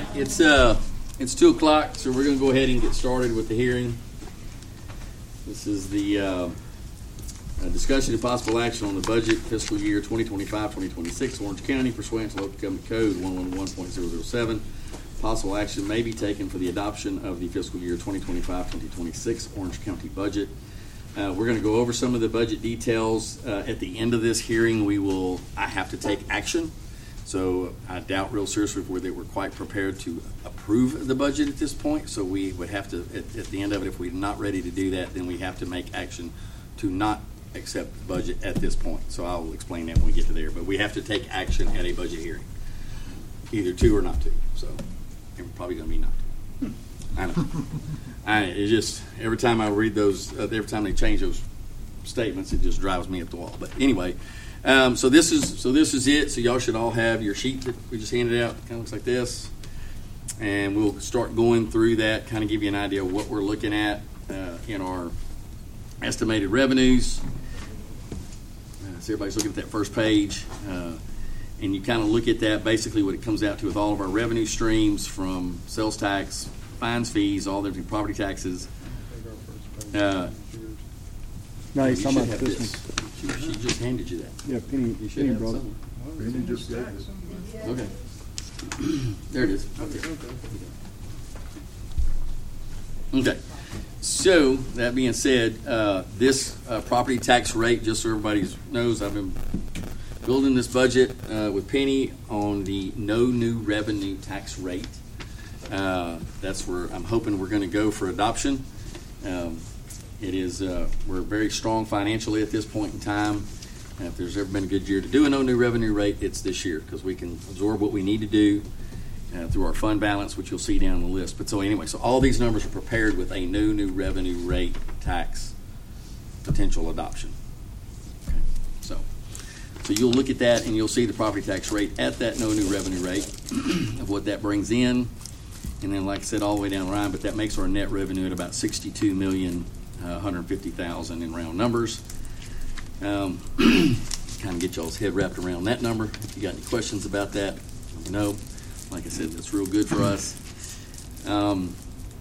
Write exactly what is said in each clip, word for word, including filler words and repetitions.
it's uh, it's two o'clock, so we're going to go ahead and get started with the hearing. This is the uh, uh, discussion of possible action on the budget fiscal year twenty twenty-five twenty twenty-six, Orange County, pursuant to local government code one eleven point zero zero seven. Possible action may be taken for the adoption of the fiscal year twenty twenty-five twenty twenty-six Orange County budget. Uh, we're going to go over some of the budget details. Uh, at the end of this hearing, we will, I have to take action. So I doubt real seriously that we're quite prepared to approve the budget at this point. So we would have to, at, at the end of it, if we're not ready to do that, then we have to make action to not accept the budget at this point. So I'll explain that when we get to there. But we have to take action at a budget hearing, either to or not to. So we're probably going to be not to. I know. I, it just, every time I read those, uh, every time they change those statements, it just drives me up the wall. But anyway, um, so this is so this is it. So y'all should all have your sheet that we just handed out. It kind of looks like this, and we'll start going through that. Kind of give you an idea of what we're looking at uh, in our estimated revenues. Uh, so everybody's looking at that first page, uh, and you kind of look at that. Basically, what it comes out to with all of our revenue streams from sales tax, fines, fees, all the property taxes. Uh, no, he's talking about this. this one. She, she just handed you that. Yeah, Penny, You should Penny have brought it. something. Penny just gave it. Okay. There it is. Okay. Okay. So that being said, uh, this uh, property tax rate, just so everybody knows, I've been building this budget uh, with Penny on the no new revenue tax rate. Uh, that's where I'm hoping we're going to go for adoption. Um, it is uh, we're very strong financially at this point in time. And if there's ever been a good year to do a no new revenue rate, it's this year because we can absorb what we need to do uh, through our fund balance, which you'll see down the list. But so anyway, so all these numbers are prepared with a no new revenue rate tax potential adoption. Okay. So, so you'll look at that and you'll see the property tax rate at that no new revenue rate of what that brings in. And then, like I said, all the way down the line, but that makes our net revenue at about sixty-two million one hundred fifty thousand in round numbers. Um, kind of get y'all's head wrapped around that number. If you got any questions about that, let me know. Like I said, that's real good for us. Um,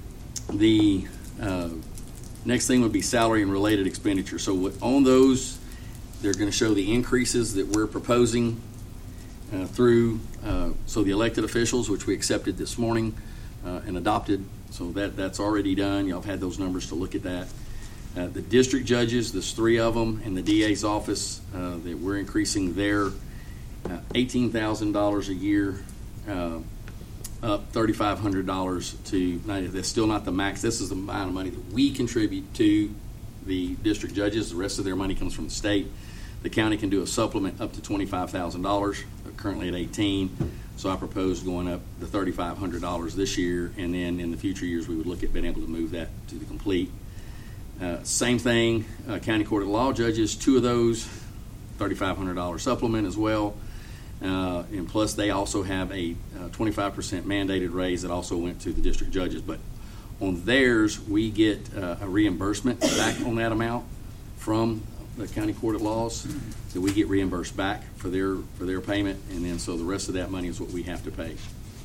the uh, next thing would be salary and related expenditure. So what, on those, they're going to show the increases that we're proposing uh, through. Uh, so the elected officials, which we accepted this morning. Uh, and adopted, so that that's already done. Y'all have had those numbers to look at that. Uh, the district judges, there's three of them, and the D A's office, uh, that we're increasing their uh, eighteen thousand dollars a year, uh, up thirty-five hundred dollars to, that's still not the max. This is the amount of money that we contribute to the district judges. The rest of their money comes from the state. The county can do a supplement up to twenty-five thousand dollars, currently at eighteen. So I proposed going up to thirty-five hundred dollars this year, and then in the future years we would look at being able to move that to the complete. Uh, same thing, uh, county court of law judges, two of those, thirty-five hundred dollars supplement as well. Uh, and plus they also have a uh, twenty-five percent mandated raise that also went to the district judges. But on theirs, we get uh, a reimbursement back on that amount from the county court of laws, that we get reimbursed back for their for their payment, and then so the rest of that money is what we have to pay.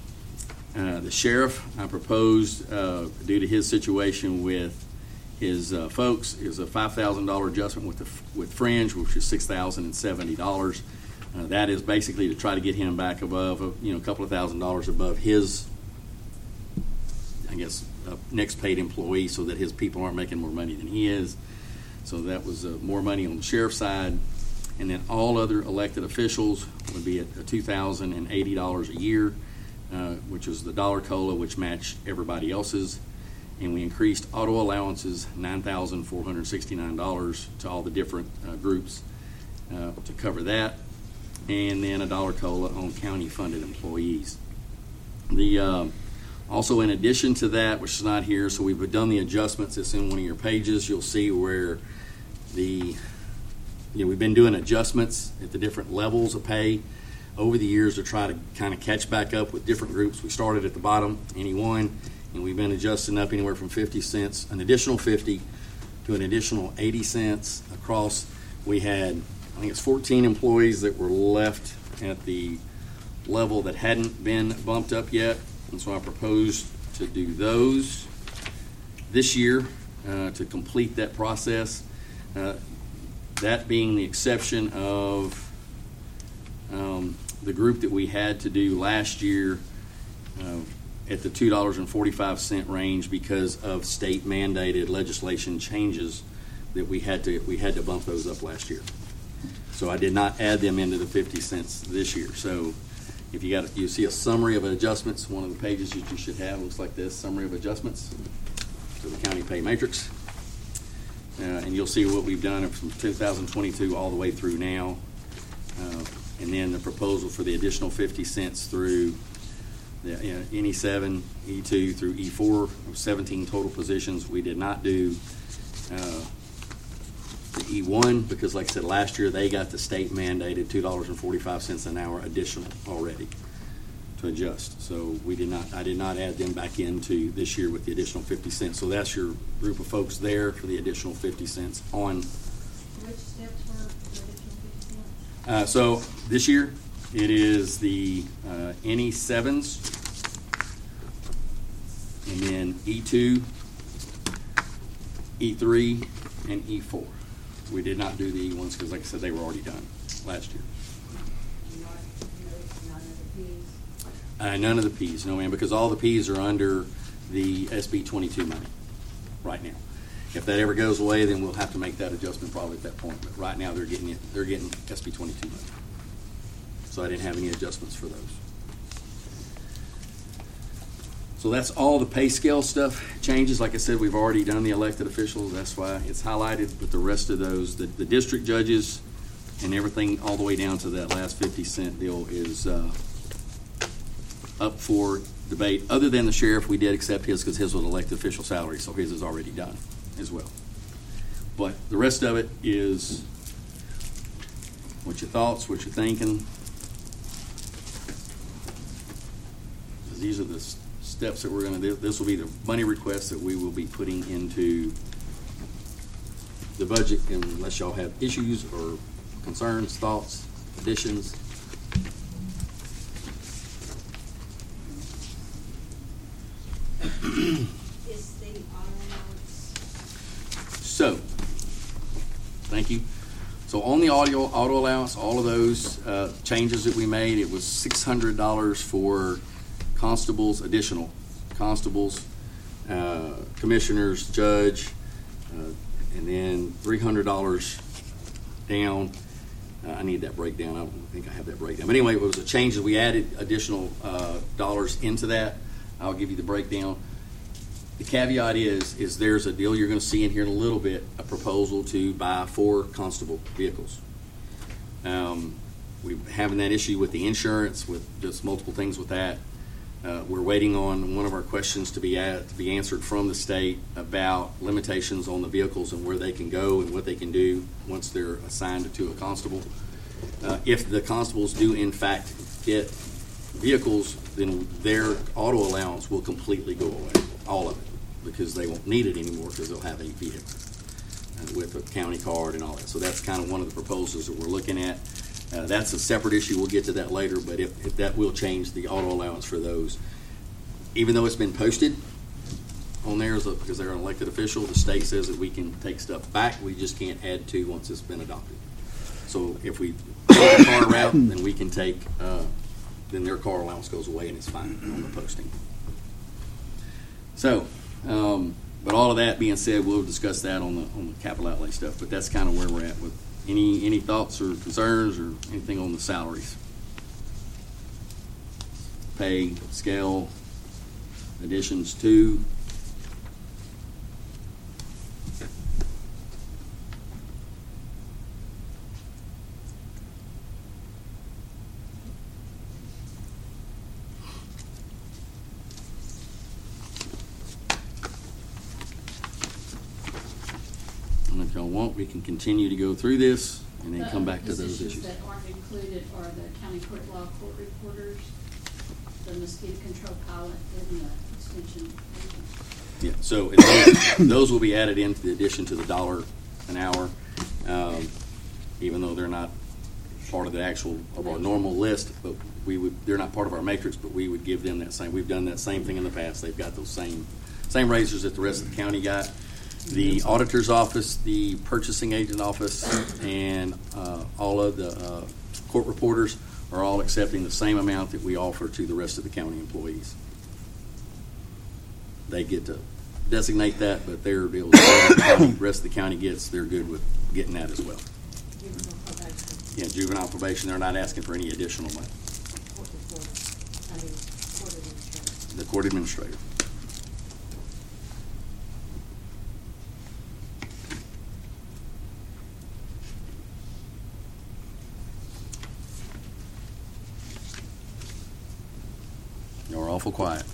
Uh, the sheriff, I proposed, uh, due to his situation with his uh, folks, is a five thousand dollars adjustment with the with fringe, which is six thousand seventy dollars. Uh, that is basically to try to get him back above, uh, you know, a couple of thousand dollars above his, I guess, uh, next paid employee, so that his people aren't making more money than he is. So that was uh, more money on the sheriff's side. And then all other elected officials would be at two thousand eighty dollars a year, uh, which is the dollar COLA, which matched everybody else's. And we increased auto allowances nine thousand four hundred sixty-nine dollars to all the different uh, groups uh, to cover that. And then a dollar COLA on county-funded employees. The uh, also, in addition to that, which is not here, so we've done the adjustments. It's in one of your pages. You'll see where the, you know, we've been doing adjustments at the different levels of pay over the years to try to kind of catch back up with different groups. We started at the bottom, any one, and we've been adjusting up anywhere from fifty cents, an additional fifty, to an additional eighty cents across. We had, I think it's fourteen employees that were left at the level that hadn't been bumped up yet. And so I propose to do those this year uh, to complete that process. Uh, that being the exception of um, the group that we had to do last year uh, at the two dollars and forty-five cents range because of state mandated legislation changes that we had to we had to bump those up last year. So I did not add them into the fifty cents this year. So if you got you see a summary of adjustments, one of the pages that you should have looks like this: summary of adjustments to the county pay matrix, uh, and you'll see what we've done from two thousand twenty-two all the way through now, uh, and then the proposal for the additional fifty cents through the you know, N E seven, E two through E four, seventeen total positions. We did not do uh, the E one because, like I said, last year they got the state mandated two dollars and forty-five cents an hour additional already to adjust. So we did not, I did not add them back into this year with the additional fifty cents. So that's your group of folks there for the additional fifty cents on. Which steps were the additional fifty cents? Uh, so this year it is the uh, N E sevens, and then E two, E three, and E four. We did not do the E ones because, like I said, they were already done last year. Not, no, none of the Ps? Uh, none of the Ps, no ma'am, because all the Ps are under the S B twenty-two money right now. If that ever goes away, then we'll have to make that adjustment probably at that point. But right now, they're getting it. They're getting S B twenty-two money. So I didn't have any adjustments for those. So that's all the pay scale stuff changes. Like I said, we've already done the elected officials. That's why it's highlighted. But the rest of those, the, the district judges and everything all the way down to that last fifty cent deal is uh, up for debate. Other than the sheriff, we did accept his because his was elected official salary, so his is already done as well. But the rest of it is what your thoughts, what you're thinking. These are the s- steps that we're going to do. This will be the money requests that we will be putting into the budget unless y'all have issues or concerns, thoughts, additions. Is the auto allowance? So, thank you. So on the audio auto allowance, all of those uh, changes that we made, it was six hundred dollars for constables, additional constables, uh, commissioners, judge, uh, and then three hundred dollars down. Uh, I need that breakdown. I don't think I have that breakdown. But anyway, it was a change that we added additional uh, dollars into that. I'll give you the breakdown. The caveat is, is there's a deal you're going to see in here in a little bit, a proposal to buy four constable vehicles. Um, we're having that issue with the insurance, with just multiple things with that. Uh, we're waiting on one of our questions to be at, to be answered from the state about limitations on the vehicles and where they can go and what they can do once they're assigned to a constable. Uh, if the constables do in fact get vehicles, then their auto allowance will completely go away, all of it, because they won't need it anymore because they'll have a vehicle uh, with a county card and all that. So that's kind of one of the proposals that we're looking at. Uh, that's a separate issue. We'll get to that later, but if, if that will change the auto allowance for those. Even though it's been posted on there as a, because they're an elected official, the state says that we can take stuff back. We just can't add to once it's been adopted. So if we take the car route, then we can take, uh, then their car allowance goes away and it's fine on the posting. So, um, but all of that being said, we'll discuss that on the on the capital outlay stuff. But that's kind of where we're at with any any thoughts or concerns or anything on the salaries, pay scale, additions to. And if y'all want, we can continue to go through this and then come back to those issues. The positions that aren't included are the county court law court reporters, the mosquito control pilot, and the extension agent. Yeah, so and those, those will be added into the addition to the dollar an hour, um, even though they're not part of the actual, of our normal list, but we would, they're not part of our matrix, but we would give them that same, we've done that same thing in the past. They've got those same, same raises that the rest of the county got. The auditor's office, the purchasing agent office, and uh, all of the uh, court reporters are all accepting the same amount that we offer to the rest of the county employees. They get to designate that, but their deal, the rest of the county gets, they're good with getting that as well. Juvenile probation, Yeah, juvenile probation, they're not asking for any additional money. court reporter, I mean, court administrator. The court administrator. You're awful quiet.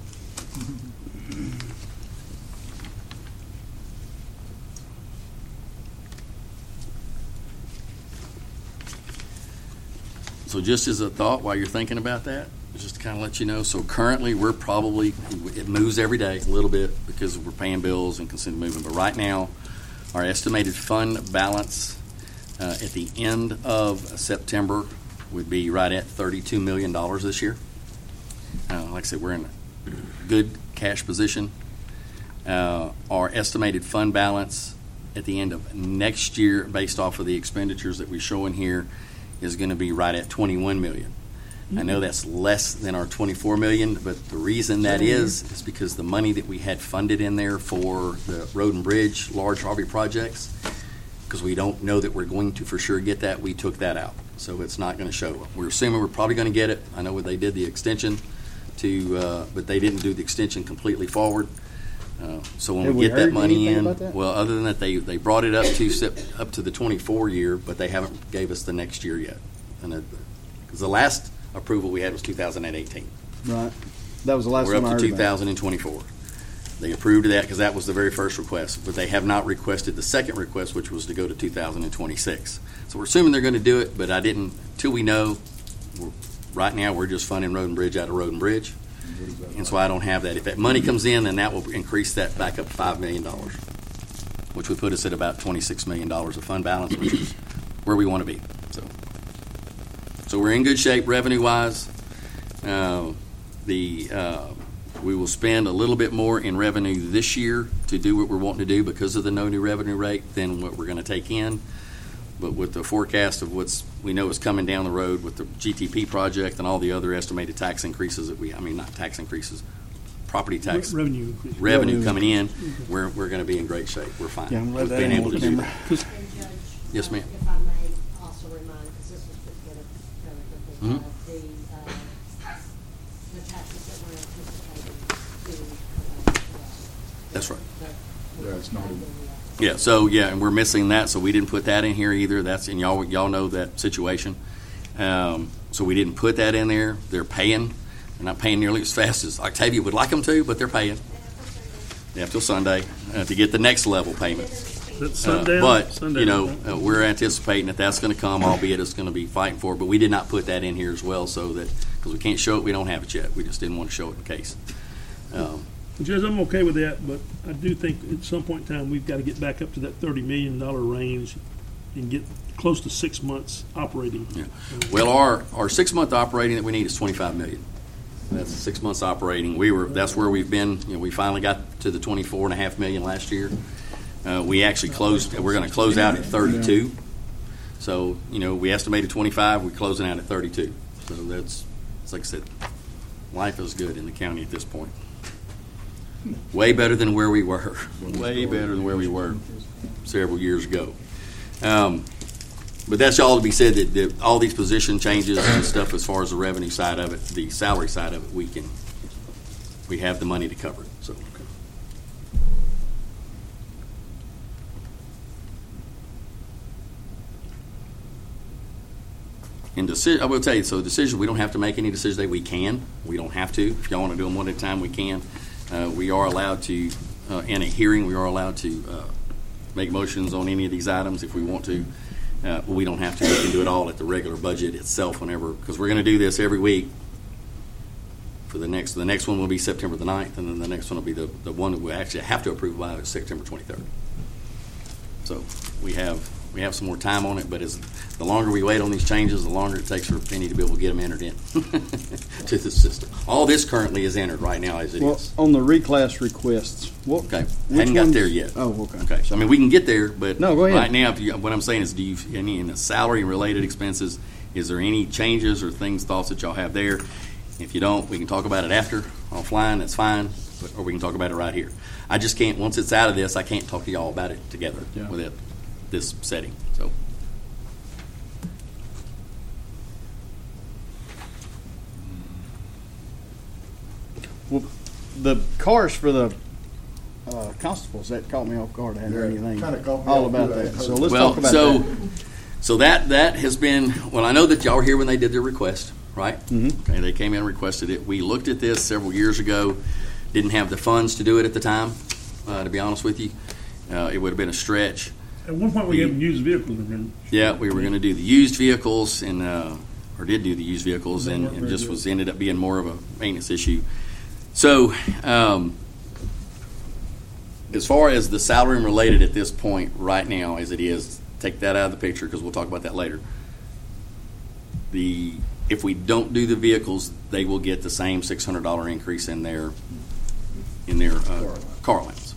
So just as a thought while you're thinking about that, just to kind of let you know, so currently we're probably, it moves every day a little bit because we're paying bills and consumer movement, but right now our estimated fund balance uh, at the end of September would be right at thirty-two million dollars this year. Uh, like I said, we're in a good cash position. Uh, our estimated fund balance at the end of next year, based off of the expenditures that we show in here, is going to be right at twenty-one million dollars. I know that's less than our twenty-four million dollars, but the reason that is is because the money that we had funded in there for the road and bridge large Harvey projects, because we don't know that we're going to for sure get that, we took that out. So it's not going to show. We're assuming we're probably going to get it. I know they did the extension to, uh, but they didn't do the extension completely forward. Uh, so when Have we we get that heard money anything in, about that? well, other than that, they, they brought it up to sep- up to the twenty-four year, but they haven't gave us the next year yet. And because the last approval we had was two thousand eighteen. Right. That was the last We're one I up heard to about. two thousand twenty-four. They approved that because that was the very first request, but they have not requested the second request, which was to go to two thousand twenty-six. So we're assuming they're going to do it, but I didn't, till we know, we're, right now we're just funding Road and Bridge out of Road and Bridge. And so I don't have that. If that money comes in, then that will increase that back up to five million dollars, which would put us at about twenty-six million dollars of fund balance, which is where we want to be. So, so we're in good shape revenue-wise. Uh, the uh, we will spend a little bit more in revenue this year to do what we're wanting to do because of the no new revenue rate than what we're going to take in. But with the forecast of what's we know is coming down the road with the G T P project and all the other estimated tax increases that we, I mean, not tax increases, property tax Re- revenue increase. revenue Revenue. coming in, we're we're going to be in great shape. We're fine. Yeah, I'm glad With that being ain't able on to do camera. that. Because And Judge? Yes, uh, ma'am. If I may also remind, because this was put together relatively, Mhm. uh, the, uh, the taxes that we're anticipating to come out as well. That's right. The- Yeah, it's not in- the- Yeah, so, yeah, and we're missing that, so we didn't put that in here either. That's, and y'all, y'all know that situation. Um, so we didn't put that in there. They're paying. They're not paying nearly as fast as Octavia would like them to, but they're paying. They have till Sunday uh, to get the next level payment. that's Uh, sundown. But, sundown, you know, right? uh, we're anticipating that that's going to come, albeit it's going to be fighting for it. But we did not put that in here as well, so that, because we can't show it, we don't have it yet. We just didn't want to show it in case. Um, Judge, I'm okay with that, but I do think at some point in time, we've got to get back up to that thirty million dollars range and get close to six months operating. Yeah. Well, our, our six-month operating that we need is twenty-five million. That's six months operating. We were, that's where we've been, you know, we finally got to the twenty-four and a half million last year. Uh, we actually closed, we're gonna close out at thirty-two. So, you know, we estimated twenty-five, we're closing out at thirty-two. So that's, it's like I said, life is good in the county at this point. Way better than where we were. Way better than where we were several years ago. Um, But that's all to be said, that, that all these position changes and stuff as far as the revenue side of it, the salary side of it, we can, we have the money to cover it, so. And deci- I will tell you, so decisions, we don't have to make any decisions that we can. We don't have to. If y'all want to do them one at a time, we can. Uh, we are allowed to, uh, in a hearing, we are allowed to uh, make motions on any of these items if we want to. Uh, but we don't have to. We can do it all at the regular budget itself whenever, because we're going to do this every week. For the next, the next one will be September the ninth, and then the next one will be the, the one that we actually have to approve by is September twenty-third. So we have we have some more time on it, but as the longer we wait on these changes, the longer it takes for Penny to be able to get them entered in to the system. All this currently is entered right now as it is. Well, on the reclass requests, what? Okay, which hadn't got ones- there yet. Oh, okay. Okay, so I mean, we can get there, but No, go ahead. right now, if you, what I'm saying is, do you, any in the salary-related expenses, is there any changes or things, thoughts that y'all have there? If you don't, we can talk about it after, offline, that's fine, but- or we can talk about it right here. I just can't, once it's out of this, I can't talk to y'all about it together Yeah. with it, this setting, so. Well, the cars for the uh, constables, that caught me off guard. I hadn't heard Yeah, anything kinda caught me all off about too. I that. hadn't So heard. let's Well, talk about so, that. so that, that has been, well, I know that y'all were here when they did their request, right? Mhm. Okay, they came in and requested it. We looked at this several years ago, didn't have the funds to do it at the time, uh, to be honest with you. Uh, it would have been a stretch. At one point, we The- had used vehicles, remember? Yeah, we were going to do the used vehicles and, uh, or did do the used vehicles, They and weren't it very just good. was, ended up being more of a maintenance issue. So, um, as far as the salary and related at this point, right now, as it is, take that out of the picture because we'll talk about that later. The, if we don't do the vehicles, they will get the same six hundred dollar increase in their, in their, uh, car allowance.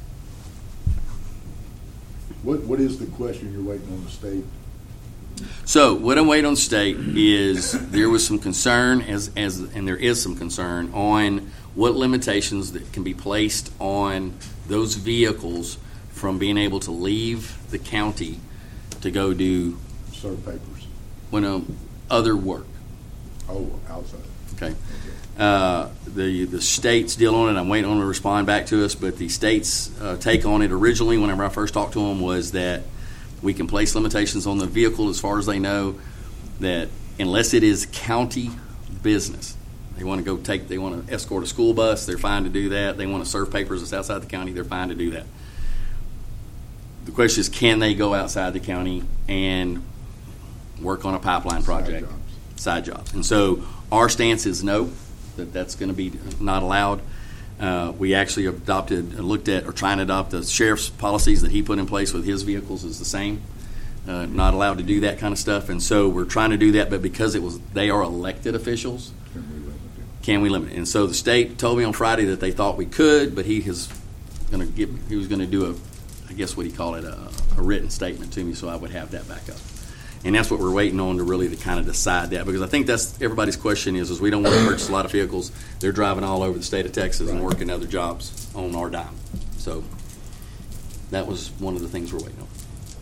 What, what is the question you're waiting on the state? So what I'm waiting on the state is there was some concern, as as and there is some concern on what limitations that can be placed on those vehicles from being able to leave the county to go do Serve papers. when um, other work. Oh, outside. Okay. Uh, the the state's deal on it, I'm waiting on them to respond back to us, but the state's uh, take on it originally, whenever I first talked to them, was that we can place limitations on the vehicle as far as they know, that unless it is county business, they want to go take, they want to escort a school bus, they're fine to do that. They want to serve papers that's outside the county, they're fine to do that. The question is, can they go outside the county and work on a pipeline project? jobs. Side jobs. And so our stance is no, that that's going to be not allowed. Uh, we actually adopted, and looked at, or trying to adopt the sheriff's policies that he put in place with his vehicles is the same. Uh, not allowed to do that kind of stuff. And so we're trying to do that, but because it was, they are elected officials, Can we limit it? can we limit it? And so the state told me on Friday that they thought we could, but he is going to give, he was going to do a, I guess what he called it, a, a written statement to me, so I would have that back up. And that's what we're waiting on to really to kind of decide that, because I think that's everybody's question is, is we don't want to purchase a lot of vehicles. They're driving all over the state of Texas and Right. working other jobs on our dime. So that was one of the things we're waiting on.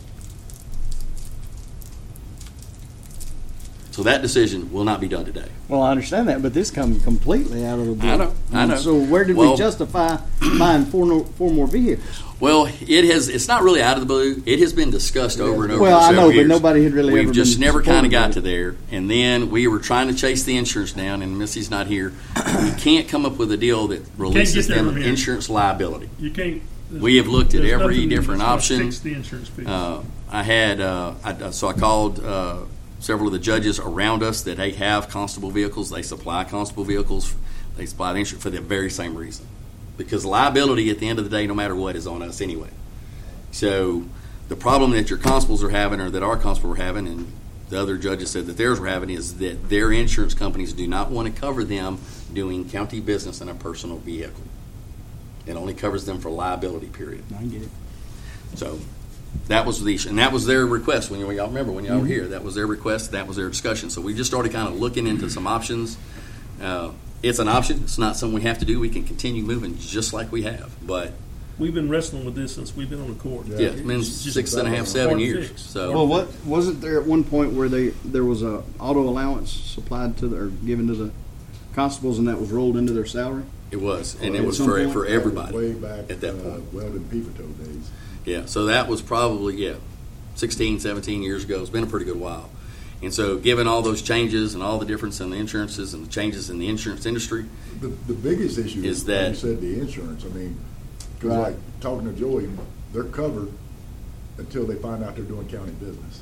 So that decision will not be done today. Well, I understand that, but this comes completely out of the blue. I know, I know. So where did Well- we justify buying four no, four more vehicles? Well, it has. It's not really out of the blue. It has been discussed over and over. Well, for I several know, but years. nobody had really We've ever just been never kind of supportive got of to it. there, and then we were trying to chase the insurance down, and Missy's not here. We can't come up with a deal that releases there them from of here. insurance liability. You can't. We have looked at there's every nothing different that's gonna option. Fix the insurance piece. Uh, I had uh, I, so I called uh, several of the judges around us that they have constable vehicles. They supply constable vehicles. They supply the insurance for the very same reason, because liability at the end of the day, no matter what, is on us anyway. So the problem that your constables are having, or that our constables are having, and the other judges said that theirs were having, is that their insurance companies do not want to cover them doing county business in a personal vehicle. It only covers them for liability, period. I get it. So that was the issue, and that was their request. When y'all remember when y'all were here, that was their request. That was their discussion. So we just started kind of looking into some options. Uh, it's an option. It's not something we have to do. We can continue moving just like we have. But We've been wrestling with this since we've been on the court. Yeah. yeah, it's been It's just six and a half, hard seven to years. fix. So Well, what wasn't there at one point where they there was a auto allowance supplied to the, or given to the constables, and that was rolled into their salary? it was, and it At was some for point? for everybody Way back at that uh, point. Weldon Pepito days. Yeah, so that was probably, yeah, sixteen, seventeen years ago. It's been a pretty good while. And so given all those changes and all the difference in the insurances and the changes in the insurance industry, The, the biggest issue Is is, that- like you said, the insurance. I mean, because Right. like talking to Joey, they're covered until they find out they're doing county business,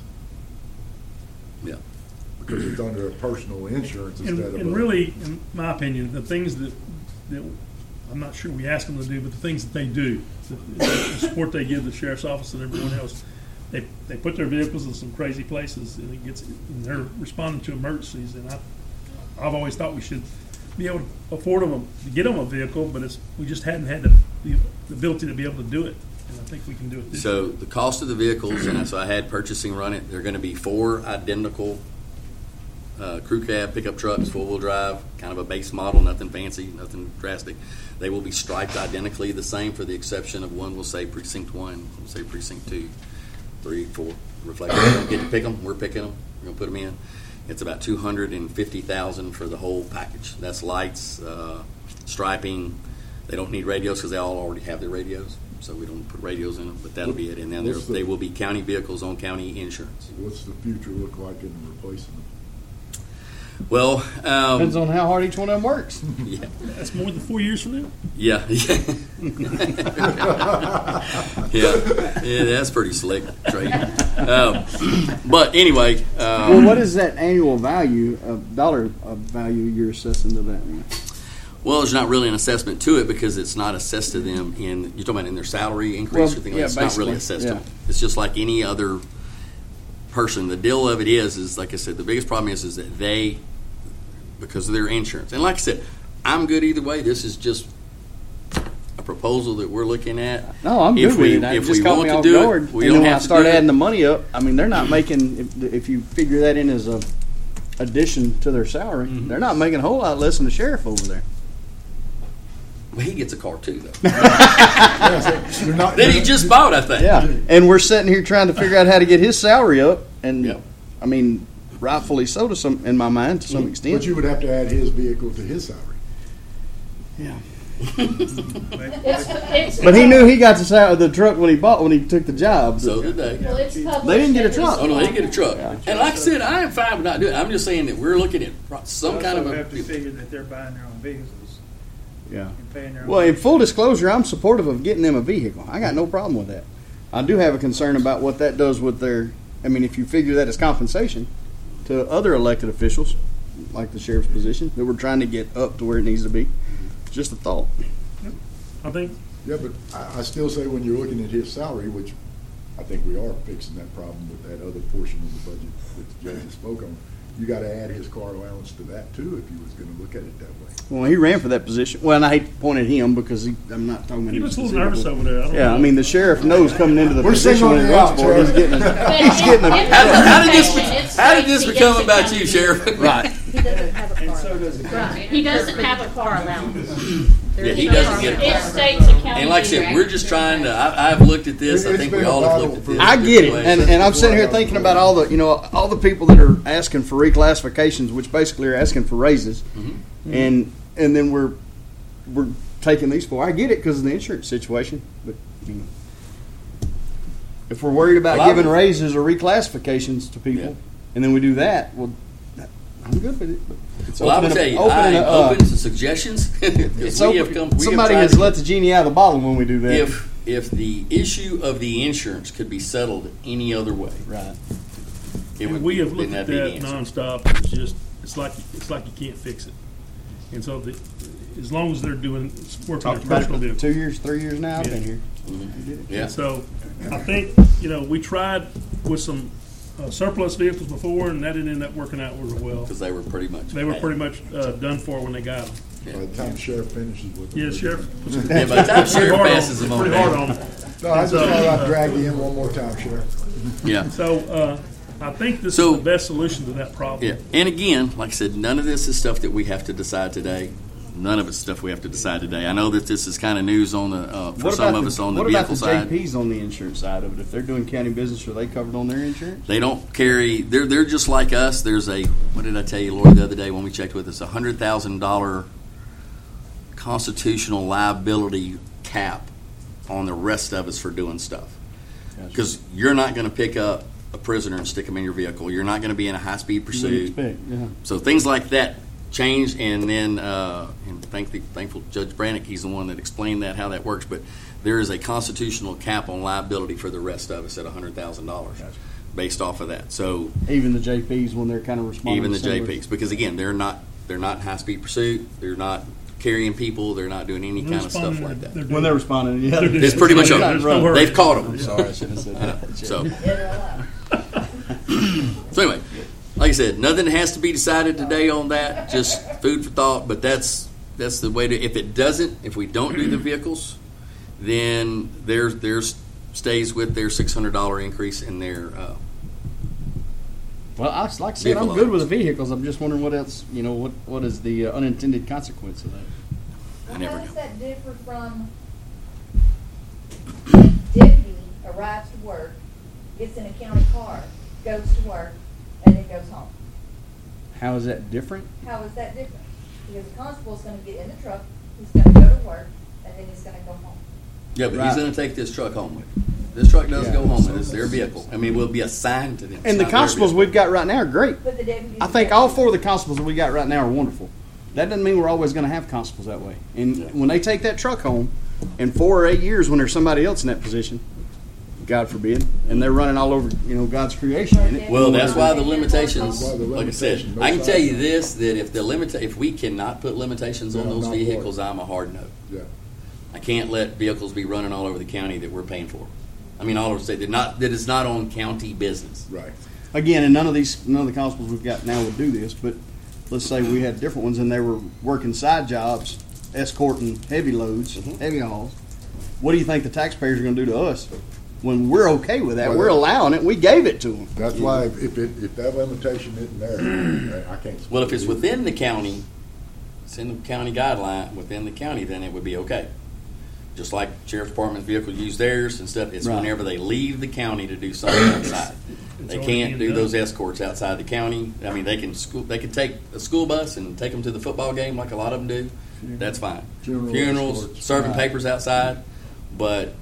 yeah. because it's under a personal insurance And, instead of and a, really, in my opinion, the things that, that I'm not sure we ask them to do, but the things that they do, the, the support they give the sheriff's office and everyone else, they, they put their vehicles in some crazy places, and it gets, and they're responding to emergencies, and I, I've always thought we should be able to afford them, a- to get them a vehicle, but it's, we just hadn't had the, the ability to be able to do it, and I think we can do it this year. So the cost of the vehicles, and so I had purchasing run it, they're going to be four identical uh, crew cab pickup trucks, four-wheel drive, kind of a base model, nothing fancy, nothing drastic. They will be striped identically the same, for the exception of one will say precinct one, one will say precinct two, three, four. Reflectors, we don't get to pick them. We're picking them. We're going to put them in. It's about two hundred and fifty thousand for the whole package. That's lights, uh, striping. They don't need radios because they all already have their radios, so we don't put radios in them. But that'll be it. And then What's the- they will be county vehicles on county insurance. What's the future look like in replacing them? Well, Depends um, on how hard each one of them works. yeah, That's more than four years from now. yeah, yeah. yeah, yeah, that's pretty slick, Trey. Um, but anyway, Well, um, what is that annual value of dollar of value you're assessing to that? Man? well, there's not really an assessment to it because it's not assessed to them in. You're talking about in their salary increase Well, or thing. yeah, It's not really basically, assessed to yeah. them. It's just like any other person. The deal of it is, is like I said, the biggest problem is, is that they, because of their insurance, and like I said, I'm good either way. This is just a proposal that we're looking at. No, I'm If good we- with it. It if just we caught want me to off do it, guard. we and don't then when I have to start do it. adding the money up, I mean, they're not making. If, if you figure that in as a addition to their salary, Mm-hmm. they're not making a whole lot less than the sheriff over there. Well, he gets a car too, though. You're not, that he just bought, I think. Yeah, and we're sitting here trying to figure out how to get his salary up, and Yep. I mean, rightfully so to some, in my mind, to some extent. But you would have to add his vehicle to his salary. yeah. It's, it's. But he knew he got the sal- the truck when he bought when he took the job. So did they. Well, it's published. They didn't get a in truck. Oh no, they get a truck. Yeah. And like I said, I am fine with not doing it. I'm just saying that we're looking at pro- some kind of Also have to a. figure that they're buying their own vehicles Yeah. and paying their own. Well, in full disclosure, I'm supportive of getting them a vehicle. I got no problem with that. I do have a concern about what that does with their. I mean, if you figure that as compensation to other elected officials, like the sheriff's position, that we're trying to get up to where it needs to be. Just a thought. I think Yeah, but I, I still say when you're looking at his salary, which I think we are fixing that problem with that other portion of the budget that the judge spoke on, you gotta add his car allowance to that too, if you was gonna look at it that way. Well, he ran for that position. Well, and I hate to point at him because he, I'm not talking about he him looks a little nervous specifically. over there. I don't Yeah, know. I mean, the sheriff knows coming into the We're position when he singling you runs out, for it, he's Sheriff. getting a, But he's in- getting a, in How, did- how did this? presentation, it How did this states he become gets about a you, county Sheriff? right. He doesn't have a And car. so does the Right. He doesn't have a car allowance. There Yeah, is he no doesn't car get a allowance. It states a county. And like I said, vehicle. we're just trying to. I, I've looked at this. I It's think been we a all have battle looked at this. for- I get it, Ways. and and I'm sitting here thinking about all the you know all the people that are asking for reclassifications, which basically are asking for raises, Mm-hmm. and and then we're we're taking these for. I get it because of the insurance situation, but you know, if we're worried about Well, I giving would- raises or reclassifications to people, Yeah. and then we do that, well, that- I'm good with it. But it's Well, I will opening tell a- you, opening I'm a, uh, open to suggestions. 'Cause it's we open- have come. We somebody have has tried to- let the genie out of the bottle when we do that. If if the issue of the insurance could be settled any other way, right. it And would. we have then looked that'd at be the that answer. nonstop. It's just, it's like, it's like you can't fix it. And so the, as long as they're doing, working on Talked about personal it vehicles. two years, three years now. I've Yeah. been here. Yeah. So I think, you know, we tried with some uh, surplus vehicles before, and that didn't end up working out real well. Because they were pretty much. They were bad. pretty much uh, done for when they got them. Yeah. By the time sheriff finishes with them. Yeah, Sheriff. Yeah, by the time Pretty sheriff hard on passes them. them on Pretty hard down. on them. No, I just So, thought uh, I'd drag you in one more time, Sheriff. Yeah. So uh, I think this So- is the best solution to that problem. Yeah. And again, like I said, none of this is stuff that we have to decide today. None of it's stuff we have to decide today. I know that this is kind of news on the uh, for What some about of the- us on the what vehicle about the side. J Ps on the insurance side of it? If they're doing county business, are they covered on their insurance? They don't carry. They're they're just like us. There's a what did I tell you, Lori, the other day when we checked with us? A hundred thousand dollar constitutional liability cap on the rest of us for doing stuff. Because you're not going to pick up a prisoner and stick them in your vehicle. You're not going to be in a high speed You wouldn't pursuit. expect, yeah. So things like that change, and then uh, and thank the, thankful Judge Brannick, he's the one that explained that how that works. But there is a constitutional cap on liability for the rest of us at a hundred thousand dollars, based off of that. So Even the J Ps when they're kind of responding. even the similar- J Ps, because again, they're not they're not high speed pursuit. They're not carrying people. They're not doing any They're kind of stuff responding, like that. they're When doing- they're responding, yeah. They're doing- It's pretty much Yeah, over. there's no hurry. They've caught them. Sorry, I should have said that. So, They're allowed. so anyway, like I said, nothing has to be decided today on that. Just food for thought. But that's that's the way to. If it doesn't, if we don't do the vehicles, then there's there's stays with their six hundred dollar increase in their. Uh, Well, I, like I said, Vehicle I'm good with allowance. the vehicles. I'm just wondering what else, you know, what, what is the uh, unintended consequence of that? I never How know. does that differ from a deputy arrives to work, gets in a county car, goes to work, and then goes home? How is that different? How is that different? Because the constable's gonna get in the truck, he's gonna go to work, and then he's gonna go home. Yeah, but Right. he's going to take this truck home with him. This truck does Yeah. go home, and it's their vehicle. I mean, it will be assigned to them. It's And the not their constables vehicle. we've got right now are great. But the deputies. I think all four of the constables that we got right now are wonderful. That doesn't mean we're always going to have constables that way. And when they take that truck home, in four or eight years, when there's somebody else in that position, God forbid, and they're running all over, you know, God's creation in it. Well, that's why the limitations. That's why the Like I said, limitation, no I can tell you side. this: that if the limit, if we cannot put limitations on Yeah, those not for vehicles, it. I'm a hard no. Yeah. I can't let vehicles be running all over the county that we're paying for. I mean, all over the state. They're not. That is not on county business. Right. Again, and none of these, none of the constables we've got now would do this, but let's say we had different ones and they were working side jobs, escorting heavy loads, Mhm. heavy hauls. What do you think the taxpayers are going to do to us when we're okay with that? Well, We're that- allowing it. We gave it to them. That's why if if it, if that limitation isn't there, I can't. Well, if it's within the county, it's in the county guideline within the county, then it would be okay. Just like sheriff's department's vehicle use theirs and stuff. It's Right. whenever they leave the county to do something outside. It's They already can't being do done. those escorts outside the county. I mean, they can school. They can take a school bus and take them to the football game, like a lot of them do. That's fine. Funeral Funerals, escorts. serving Right. papers outside, but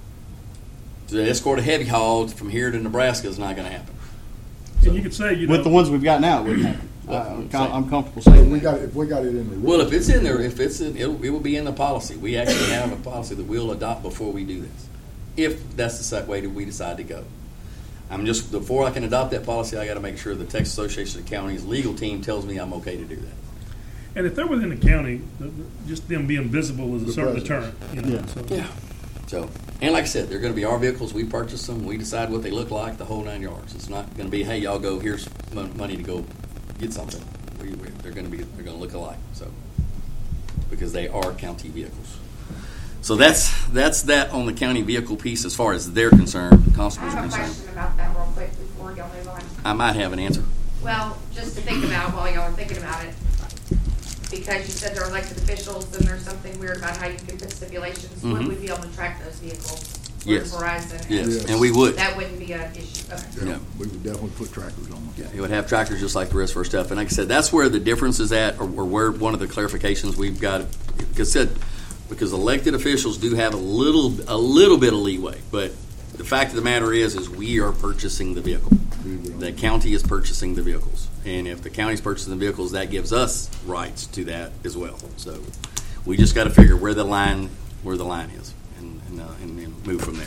to escort a heavy haul from here to Nebraska is not going to happen. And you could say, you know. With the ones we've got now, it wouldn't happen. Well, Uh, I'm, I'm com- saying- I'm comfortable If saying we that. got it, if we got it in the rules. Well, if it's in there, if it's in, it'll, it will be in the policy. We actually have a policy that we'll adopt before we do this, if that's the si- way that we decide to go. I'm just before I can adopt that policy, I got to make sure the Texas Association of Counties legal team tells me I'm okay to do that. And if they're within the county, the- the- just them being visible is a The certain presence. deterrent. You know, Yeah. so. Yeah. So, and like I said, they're going to be our vehicles. We purchase them. We decide what they look like. The whole nine yards. It's not going to be, hey, y'all go. Here's mon- money to go get something. We, we, they're going to be. They're going to look alike. So, because they are county vehicles. So that's that's that on the county vehicle piece as far as they're concerned. The I constables are have a concerned. question about that real quick before y'all move on. I might have an answer. Well, just to think about while y'all are thinking about it, because you said they're elected officials and there's something weird about how you can put stipulations, would Mhm. we be able to track those vehicles? with Yes. Verizon? Yes, Yes. and we would. That wouldn't be an issue, okay. Yeah, Yeah. we would definitely put trackers on Yeah, them. it would have trackers just like the rest of our stuff. And like I said, that's where the difference is at, or, or where one of the clarifications we've got. Because said, because elected officials do have a little a little bit of leeway, but the fact of the matter is, is we are purchasing the vehicle. The county is purchasing the vehicles, and if the county's purchasing the vehicles, that gives us rights to that as well. So we just got to figure where the line where the line is, and and, uh, and, and move from there.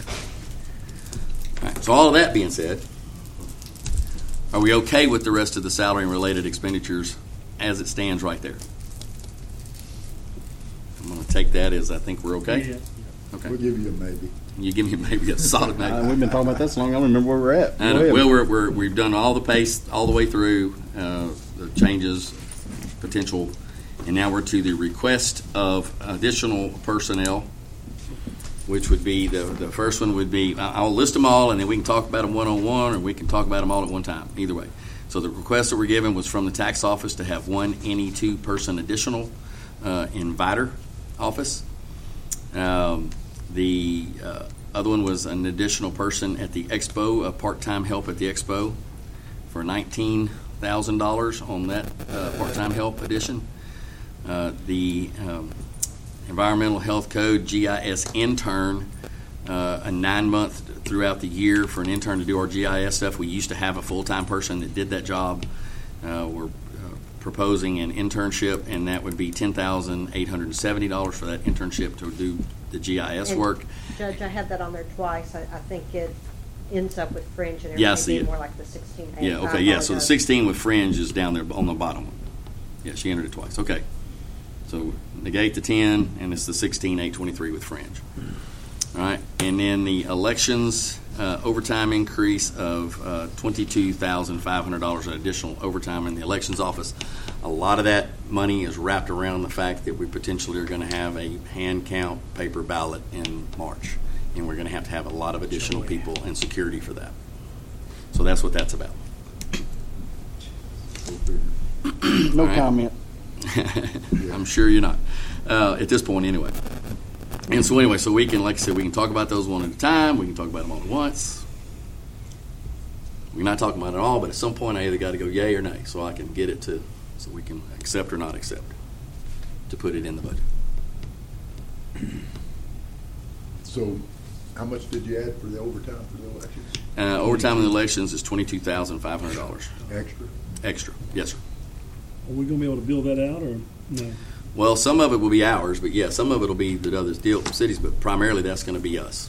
All right, so all of that being said, are we okay with the rest of the salary and related expenditures as it stands right there? I'm going to take that as I think we're okay. Yeah. Okay. We'll give you a maybe. You give me maybe a solid maybe. Uh, we've been talking about that so long, I don't remember where we're at. Go And, ahead. well, we're, we're, we've done all the pace all the way through uh, the changes, potential, and now we're to the request of additional personnel, which would be the the first one would be I- I'll list them all, and then we can talk about them one on one, or we can talk about them all at one time. Either way. So the request that we're given was from the tax office to have one any two person additional uh, inviter office. Um, the uh, other one was an additional person at the expo, a part-time help at the expo for nineteen thousand dollars on that uh, part-time help addition. Uh, the um, Environmental Health Code G I S intern, uh, a nine-month throughout the year for an intern to do our G I S stuff. We used to have a full-time person that did that job. Uh, we're uh, proposing an internship, and that would be ten thousand eight hundred seventy dollars for that internship to do the G I S And, work. Judge, I had that on there twice. I, I think it ends up with fringe and Yeah, I everything see being it. more like the sixteen eight. Yeah, okay, yeah, so the sixteen with fringe is down there on the bottom one. Yeah, she entered it twice, okay. So negate the ten, and it's the sixteen eight twenty-three with fringe. All right, and then the elections uh, overtime increase of uh, twenty-two thousand five hundred dollars in additional overtime in the elections office. A lot of that money is wrapped around the fact that we potentially are going to have a hand count paper ballot in March, and we're going to have to have a lot of additional people and security for that. So that's what that's about. No All right. comment. I'm sure you're not uh, at this point anyway. And so anyway, so we can, like I said, we can talk about those one at a time. We can talk about them all at once. We're not talking about it all, but at some point I either got to go yay or nay, so I can get it to, so we can accept or not accept to put it in the budget. So how much did you add for the overtime for the elections? Uh, overtime in the elections is twenty-two thousand five hundred dollars Extra? extra. Yes, sir. Are we gonna be able to build that out, or no? Well, some of it will be ours, but yeah, some of it will be the other deal cities, but primarily that's going to be us.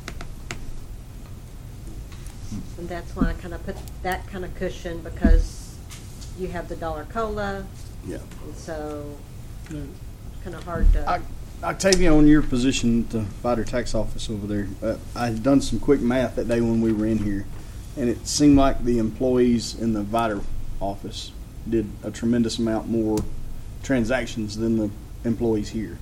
And that's why I kind of put that kind of cushion, because you have the dollar cola, Yeah. and so No. kind of hard to. I, Octavia, on your position at the Vider Tax Office over there, uh, I had done some quick math that day when we were in here, and it seemed like the employees in the Vider office did a tremendous amount more transactions than the employees here.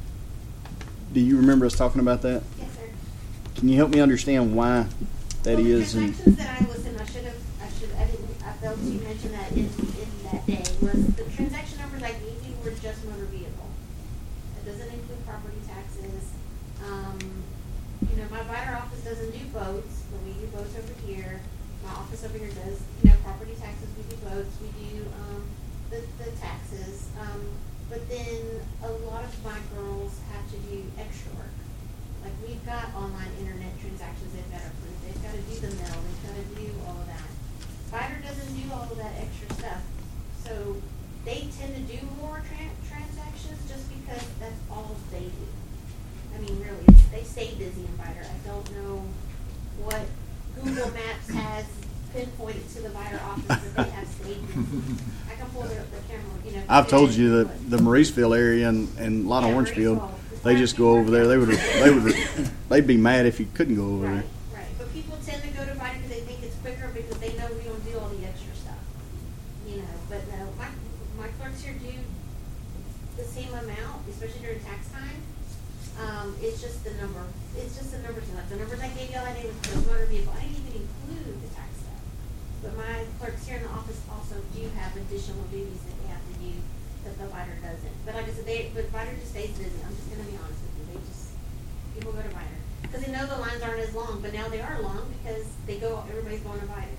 Do you remember us talking about that? Yes, sir. Can you help me understand why that Well, is? the And transactions that I listened, I should have, I should, I didn't, I failed to mention that in, in that day, was the transaction numbers I gave you were just motor vehicle. It doesn't include property taxes. Um, you know, my Vider office doesn't do boats, but we do boats over here. My office over here does, you know, property taxes, we do boats, we do, um, the, the taxes. Um, but then a lot of my girls have to do extra work. Like, we've got online internet transactions they've got to approve, they've got to do the mail, they've got to do all of that. Vider doesn't do all of that extra stuff, so they tend to do more tran- transactions just because that's all they do. I mean, really, they stay busy in Vider. I don't know what Google Maps has pinpointed to the Vider office that they have stayed busy. I can pull it up the camera, you know. I've told you look. that the Mauriceville area and, and a lot of Yeah, Orangefield, Mauriceville. they just go over there. They would, they would, they'd be mad if you couldn't go over Right, there. right. But people tend to go to Vider because they think it's quicker because they know we don't do all the extra stuff. You know, but no, my, my clerks here do the same amount, especially during tax time. Um, it's just the number, it's just the numbers enough. The numbers I gave you all that day was for motor vehicle. I didn't even include the tax stuff. But my clerks here in the office also do have additional duties that they have to do that the Vider doesn't. But like I said, they, but Vider just stays busy. I'm just gonna be honest with you. They just, people go to Vider. Because they know the lines aren't as long, but now they are long because they go, everybody's going to Vider.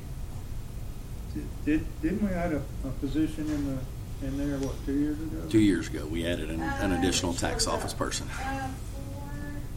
Did, didn't we add a, a position in the, in there, what, two years ago? Two years ago, we added an, an Uh, additional which tax was, office uh, person. Uh, four,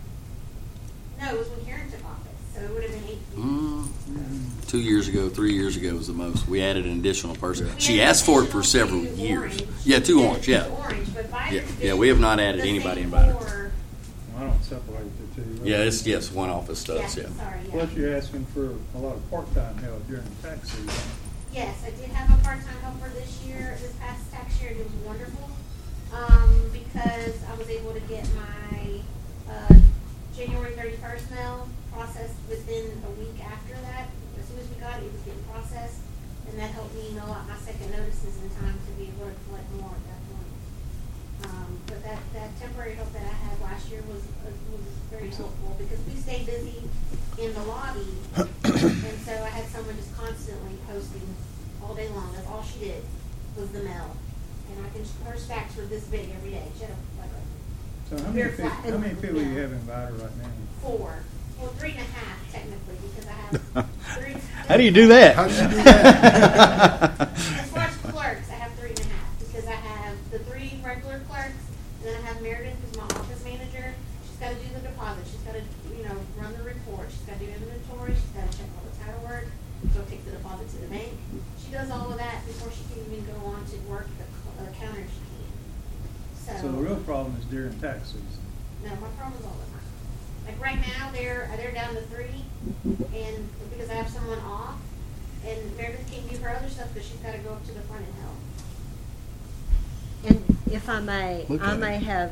no, it was when Karen took office, so it would have been eight. Mm, two years ago, three years ago was the most. We added an additional person. We She had asked for it for additional several to years. Orange. Yeah, two Yeah, orange, yeah. to Orange, but Vider Yeah, did yeah, we have not added the anybody same in Vider. four- I don't separate the two. Yeah, it's, yes, one office Yeah, does, yeah. sorry, yeah. Plus, you're asking for a lot of part-time help during the tax season. Yes, I did have a part-time helper this year, this past tax year, and it was wonderful. Um, because I was able to get my, uh, January thirty-first mail processed within a week after that. As soon as we got it, it was getting processed, and that helped me mail out my second notices in time to be able to collect more at that point. Um, but that, that temporary help that I had last year was, uh, was very helpful, because we stayed busy in the lobby, and so I had someone just constantly posting all day long. That's all she did, was the mail. And I can, her stacks were this big every day. She had a, like a So how many, Very people, flat. how many people you Yeah. have in Vider right now? four, well, three and a half technically, because I have three. How do you do that? How did you do that? As far as clerks, I have three and a half, because I have the three regular clerks, and then I have Meredith, who's my office manager. She's gotta do the deposit, she's gotta, you know, run the report, she's gotta do inventory, she's gotta check all the title work, go take the deposit to the bank. She does all of that before she can even go on to work the, cl- the counter if she can. So. So the real problem is during tax season. No, my problem is all the time. Like right now, they're, they're down to three, and because I have someone off, and Meredith can't do her other stuff because she's gotta go up to the front and help. And if I may, Look I at may it. have,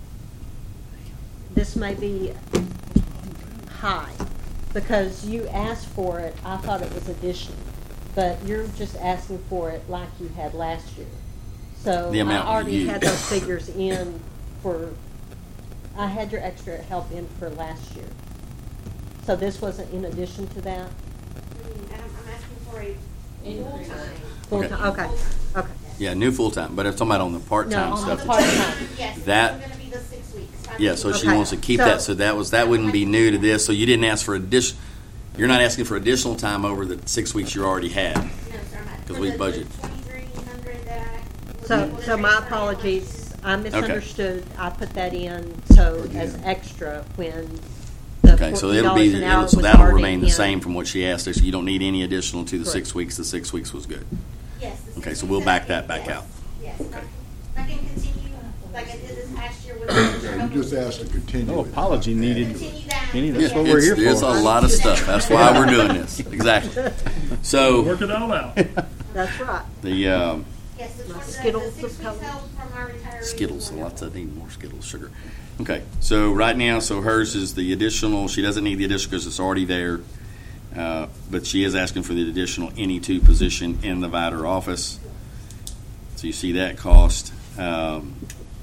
this may be high, because you asked for it, I thought it was additional, but you're just asking for it like you had last year. So The I amount we already had used. those figures in for, I had your extra help in for last year. So this wasn't in addition to that? I mean, I'm, I'm asking for a Increase. full-time. Full-time, okay, okay. Yeah, new full-time, but I'm talking about on the part-time No, on stuff. the part-time. Yes, it's That- still gonna be the six weeks. five Yeah, so weeks. she Okay. wants to keep So- that, so that was, that wouldn't be new to this, so you didn't ask for addition, you're not asking for additional time over the six weeks you already had. No, sir, I'm not. 'Cause For we the- budget. the twenty-three hundred that I was So, able to so raise my for apologies, I misunderstood, I put that in, so as Again. extra when the Okay, so fourteen it'll dollars be, an hour it'll- was so that'll already remain the in. same from what she asked us, you don't need any additional to the six Correct. weeks, the six weeks was good. Yes. the Okay, six so we'll weeks back I- that back yes, out. Yes, Okay. I can continue like I did this past year with. Yeah, you just asked to continue. No it. apology needed. Continue that. Kenny, that's yes. what we're It's- here There's for. a lot of stuff, that's why we're doing this, exactly. So, Work it all out. That's right. the, um, Yes, the My twenty, the Skittles six of weeks color. help from our retirees. Skittles, is lots wonderful. of, need more Skittles, sugar. Okay, so right now, so hers is the additional, she doesn't need the additional because it's already there, uh, but she is asking for the additional any two position in the Vider office. So you see that cost. Um,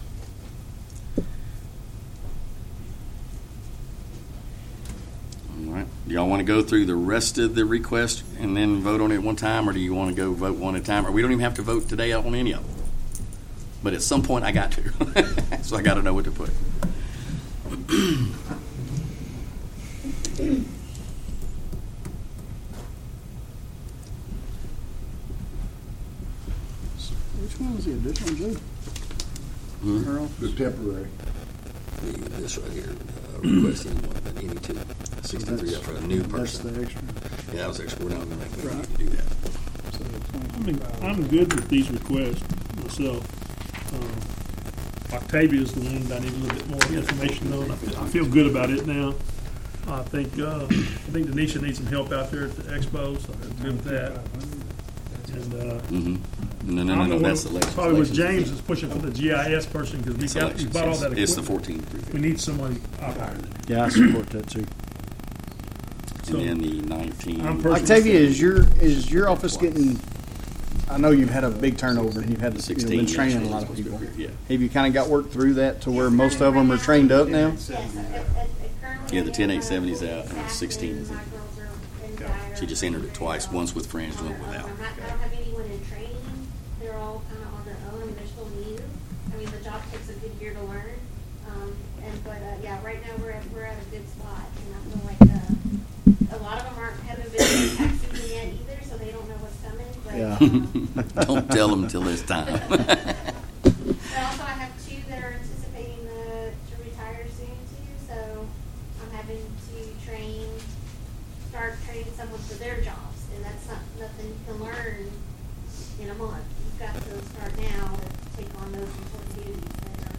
all right, do y'all want to go through the rest of the request and then vote on it one time, or do you want to go vote one at a time? Or we don't even have to vote today on any of them. But at some point, I got to. So I got to know what to put. Which one was the additional, Joe? Hmm? Earl? The temporary. This right here, uh, requesting one, but any two. Sixty-three That's- for a new That's person. the extra. Yeah, that was extra. We're not going to make Right. need to do that. So I mean, I'm good with these requests myself. Um, Octavia's the one that I need a little bit more information on. I feel, I feel good about it now. I think, uh, I think Denisha needs some help out there at the expo, so I'm good with that. And, uh, Mm-hmm. No, no, I no, don't no, know that's what- elections. Probably was Elections. James is pushing for the G I S person, because we It's got, we elections, bought all yes. that It's the equipment. fourteen three We fifty. need somebody operating it. Yeah, I support that too. So, And then the nineteen. I'm personally- Octavia, is your is your office getting? I know you've had a big turnover and you've had you know, sixteen. been training a yeah, lot of supposed to people. be here. Have you kind of got work through that to where most of them are trained up now? Yes, at, at, at currently. Yeah, the I ten have, eight seventy's uh, out, and the staff sixteen is and in. my girls are in Yeah. dire She just entered it twice, very once with friends, well. once without. I'm not, I don't have anyone in training. They're all kind of on their own. I mean, they're still new. I mean, the job takes a good year to learn. Um, and, but, uh, yeah, right now we're at, we're at a good spot. And I feel like, uh, a lot of them aren't, haven't been in tax season yet either, so they don't know what's coming. But, Yeah. um, Don't tell them till it's time. But also, I have two that are anticipating the, to retire soon too, so I'm having to train, start training someone for their jobs, and that's not, nothing you can learn in a month. You've got to start now to take on those important duties that are.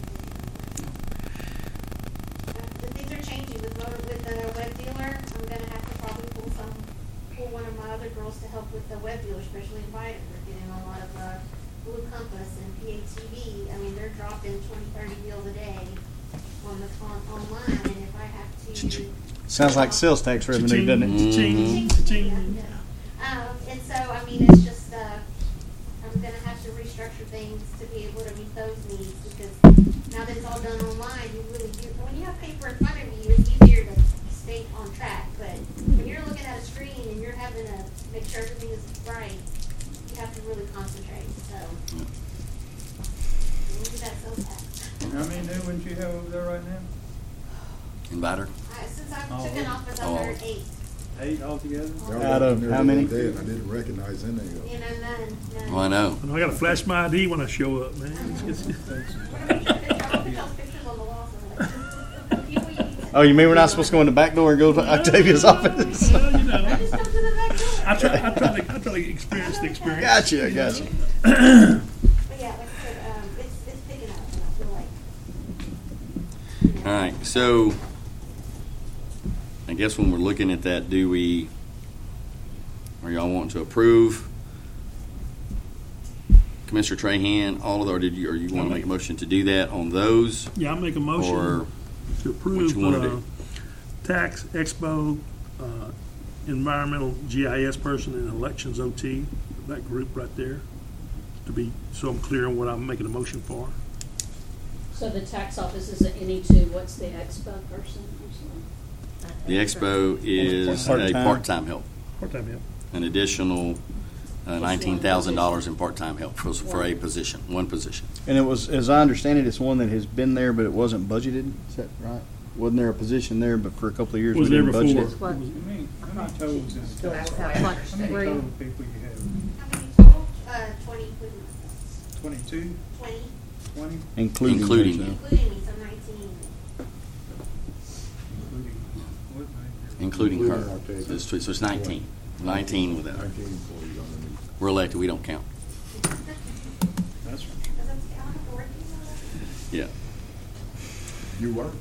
But things are changing with motor, with the web dealer. I'm gonna have to probably pull some, pull one of my other girls to help with the web dealer, especially in Biden. We're getting a lot of, uh, Blue Compass and P A T V. I mean, they're dropping twenty, thirty deals a day on the, on, online, and if I have to. Sounds like sales tax revenue, doesn't it? Cha-ching, cha-ching. Um, and so, I mean, it's just, uh, I'm gonna have to restructure things to be able to meet those needs, because now that it's all done online, you really do, when you have paper in front of you, it's easier to stay on track, but when you're looking at a screen and you're having to make sure everything is right, you have to really concentrate, so. We'll do that sales tax. How many new ones you have over there right now? Inviter? I- Since I Oh. took an office, Oh. I've heard eight, Eight altogether? I was Out of in there how the other many? day, and I didn't recognize any of them. you know, none, none. Oh, I know. I gotta flash my I D when I show up, man. It's- it's- We're gonna get pictures, I'll put those pictures on the wall so that you- you- Oh, you mean we're not supposed to go in the back door and go to Octavia's office? Well, you know, Just come to the back door. I try, I try to, I try to experience the experience. Gotcha, gotcha. But yeah, like I said, um, it's, it's picking up, and I feel like. you know, All right, so I guess when we're looking at that, do we, are y'all wanting to approve Commissioner Trahan, all of the, or did you, or you want to make a motion to do that on those? Yeah, I'll make a Or motion to approve, you wanna uh, do? tax, expo, uh, environmental G I S person and elections O T, that group right there, to be, so I'm clear on what I'm making a motion for. So the tax office is at any two, what's the expo person? I'm sorry. The expo is a Part-time. part-time help, Part-time help. an additional uh, nineteen thousand dollars in part-time help for, for a position, one position. And it was, as I understand it, it's one that has been there, but it wasn't budgeted. Is that right? Wasn't there a position there, but for a couple of years Was we there didn't budget before. it? That's what- I mean, how many totals in the Still tax has office? that like How many three. total people you have? How many total? Uh, twenty, including myself. Twenty-two, Twenty, twenty, Including. Including. those, uh, including me, so nineteen. including, what, nine? Including her. Including our pay. So it's, so it's nineteen. nineteen without her. Nineteen employees underneath. We're elected, we don't count. That's right. Because that's the county board, you know? Yeah. You were?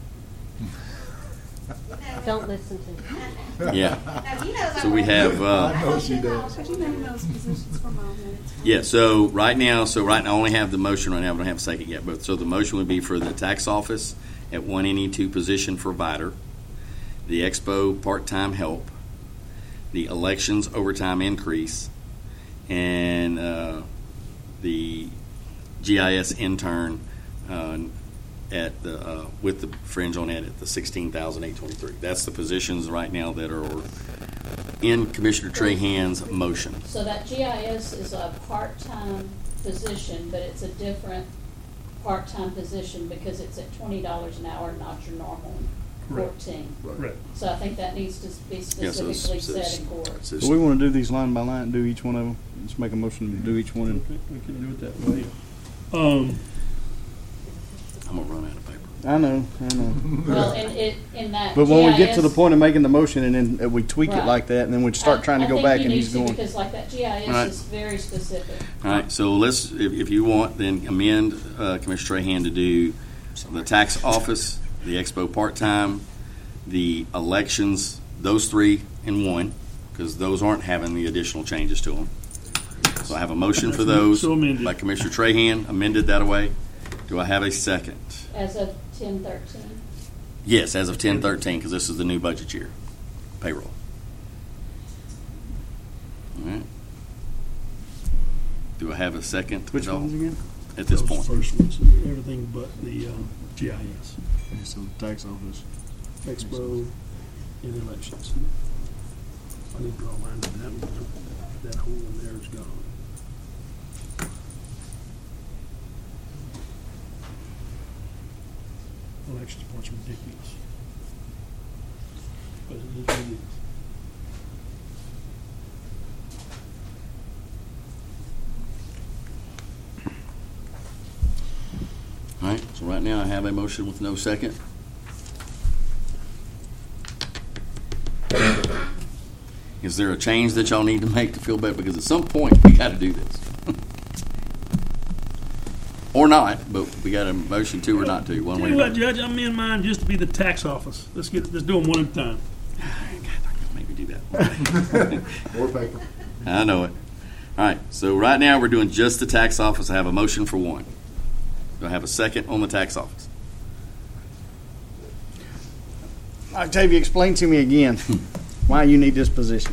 No, Don't listen to him. Yeah. No, he knows So I'm we right. have, uh, I know she does. Could you name those positions for a moment? Yeah, so right now, so right now, I only have the motion right now, we don't have a second yet, but, so the motion would be for the tax office at one any two position for Vider, the expo part-time help, the elections overtime increase, and, uh, the G I S intern, uh, at the, uh, with the fringe on it at the sixteen thousand eight twenty-three. That's the positions right now that are in Commissioner Trahan's motion. So that G I S is a part-time position, but it's a different part-time position because it's at twenty dollars an hour, not your normal Correct. fourteen. Right. So I think that needs to be Yeah, so it's- specifically so said it's- in court. so So we want to do these line by line, do each one of them? Let's make a motion to do each one. And Okay, we can do it that way. Um, I'm gonna run out of paper. I know, I know. Well, in, it, in that But when we get to the G I S point of making the motion and then uh, we tweak it Right. like that, and then we start I- trying to I go think back he and he's needs to, going. Because like that G I S Right. is very specific. All right, so let's, if, if you want, then amend uh, Commissioner Trahan to do the tax office, the expo part-time, the elections, those three in one, because those aren't having the additional changes to them. So I have a motion for those So amended. by Commissioner Trahan, amended that away. Do I have a second? As of ten thirteen. Yes, as of ten thirteen, because this is the new budget year, payroll. All right. Do I have a second? Which at all ones again? At this those point? First ones, everything but the, uh, G I S, So tax office. expo, and elections. I need to draw a line to that one. That whole one there is gone. Election part's ridiculous. But it is what it is. All right, so right now I have a motion with no second. Is there a change that y'all need to make to feel better? Because at some point, we got to do this. Or not, but we got a motion to or not to, one Tell way you or what, another. Judge, I'm in mine just to be the tax office. Let's get, let's do them one at a time. Maybe do that. More paper. I know it. All right, so right now we're doing just the tax office. I have a motion for one. Do I have a second on the tax office? Octavia, explain to me again why you need this position.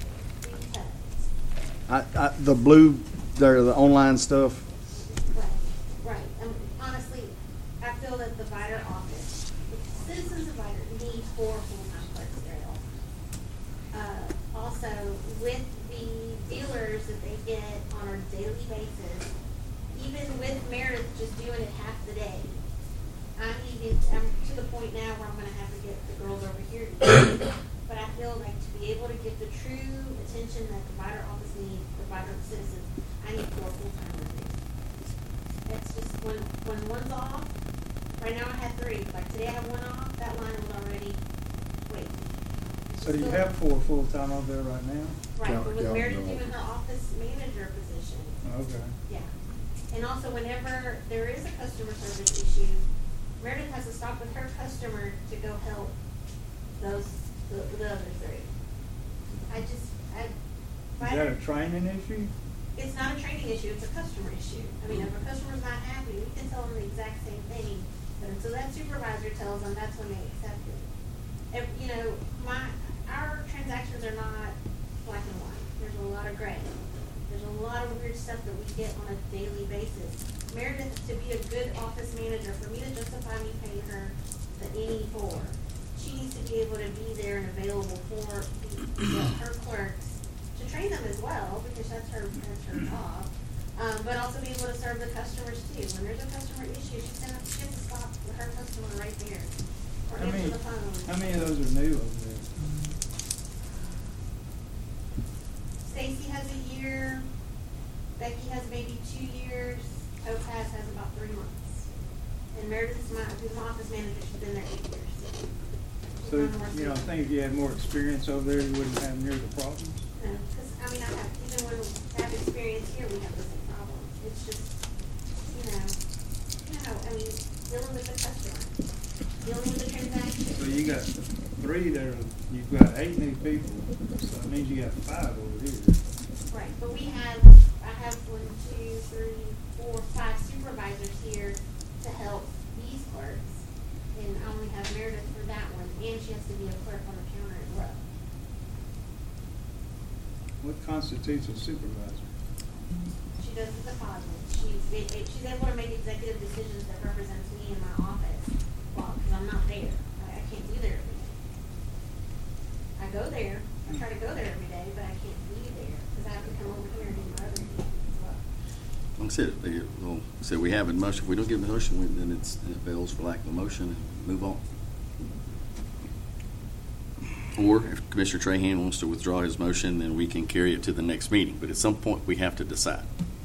I, I, the blue, the, the online stuff. Right, right. Um, honestly, I feel that the Vider office, the citizens of Vider need four full-time clerks there. Uh, also, with the dealers that they get on a daily basis, even with Meredith just doing it half the day, I needed, I'm to the point now where I'm gonna have to get the girls over here to do it. But I feel like to be able to give the true attention that the Vider office needs, the Vider citizens, I need four full-timers there. It's just when, when one's off, right now I had three, but like today I have one off, that line would already, wait. So do you have four full-time over there right now? Right, Count- but with count Meredith the doing her office manager position, Okay. yeah. And also whenever there is a customer service issue, Meredith has to stop with her customer to go help those, the, the other three. I just, I. Is that a training issue? it's not a training issue, it's a customer issue. I mean, if a customer's not happy, we can tell them the exact same thing, but until that supervisor tells them, that's when they accept it. If, you know, my, our transactions are not black and white. There's a lot of gray. There's a lot of weird stuff that we get on a daily basis. Meredith, to be a good office manager, for me to justify me paying her the N E four, she needs to be able to be there and available for the, the, her clerks to train them as well, because that's her, that's her job. Um, but also be able to serve the customers too. When there's a customer issue, she's gonna, she has to stop her customer right there. Or How answer many, the phone. how many of those are new over there? Stacy has a year, Becky has maybe two years, Topaz has about three months. And Meredith's my, who's my office manager, she's been there eight years. She's So, one more you know, I season. think if you had more experience over there, you wouldn't have near the problems. No, because, I mean, I have, even when we have experience here, we have the same problems. It's just, you know, you know, I mean, dealing with the customer, dealing with the transaction. So you got three there, you've got eight new people, so that means you got five over here. Right, but we have, I have one, two, three, four, five supervisors here to help these clerks. And I only have Meredith for that one, and she has to be a clerk on the counter as well. What constitutes a supervisor? She does the deposit. She's, it, it, she's able to make executive decisions that represents me in my office. Well, because I'm not there. I, I can't be there every day. I go there. I try to go there every day, but I can't be there because I have to come over here and do my other things as well. Like I said, they, well, so we have a motion. If we don't give a motion, we, then it's, it fails for lack of a motion and move on. Or if Commissioner Trahan wants to withdraw his motion, then we can carry it to the next meeting. But at some point, we have to decide.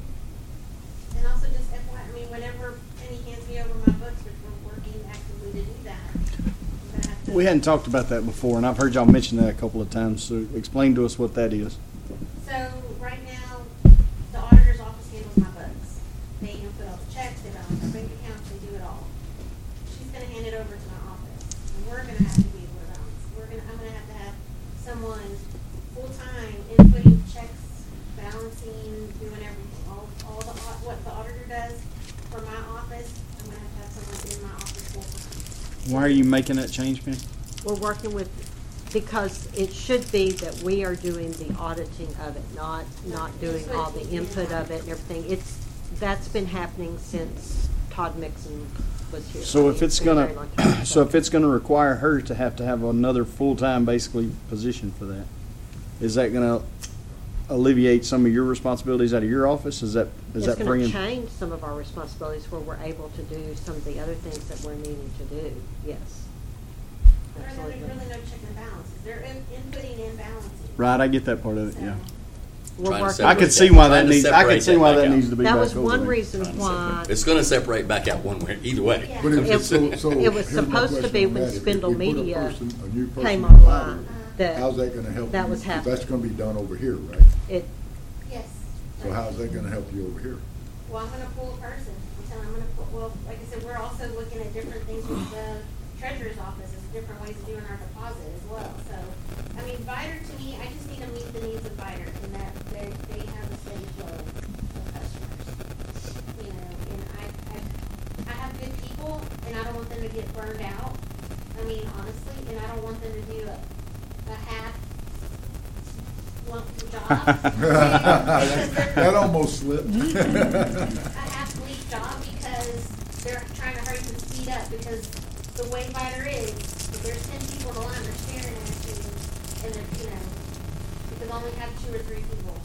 And also just F Y I, I mean, whenever Penny hands me over my books, which we're working actively to do that, I'm gonna have to. We hadn't talked about that before, and I've heard y'all mention that a couple of times, so explain to us what that is. So right now, the auditor's office handles my books. They input all the checks, they balance our bank accounts, they do it all. She's gonna hand it over to my office, and we're gonna have to be able to balance. We're gonna, I'm gonna have to have someone full-time inputting checks, balancing, doing everything. All, all the, au- what the auditor does for my office, I'm gonna have to have someone in my office full-time. Why are you making that change, Ben? We're working with, because it should be that we are doing the auditing of it, not, not doing all the input of it and everything. It's, that's been happening since Todd Mixon was here. So I if mean, it's been a gonna, very long time. so if it's gonna require her to have to have another full-time, basically, position for that, is that gonna alleviate some of your responsibilities out of your office? Is that, is that It's gonna bringing? change some of our responsibilities where we're able to do some of the other things that we're needing to do, yes. There's Absolutely. really no check and balances. They're in- inputting and balancing. Right, I get that part of it, yeah. We're Trying to working separate I could with- see why Trying that to needs, I separate could see that why back that out. needs to be back That over was one there. reason why, It's going to separate back out one way, either way. Yeah. But if It it's so, was- so. it was here's my supposed to question be on when that. If- if Spindle we put a Media person- a new person came on the online, ladder, that How's that gonna help you? that was 'Cause happening. That's gonna be done over here, right? it, Yes. So how's that gonna help you over here? Well, I'm gonna pull a person. I'm telling, I'm gonna put, well, like I said, we're also looking at different things with the treasurer's office, is different ways of doing our deposit as well. So, I mean, Vider to me, I just need to meet the needs of Vider in that they, they have a steady flow of customers. You know, and I, I, I have good people and I don't want them to get burned out. I mean, honestly, and I don't want them to do a, a half lump job. That almost slipped. A half bleak job because they're trying to hurry and speed up because the way Vider is, if there's ten people in the line, they're staring at you and they're, you know, because I only have two or three people.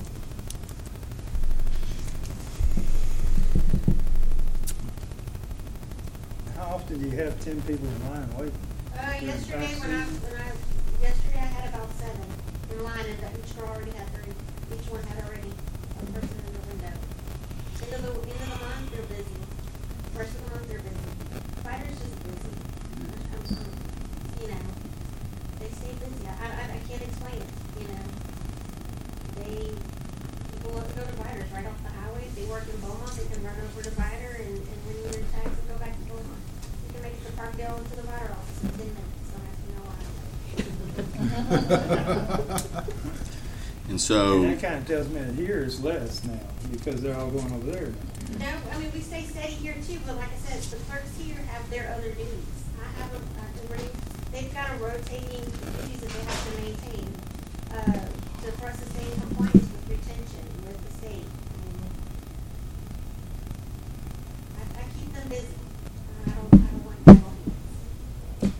How often do you have ten people in line waiting? Uh, During yesterday tax when I, season? when I, yesterday I had about seven in line and that each store already had three. Each one had already a person in the window. End of the, end of the month, they're busy. First of the month, they're busy. Vider's just busy. I'm, I'm, you know, they stay busy. I, I, I can't explain it, you know. They, people love to go to Vider's right off the highway. If they work in Beaumont, they can run over to Vider and, and renew their tax and go back to Beaumont. You can make it to Parkdale and to the Vider office in ten minutes. Don't ask me no why. And so, And that kind of tells me that here is less now, because they're all going over there now. No, I mean, we stay steady here too, but like I said, the clerks here have their other duties. I have a, uh, already- they've got a rotating duties that they have to maintain, uh, to, for us to stay in compliance with retention with the state. I, I keep them busy. I don't, I don't want them on.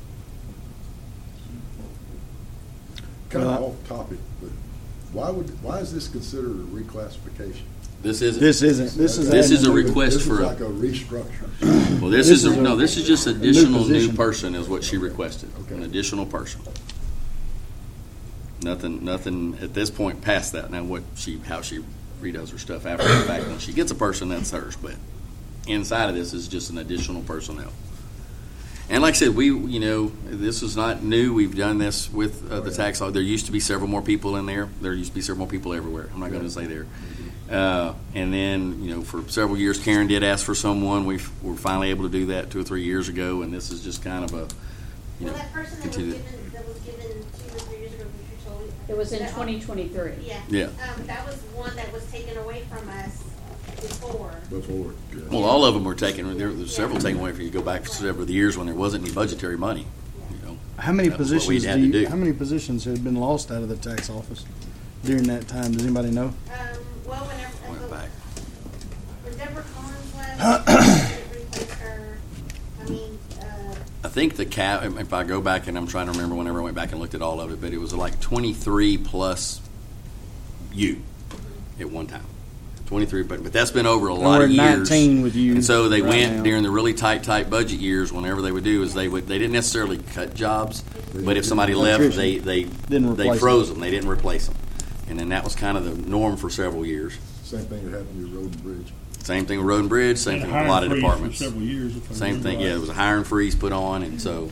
Kind of Uh, off topic, but why would, why is this considered a reclassification? this isn't. This isn't. This is. This is a adding- request This for is a- like a restructure. Well, this, This is, a, is a- no. This is just additional new, position. person is what she requested. Okay. An additional person. Nothing, nothing at this point past that. Now, what she, how she redoes her stuff after the fact, when she gets a person, that's hers. But inside of this is just an additional personnel. And like I said, we, you know, this is not new. We've done this with uh, the tax law. There used to be several more people in there. There used to be several more people everywhere. I'm not going to say there. Uh, and then, you know, for several years, Karen did ask for someone. We were finally able to do that two or three years ago, and this is just kind of a, you Well, know, that person that was continue. given, that was given two or three years ago, which you told. It was in that- twenty twenty-three. Yeah. Yeah. Um, that was one that was taken away from us before. Before. yeah. Well, all of them were taken. There were several taken away if you go back several years when there wasn't any budgetary money. You know, How many That was what positions we'd had do to you, do. how many positions have been lost out of the tax office during that time? Does anybody know? Um, well, whenever, went uh, back. when Deborah Collins left, it replaced her. I mean, uh, I think the cap. If I go back and I'm trying to remember whenever I went back and looked at all of it, but it was like twenty-three plus you at one time. twenty-three, but but that's been over a lot we're of at years. nineteen with you and so they right went now. during the really tight, tight budget years. Whenever they would do is they would they didn't necessarily cut jobs, but if somebody left, Attrition. they they Didn't they replace froze them. them. They didn't replace them, and then that was kind of the norm for several years. Same thing that happened with Road and Bridge. Same thing with Road and Bridge. Same Had thing a with a lot of hiring freeze departments. For several years. if I Same remember thing. right. Yeah, there was a hiring freeze put on, and so.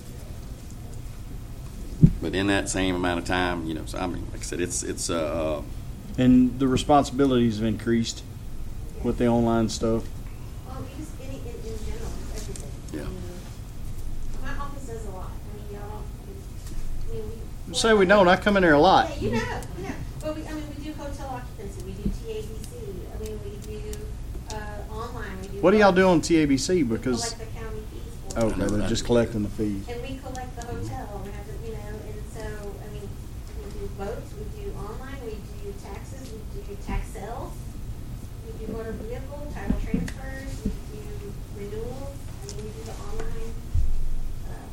But in that same amount of time, you know, so I mean, like I said, it's it's uh, uh And the responsibilities have increased with the online stuff. well, we just, any, in, in general, everything. Yeah. I mean, my office does a lot. I mean, y'all, I mean, we. Say we don't. I come in there a lot. Yeah, you know, you know. But we, I mean, we do hotel occupancy, we do T A B C, I mean, we do, uh, online, we do. What do y'all do on T A B C? We Because collect the county fees for it. okay, they're just collecting the fees. And we collect the hotel, we have to, you know, and so, I mean, we do boats, we do online, we do taxes, we do tax sales, we do motor vehicle, title transfers, we do renewals, I mean, we do the online. uh,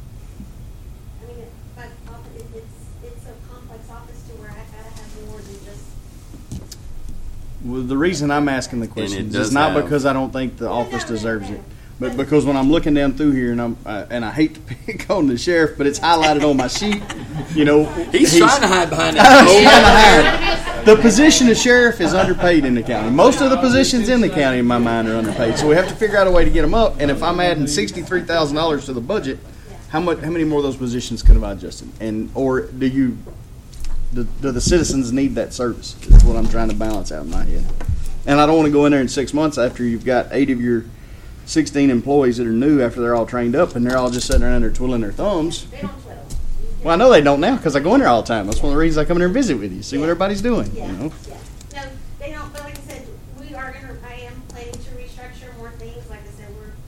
I mean, it- but often it- it's, it's a complex office to where I gotta have more than just. Well, the reason I'm asking the it questions does is not have- because I don't think the No, office no, no, deserves no. it, but because when I'm looking down through here and I'm uh, and I hate to pick on the sheriff, but it's highlighted on my sheet. You know, he's, trying to hide behind I'm that. trying to hide. The position of sheriff is underpaid in the county. Most of the positions in the county, in my mind, are underpaid. So we have to figure out a way to get them up. And if I'm adding sixty-three thousand dollars to the budget, how much? How many more of those positions could have I adjusted? And or do you? Do, do the citizens need that service? Is what I'm trying to balance out in my head. And I don't want to go in there in six months after you've got eight of your sixteen employees that are new after they're all trained up and they're all just sitting around there twiddling their thumbs. They don't twiddle. Well, I know they don't now because I go in there all the time. That's one of the reasons I come in there and visit with you, see what everybody's doing. Yeah, You know. yeah. No, they don't, but like I said, we are gonna, I am planning to restructure more things. Like I said, we're,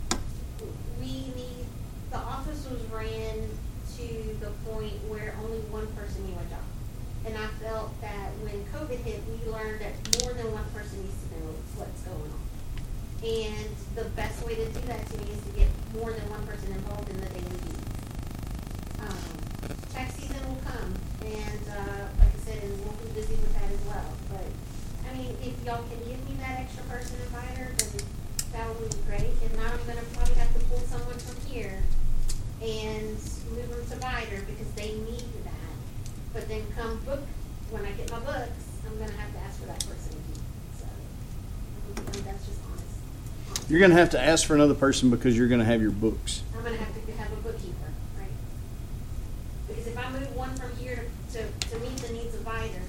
we need, the office was ran to the point where only one person knew a job. And I felt that when COVID hit, we learned that more than one person needs to know what's going on. And the best way to do that to me is to get more than one person involved in the daily needs. Um, tax season will come, and, uh, like I said, and we'll be busy with that as well. But, I mean, if y'all can give me that extra person in Vidor, then that would be great. If not, I'm gonna probably have to pull someone from here and move them to Vidor because they need that. But then come book, when I get my books, I'm gonna have to ask for that person again. So, I mean, that's just honest. honest. You're going to have to ask for another person because you're going to have your books. I'm gonna have to have a bookkeeper, right? Because if I move one from here to, to, to meet the needs of Vidor,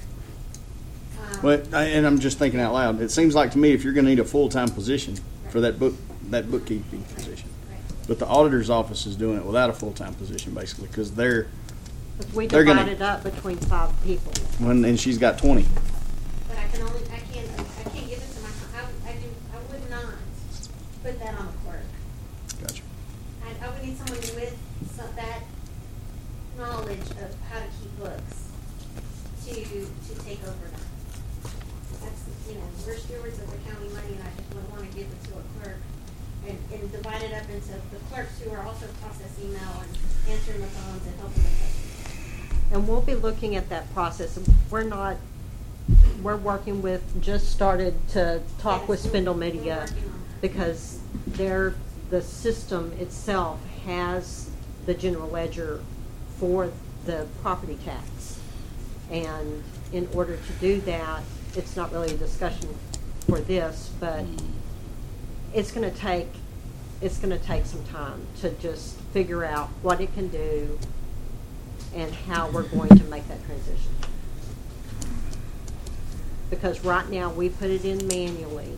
um. But I- and I'm just thinking out loud. It seems like to me if you're going to need a full time position for that book that bookkeeping position, Right. but the auditor's office is doing it without a full time position basically because they're Because we They're gonna- divide it up between five people. When, and she's got twenty. But I can only, I can't, I can't give it to my, I, I do, I would not put that on the clerk. Gotcha. I, I would need someone with some, that knowledge of how to keep books to, to take over that. That's, you know, we're stewards of the county money, and I just wouldn't want to give it to a clerk and, and divide it up into the clerks who are also processing email and answering the phones and helping the customers. And we'll be looking at that process. We're not, we're working with, just started to talk Yes, with we're- Spindle we're Media working on that. because they're, the system itself has the general ledger for the property tax. And in order to do that, it's not really a discussion for this, but it's gonna take, it's gonna take some time to just figure out what it can do and how we're going to make that transition. Because right now, we put it in manually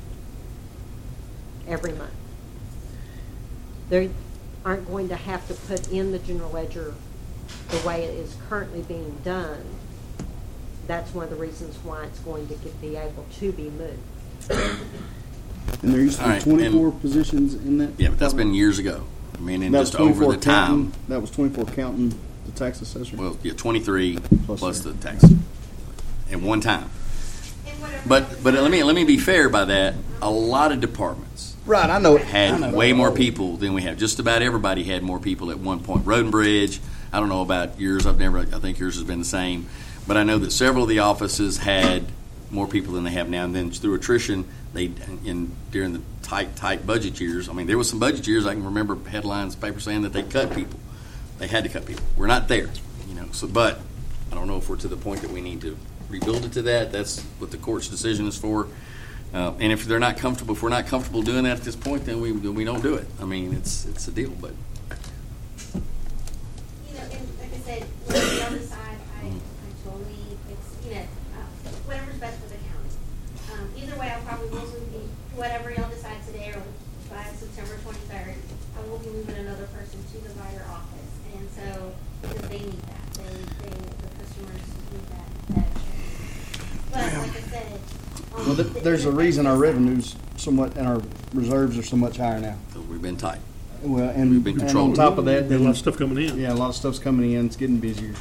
every month. They aren't going to have to put in the general ledger the way it is currently being done. That's one of the reasons why it's going to get, be able to be moved. And there used to All be right, twenty-four and- positions in that. Yeah, but that's been department? years ago. I mean, and That was just over twenty-four the time. counting- That was twenty-four counting the tax assessor. Well, yeah, twenty-three Plus plus the- the tax at one time. And whatever But but let me let me be fair by that. A lot of departments Right, I know. I know had that. way more people than we have. Just about everybody had more people at one point. Road and Bridge. I don't know about yours. I've never. I think yours has been the same. But I know that several of the offices had more people than they have now. And then through attrition, they in during the tight tight budget years. I mean, there was some budget years I can remember headlines, paper saying that they cut people. They had to cut people. We're not there, you know. So, but I don't know if we're to the point that we need to rebuild it to that. That's what the court's decision is for. Uh, and if they're not comfortable, if we're not comfortable doing that at this point, then we then we don't do it. I mean, it's it's a deal, but. You know, and like I said, on the other side, I, I totally, it's, you know, uh, whatever's best for the county. Um, either way, I probably will be, whatever y'all decide today or by September twenty-third, I will be moving another person to the Vider office. And so, because they need that, they, they, the customers need that, that assurance. But like I said. um, Well, th- the- there's a the reason our effective side- revenues somewhat and our reserves are so much higher now. So we've been tight. Well, and, We've been and on controlled. top of that, There's a lot then of stuff coming in. yeah, a lot of stuff's coming in. It's getting busier.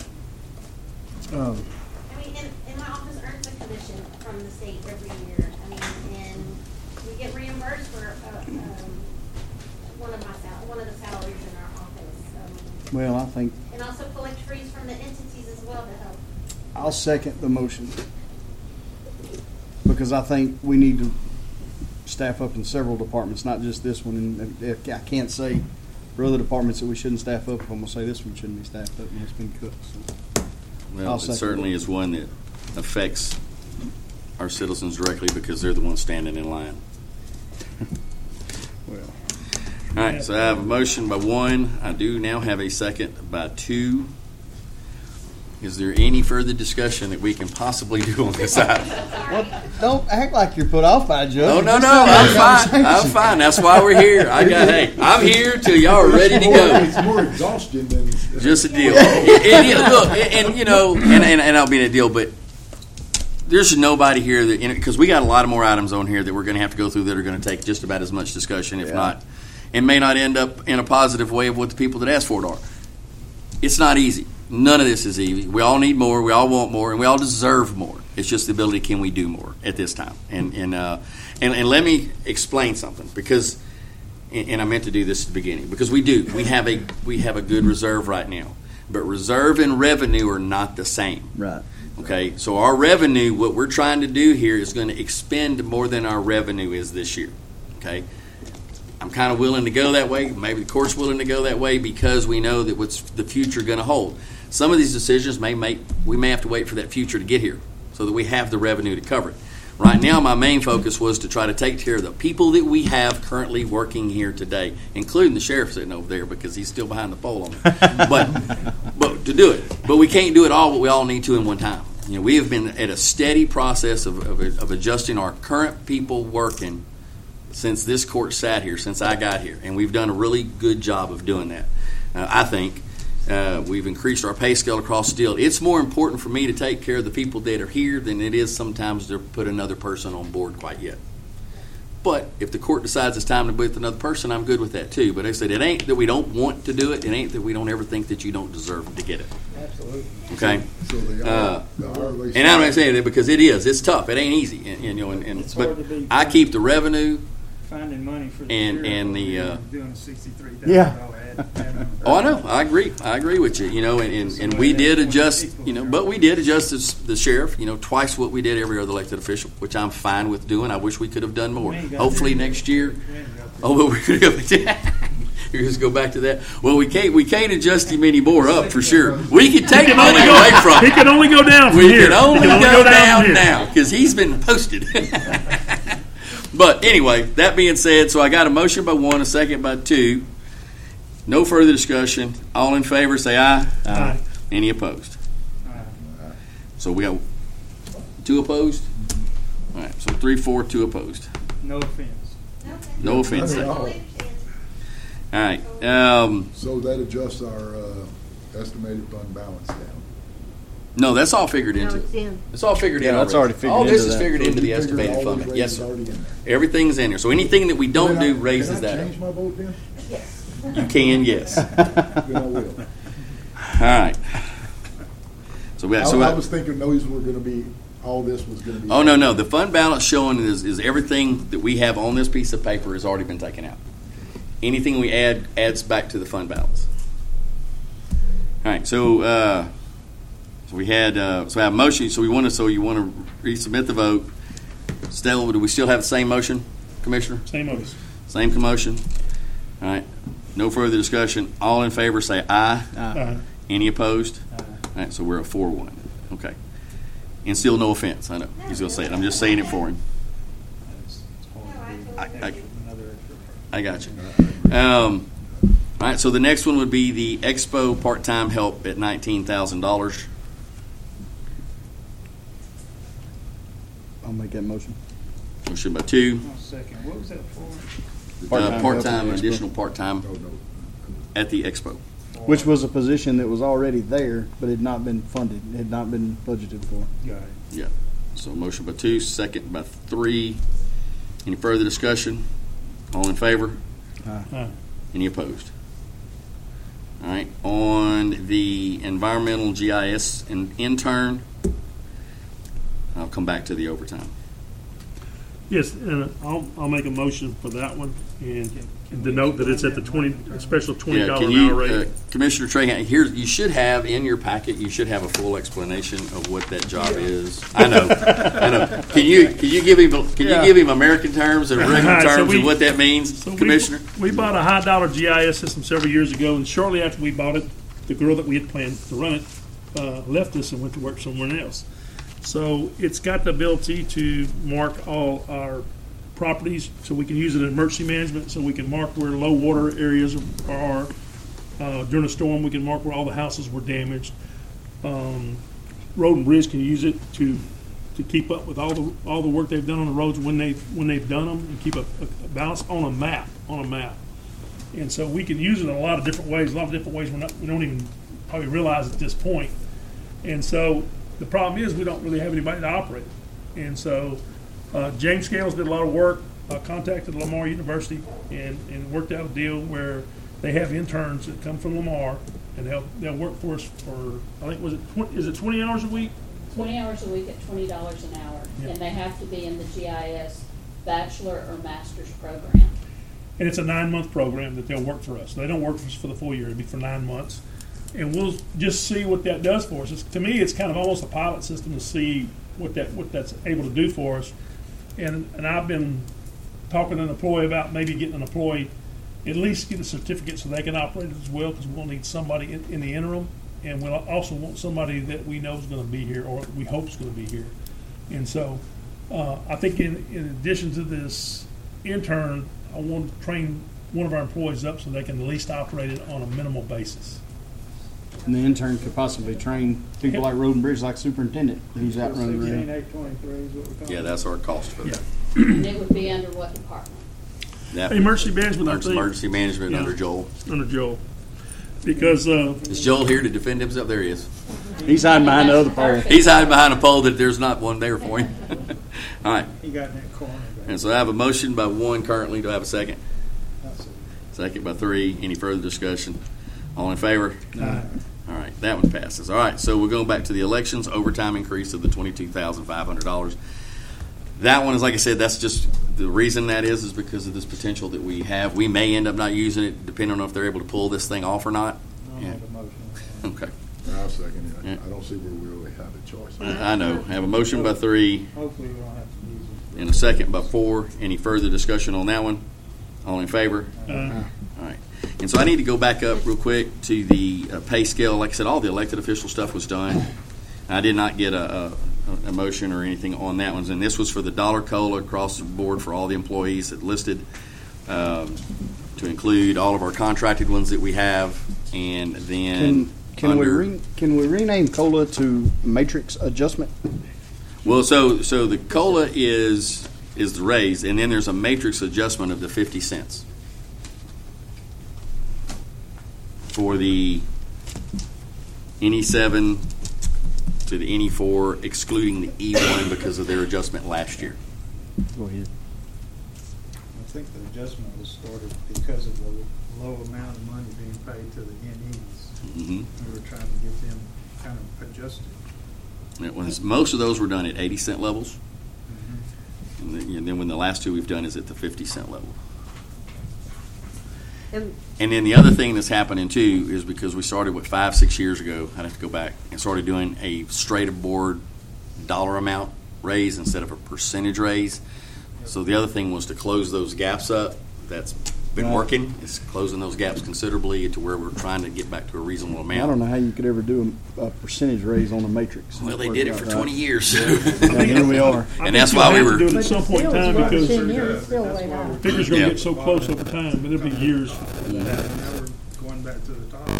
Um, I mean, and, and my office earns a commission from the state every year. I mean, and we get reimbursed for, uh, um, one of my sal- one of the salaries in our office. Um, well, I think and also collect fees from the entities as well to help. I'll second the motion because I think we need to staff up in several departments, not just this one. And if I can't say for other departments that we shouldn't staff up, I'm gonna say this one shouldn't be staffed up and it's been cut. So. Well, I'll it second certainly it. is one that affects our citizens directly because they're the ones standing in line. Well, All right, so I have a motion by one. I do now have a second by two. Is there any further discussion that we can possibly do on this item? well, don't act like you're put off by a judge. Oh, no, Just no, have a I'm fine. I'm conversation. fine. That's why we're here. I got, hey, I'm here till y'all are ready to go. It's more exhaustion than. Just a deal. And, and, look, and, and, you know, and, and, and I'll be in a deal, but there's nobody here that, because we got a lot of more items on here that we're going to have to go through that are going to take just about as much discussion, if Yeah. not, and may not end up in a positive way of what the people that ask for it are. It's not easy. None of this is easy. We all need more. We all want more, and we all deserve more. It's just the ability, can we do more at this time? And and uh, and, and let me explain something, because, and, and I meant to do this at the beginning, because we do. We have a we have a good reserve right now, but reserve and revenue are not the same. Right. Okay, so our revenue, what we're trying to do here is going to expend more than our revenue is this year. Okay, I'm kind of willing to go that way. Maybe the court's willing to go that way because we know that what's the future going to hold. Some of these decisions may make, we may have to wait for that future to get here so that we have the revenue to cover it. Right now, my main focus was to try to take care of the people that we have currently working here today, including the sheriff sitting over there because he's still behind the pole on me. But, but to do it, but we can't do it all, but we all need to in one time. You know, we have been at a steady process of, of, of adjusting our current people working since this court sat here, since I got here, and we've done a really good job of doing that, uh, I think. Uh, we've increased our pay scale across the deal. It's more important for me to take care of the people that are here than it is sometimes to put another person on board quite yet. But if the court decides it's time to put another person, I'm good with that too. But I said, it ain't that we don't want to do it. It ain't that we don't ever think that you don't deserve to get it. Absolutely. Okay? So the Uh, hour- the hourly And I'm not salary- saying that because it is. It's tough. It ain't easy. And, you know, and, and It's but hard to be- I keep the revenue. Finding money for the And- sheriff and the, over uh, doing a sixty-three Yeah. thousand dollar ad. ad- Oh, I know. I agree. I agree with you. You know, and, and, and we did adjust. You know, but we did adjust the, the sheriff. You know, twice what we did every other elected official, which I'm fine with doing. I wish we could have done more. We ain't got Hopefully there. next year. We ain't got there. Oh, well, we're going to go. You just go back to that. Well, we can't. We can't adjust him any more up for sure. We can take money away from He him. can only go down from We here. can only, He can go, down, from here. now because he's been posted. But anyway, that being said, so I got a motion by one, a second by two. No further discussion. All in favor, say aye. Aye. Any opposed? Uh, So we got two opposed. All right. So three, four, two opposed. No offense. No offense. Not at All all. right. Um, So that adjusts our uh, estimated fund balance down. no, that's all figured No, into it's it. in. It's all figured in. Yeah, that's already figured All this into is that. figured So into you the figured estimated all those funding. Yes, raises sir. already in there. Everything's in there. So anything that we don't Can I- do raises can I that change my vote then? up. You can, yes. All Then I will. right. So we I, got. So I I- was thinking those were gonna be, all this was gonna be. Oh, no, no. The fund balance showing is, is everything that we have on this piece of paper has already been taken out. Anything we add adds back to the fund balance. All right, so uh, so we had uh, so I have a motion. So we want to so you want to resubmit the vote. Still, do we still have the same motion, Commissioner? Same others. Same commotion. All right. No further discussion. All in favor say aye. Aye. Any opposed? All right, so we're at four one. Okay. And still no offense. I know he's going to say it. I'm just saying it for him. It's- it's hard No, I to do. I, I, Another extra. I got you. Um, all right, so the next one would be the Expo part-time help at nineteen thousand dollars. I'll make that motion. Motion by two. One second, what was that for? Uh, Part-time part-time, help at the additional Expo. part-time Oh, no. at the Expo. Which was a position that was already there, but had not been funded, had not been budgeted for. Got it. Yeah. So motion by two, second by three. Any further discussion? All in favor? Aye. Any opposed? All right. On the environmental G I S and intern, I'll come back to the overtime. Yes, and I'll, I'll make a motion for that one and and denote that it's at the twenty, special twenty Yeah, dollar can an you, hour uh, rate. Commissioner Trahan, here, you should have in your packet, you should have a full explanation of what that job is. I know, I know. Can you, can you give him, can you Yeah. give him American terms and regular Alright, so terms we- and what that means, So we- Commissioner? We bought a high dollar G I S system several years ago, and shortly after we bought it, the girl that we had planned to run it uh, left us and went to work somewhere else. So it's got the ability to mark all our properties, so we can use it in emergency management, so we can mark where low water areas are. Uh, during a storm, we can mark where all the houses were damaged. Um, Road and Bridge can use it to to keep up with all the all the work they've done on the roads when they when they've done them, and keep a, a balance on a map on a map. And so we can use it in a lot of different ways, a lot of different ways we're not, we don't even probably realize at this point. And so the problem is we don't really have anybody to operate it. And so uh, James Scales did a lot of work, uh, contacted Lamar University and, and worked out a deal where they have interns that come from Lamar and they'll they'll work for us for, I think, was it twenty, is it twenty hours a week? Twenty hours a week at twenty dollars an hour, Yeah. and they have to be in the G I S bachelor or master's program. And it's a nine-month program that they'll work for us. They don't work for us for the full year. It'll be for nine months. And we'll just see what that does for us. It's, to me, it's kind of almost a pilot system to see what that what that's able to do for us. And and I've been talking to an employee about maybe getting an employee, at least get a certificate so they can operate it as well, because we'll need somebody in, in the interim. And we'll also want somebody that we know is going to be here, or we hope is going to be here. And so uh, I think in, in addition to this intern, I want to train one of our employees up so they can at least operate it on a minimal basis. And the intern could possibly train people like Road and Bridge, like superintendent, who's out running Sixteen, around. eight twenty-three is what we're talking about. Yeah, that's our cost for Yeah. that. And it would be under what department? That- Emergency management, I Emergency think, emergency management Yeah. under Joel. under Joel. because, uh, Is Joel here to defend himself? There he is. He's hiding behind the other pole. He's hiding behind a pole that there's not one there for him. All right. He got in that corner. And so I have a motion by one currently. Do I have a second? That's it. Second by three. Any further discussion? All in favor? Aye. All right, that one passes. All right, so we're going back to the elections, overtime increase of the twenty-two thousand five hundred dollars. That one is, like I said, that's just, the reason that is is because of this potential that we have. We may end up not using it, depending on if they're able to pull this thing off or not. I'll Yeah. make a motion. Okay. I'll second it. Yeah. I don't see where we really have a choice. I I know. Have a motion by three Hopefully we don't have to use it. and a second by four. Any further discussion on that one? All in favor? uh, All right. And so I need to go back up real quick to the uh, pay scale. Like I said, all the elected official stuff was done. I did not get a, a, a motion or anything on that one. And this was for the dollar COLA across the board for all the employees that listed, um, to include all of our contracted ones that we have. And then Can, can we under, re, can we rename COLA to matrix adjustment? well, so so the COLA is is the raise, and then there's a matrix adjustment of the fifty cents. For the N E seven to the N E four, excluding the E one because of their adjustment last year. Go ahead. I think the adjustment was started because of the low amount of money being paid to the N Es. Mm-hmm. We were trying to get them kind of adjusted. It was, most of those were done at eighty cent levels, Mm-hmm. and then, and then when the last two we've done is at the fifty cent level. And And then the other thing that's happening too is because we started with five, six years ago, I'd have to go back and started doing a straight aboard dollar amount raise instead of a percentage raise. So the other thing was to close those gaps up. That's been Right. working. It's closing those gaps considerably to where we're trying to get back to a reasonable amount. I don't know how you could ever do a, a percentage raise on a matrix. Well, they did it for twenty years. And here we are. I And think that's you'll why we have to were- do it But at some it's point in still time about because ten years, it's still That's way why high. we're- figures going to Yeah. get so close over time, but it'll be years. And now we're going back to the top.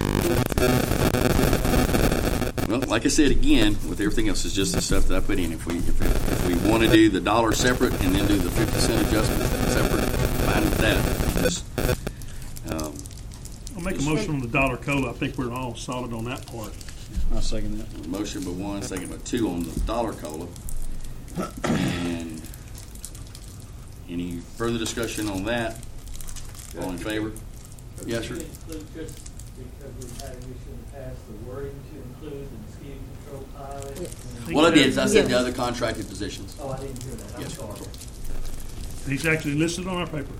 Well, like I said again, with everything else, it's just the stuff that I put in. If we if, if we want to do the dollar separate and then do the fifty cent adjustment separate, fine with that. Just, um, I'll make a motion on the dollar COLA. I think we're all solid on that part. I'll second that. motion by one, second by two on the dollar COLA. And any further discussion on that? All in favor? Yes, sir. Include just because we've had an issue in the past, the wording to include the mosquito control pilot. Yes. Well, it is. I said the Yes. other contracted positions. Oh, I didn't hear that, I'm Yes, sorry. He's actually listed on our paper.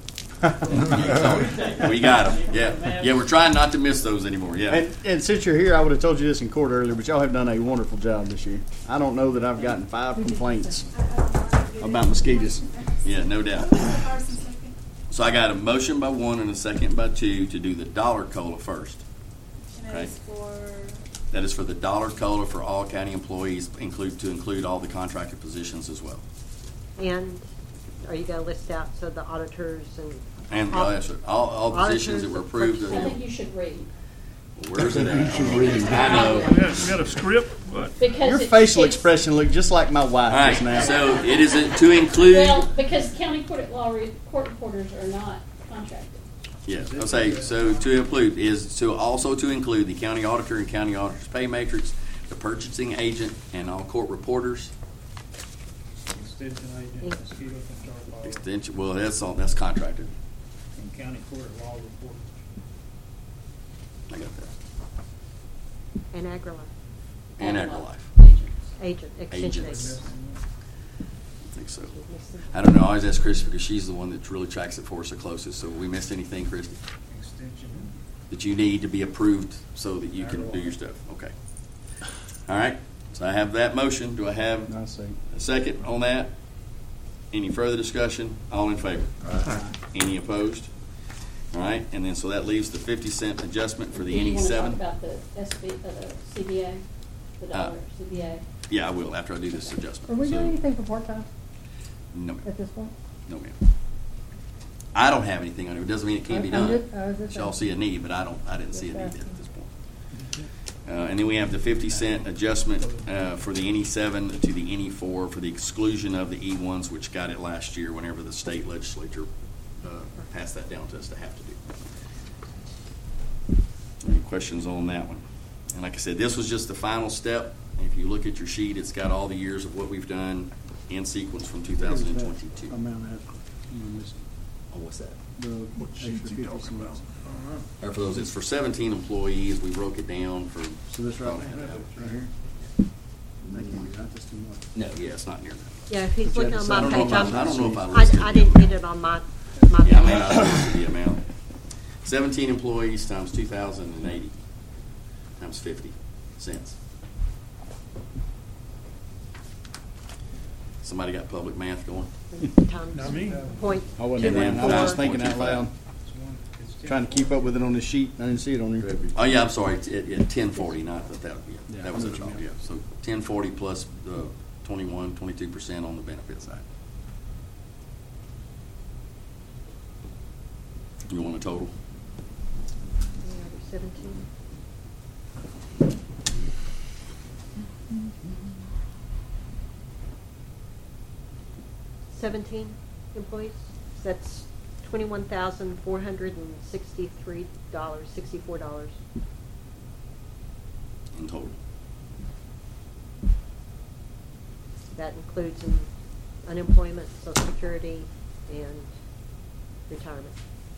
We got them. Yeah, yeah. We're trying not to miss those anymore. Yeah. And, and since you're here, I would have told you this in court earlier, but y'all have done a wonderful job this year. I don't know that I've gotten five complaints about mosquitoes. Yeah, no doubt. So I got a motion by one and a second by two to do the dollar COLA first. Okay. That is for the dollar COLA for all county employees, include to include all the contracted positions as well. And are you going to list out so the auditors and? And uh, yes, sir. all, all positions that were approved. I think you should read, Where's it at? I know. We got, we got a script, but because Your it's- facial it's- expression looked just like my wife All right. just now. So it is to include. Well, because county court law, re- court reporters are not contracted. Yeah, I'll say, so to include is to also to include the county auditor and county auditor's pay matrix, the purchasing agent, and all court reporters. Extension agent, mosquito control pilot, Extension, well, that's all, that's contracted. and county court law reporters. I got that. And AgriLife, And And AgriLife. agents. agent, extension Agents. agent. I think so. I don't know, I always ask Christy because she's the one that really tracks it for us the closest. So we missed anything, Christy, Extension. that you need to be approved so that you can do your stuff? Okay. All right, so I have that motion. Do I have I see. a second on that? Any further discussion? All in favor? Any opposed? All right, and then so that leaves the fifty cent adjustment for the Do N you E want to talk seven. about the S B, uh, the C B A, the Uh, dollar C B A? Yeah, I will after I do this adjustment. Are we So- doing anything for part-time No, ma'am. at this point? No, ma'am. I don't have anything on it. It doesn't mean it can't be I'm done. just- I was just Y'all see a need, but I don't. I didn't see a Just need asking. at this point. Uh, and then we have the fifty cent adjustment uh, for the N E seven to the N E four for the exclusion of the E ones, which got it last year whenever the state legislature uh, passed that down to us to have to do. Any questions on that one. And like I said, this was just the final step. If you look at your sheet, it's got all the years of what we've done in sequence from two thousand twenty-two. Amount of, you know, this- Oh, what's that? the extra fifty cents. Or for those, it's for seventeen employees. We broke it down for. So this right, right here? That can't be right, that's too much. No, yeah, it's not near that. Yeah, if he's But you looking had on to my I don't know page, if I- I'm, I don't know if I I, listed I the didn't amount. get it on my, my Yeah, I may not page. have listed the amount. Seventeen employees times two thousand and eighty times fifty cents. Somebody got public math going? Times Not me. Point I wasn't, And then I was just five thinking out point two five. loud, trying to keep up with it on the sheet. I didn't see it on there. Oh, yeah, I'm sorry, it's at, at ten forty, not that that would be, Yeah, that was I it know all, what you yeah. So ten forty plus the twenty-one, twenty-two percent on the benefit side. You want a total? Yeah, there's seventeen. Seventeen employees, that's twenty-one thousand, four hundred and sixty-three dollars, sixty-four dollars. In total. That includes um, unemployment, social security, and retirement.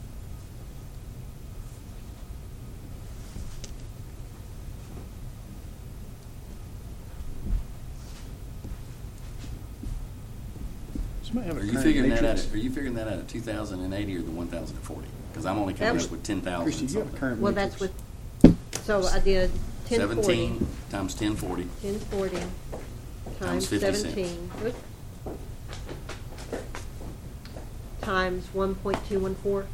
Somebody have a Are you current figuring that out, matrix? at- are you figuring that out at two thousand and eighty or the one thousand and forty? Because I'm only coming That up was- with ten thousand Christie, and do you have a something. current Well, that's matrix? with, so I did ten forty. Seventeen times ten forty. Ten forty Times times fifty cents. seventeen. Oop. Times one point two one four.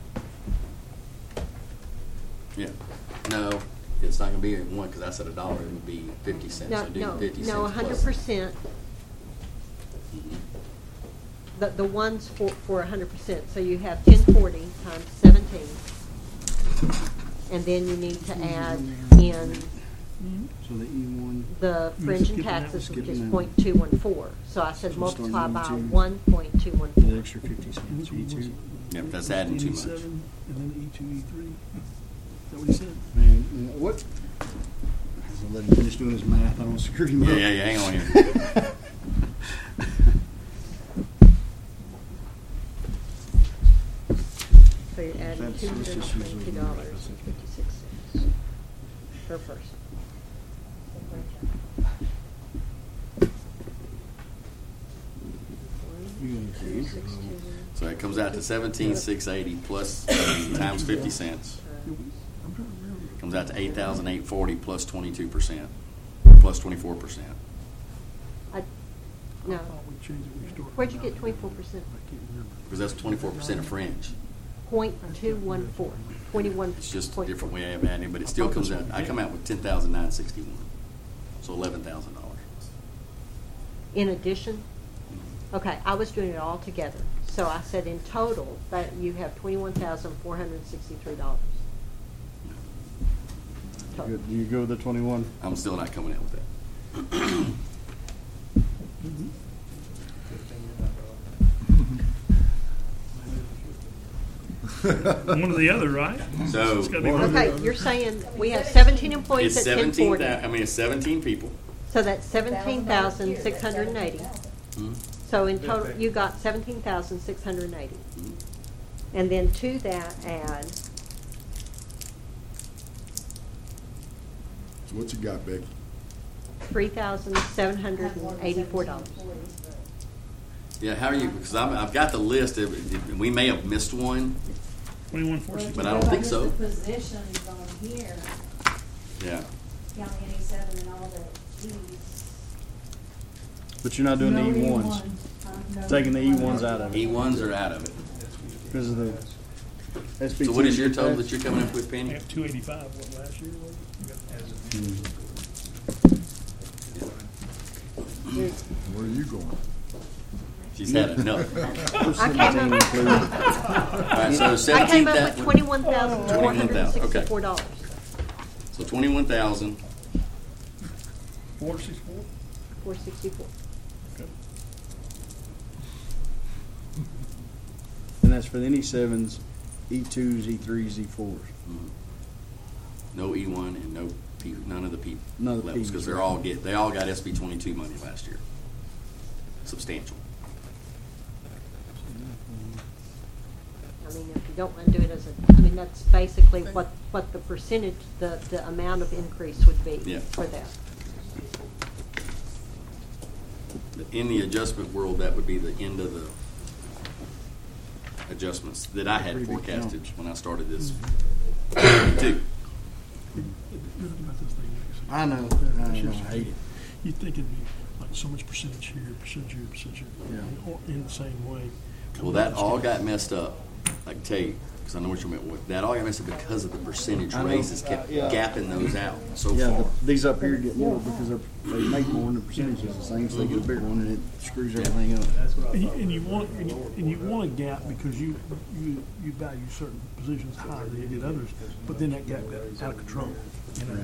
Yeah. No, it's not gonna be at one, because I said a dollar, it would be fifty cents. No, So do no, fifty no, a cents hundred plus. percent. Mhm. The, the ones for, for a hundred percent. So you have ten forty times seventeen. And then you need to add in So the E one, the You're fringe and skipping that, taxes, which skipping is that. point two one four. So I said So we're starting multiply by on two. one point two one the four. extra fifty cents, E two. Yeah, but that's adding too much. seven, and then E two, E three. Is that what he said? Man, you know, what? I'll let him finish doing his math, I don't screw him up. Yeah, yeah, yeah, hang on here. So you're adding That's- two let's hundred and just use twenty those numbers. dollars and fifty-six cents per person. You gonna say Two, six, interest? two, So it comes out to seventeen six eighty plus times fifty cents. Comes out to eight thousand eight forty plus twenty-two percent, plus twenty-four percent. I, no. we changed it, we started Where'd you from get nine. twenty-four percent? I can't remember. Because that's twenty-four percent of fringe. Point two one four, twenty-one. It's just a point different four. way of adding, but it still comes out, I come out with ten thousand nine sixty-one. So eleven thousand dollars. In addition? Okay, I was doing it all together. So I said in total, that you have twenty-one thousand four hundred and sixty-three dollars. You go- you go with the twenty-one? I'm still not coming out with that. One or the other, right? So- It's gotta be one or the Okay, other. you're saying we have seventeen employees It's at ten seventeen, forty. thou- I mean, it's seventeen people. So that's seventeen thousand six hundred and eighty. Mhm. So in total, you got seventeen thousand six hundred and eighty. Mhm. And then to that add, So what you got, Becky? three thousand seven hundred and eighty-four dollars. Yeah, how are you, because I'm, I've got the list, of- we may have missed one, Twenty-one, four, Well, six. But I don't think so. if you go by just the positions on here, yeah. counting any seven and all the E's. But you're not doing the No E ones, ones, huh? No taking the E ones out of E it. ones are out of it. Because of the S B T. So what is your total that you're coming up with, I Penny? have two eighty-five, what, last year was it? Where are you going? She's had enough. I came up, All right, so I came seventeen up with thousand. twenty-one thousand four hundred and sixty-four dollars. So twenty-one thousand, Four, six, four? Four sixty-four. Okay. And that's for the N E sevens, E twos, E threes, E fours. No E one and no P, none of the P None of the levels, Ps, because they're right. all get, they all got S B twenty-two money last year. Substantial. I mean, if you don't want to do it as a, I mean, that's basically what, what the percentage, the, the amount of increase would be Yeah. for that. In the adjustment world, that would be the end of the adjustments that I had Pretty big forecasted jumps. when I started this. Mm-hmm. Too. I know, I know, I hate it. You'd think it'd be like so much percentage here, percentage here, percentage here, Yeah. or in the same way. Well, that all got messed up. I can tell you, because I know what you meant with that. All got messed up because of the percentage I know. raises kept Yeah. gapping those out so Yeah, far. the, these up here get more because they're, they make more and the percentage is the same, so they get a bigger one and it screws everything up. And you, and you want, and you, and you want a gap because you, you, you value certain positions higher than you did others, but then that gap got out of control, you know? Right.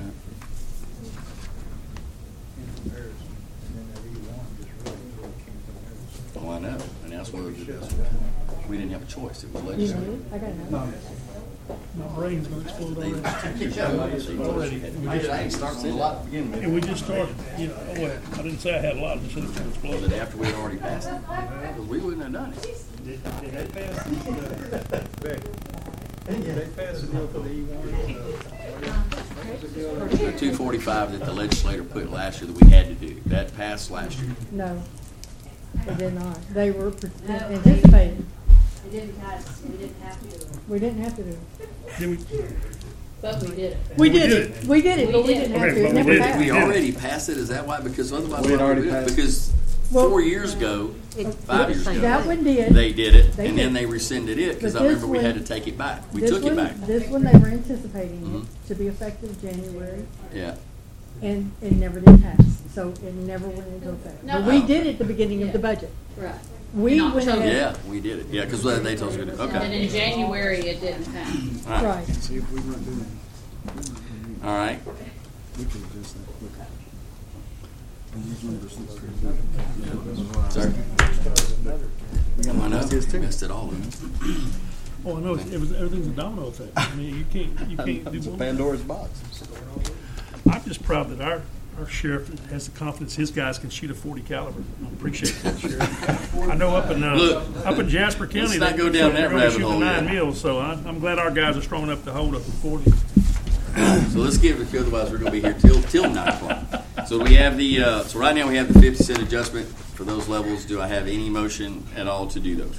In comparison, and then that E one just really, really came from Oh, I know, and that's what we didn't have a choice. It was legislative. I got another. My brain's gonna explode They- already. Already. We I just- ain't starting a lot to begin with. And we just started, you know, oh, well, I didn't say I had a lot, I just said it's gonna Was explode. it after we had already passed it? Because we wouldn't have done it. Did, did they pass the, Becky, did they pass the deal for the E one? What was the deal? The two forty-five that the legislator put last year that we had to do, that passed last year. No, they did not. They were pre- anticipating. It didn't pass, we didn't have to do it. We didn't have to do it. Then we, But we did it. We We did did it. it. We did it, We but we did. didn't have Okay, to. but It we never did it. passed. We already passed it, is that why? Because otherwise. We had why would already we do it? passed it. Because Well- four years ago, It- five years ago. That one did. They did it, They and then did. they rescinded it, because But I this remember we had to one- take it back. We This took it one- back. This one, they were anticipating Mhm. it to be effective January, Yeah. and it never did pass. So it never went into effect. No. But we did it at the beginning of the budget. Right. We In went October. ahead. Yeah, we did it. Yeah, because they told us we did. And Okay. in January, it didn't pass. All right. Right. See if we run through that. All right. We could adjust that quicker. And these numbers look pretty good. Sir? We got I one know. of his too. Missed it all. oh, I know, it's- it was, everything's a domino effect. I mean, you can't, you can't do It's a one. Pandora's box. I'm just proud that our, our sheriff has the confidence his guys can shoot a forty caliber. I appreciate that, Sheriff. I know up in, uh, Look, up in Jasper County, not they- go down they're that gonna rabbit shoot the hole nine yet. mils, so I, I'm glad our guys are strong enough to hold up a forty. So let's give it, otherwise we're going to be here till till nine o'clock. So we have the. Uh, so right now we have the fifty cent adjustment for those levels. Do I have any motion at all to do those?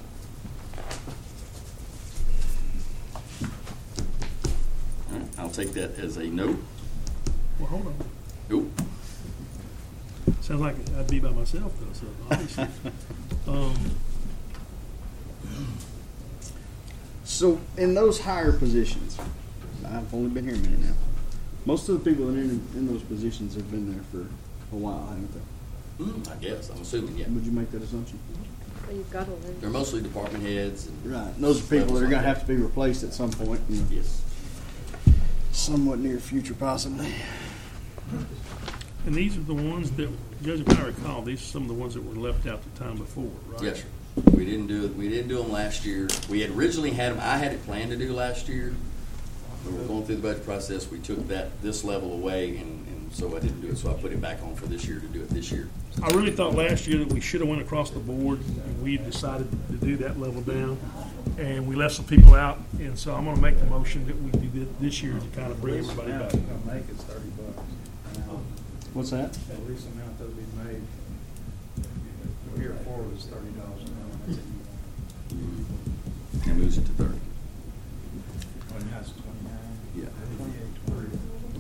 All right, I'll take that as a no. Well, hold on. Nope. Sounds like I'd be by myself though, so obviously. Um, So in those higher positions, I've only been here a minute now. Most of the people that are in, in those positions have been there for a while, haven't they? Mm, I guess. I'm assuming, yeah. Would you make that assumption? Well, you've got to lose. They're mostly department heads. And Right. And those are people that are going to have to be replaced at some point, in the Yes. somewhat near future, possibly. and these are the ones that, Judge, if I recall, these are some of the ones that were left out the time before, right? Yes, sir. We didn't do it. We didn't do them last year. We had originally had them. I had it planned to do last year. We were going through the budget process. We took that this level away, and, and so I didn't do it. So I put it back on for this year to do it this year. I really thought last year that we should have went across the board, and we decided to do that level down, and we left some people out, and so I'm gonna make the motion that we do this, this year to kind of bring everybody Amount back. it's gonna make is thirty bucks. an hour. What's that? The least amount that'll be made, from here forward is thirty dollars an hour. And moves it to thirty. Well, now it's twenty-nine. Yeah. Twenty-eight, twenty.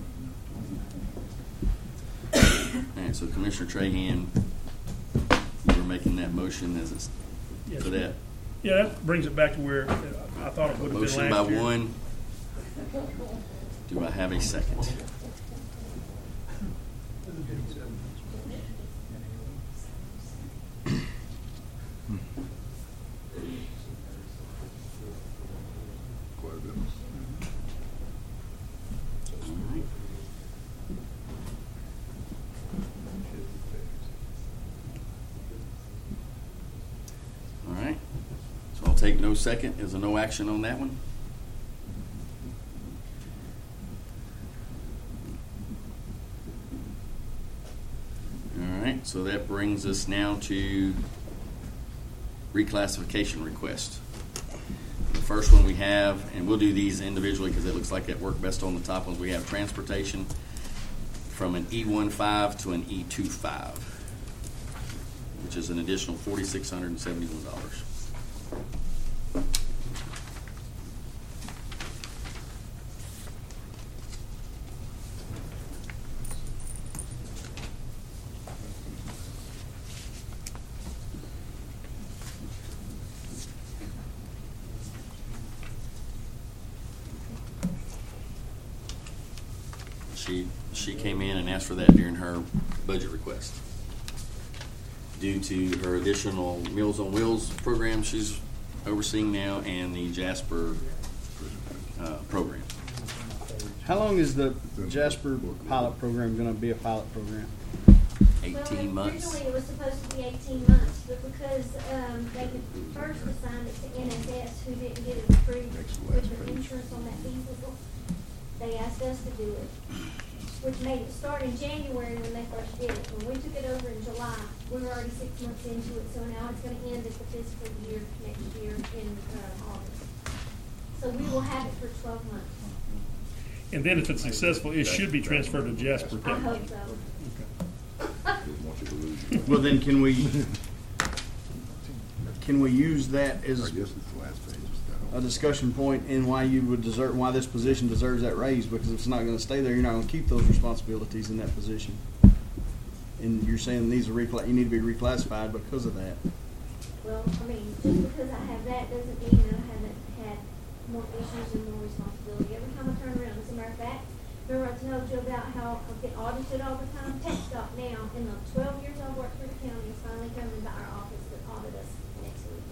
All right. So Commissioner Trahan, you were making that motion as it's Yes, for that. Yeah, that brings it back to where uh, I thought it would have been Motion by last year. one. Do I have a second? Quite a bit. All right. All right. So I'll take no second. Is there no action on that one? right, so that brings us now to reclassification request. The first one we have, and we'll do these individually because it looks like that worked best on the top ones. We have transportation from an E one five to an E two five, which is an additional four thousand six hundred seventy-one dollars. She, she came in and asked for that during her budget request. Due to her additional Meals on Wheels program she's overseeing now and the Jasper uh, program. How long is the Jasper pilot program going to be a pilot program? eighteen Well, months. originally it was supposed to be eighteen months, but because, um, they had first assigned it to N S S, who didn't get it approved with the insurance on that vehicle, they asked us to do it, which made it start in January when they first did it. When we took it over in July, we were already six months into it, so now it's gonna end at the fiscal year, next year in, uh, August. So we will have it for twelve months. And then if it's successful, it should be transferred to Jasper. I hope so. Didn't want you to lose your- Well, then can we, can we use that I as guess it's the last page. a discussion point in why you would deserve, why this position deserves that raise? Because if it's not gonna stay there, you're not gonna keep those responsibilities in that position. And you're saying these are recla, you need to be reclassified because of that. Well, I mean, just because I have that doesn't mean that I haven't had more issues and more responsibility. Every time I turn around, as a matter of fact, remember I told you about how I get audited all the time? TechStop now, in the twelve years I've worked for the county, is finally coming to our office to audit us next week.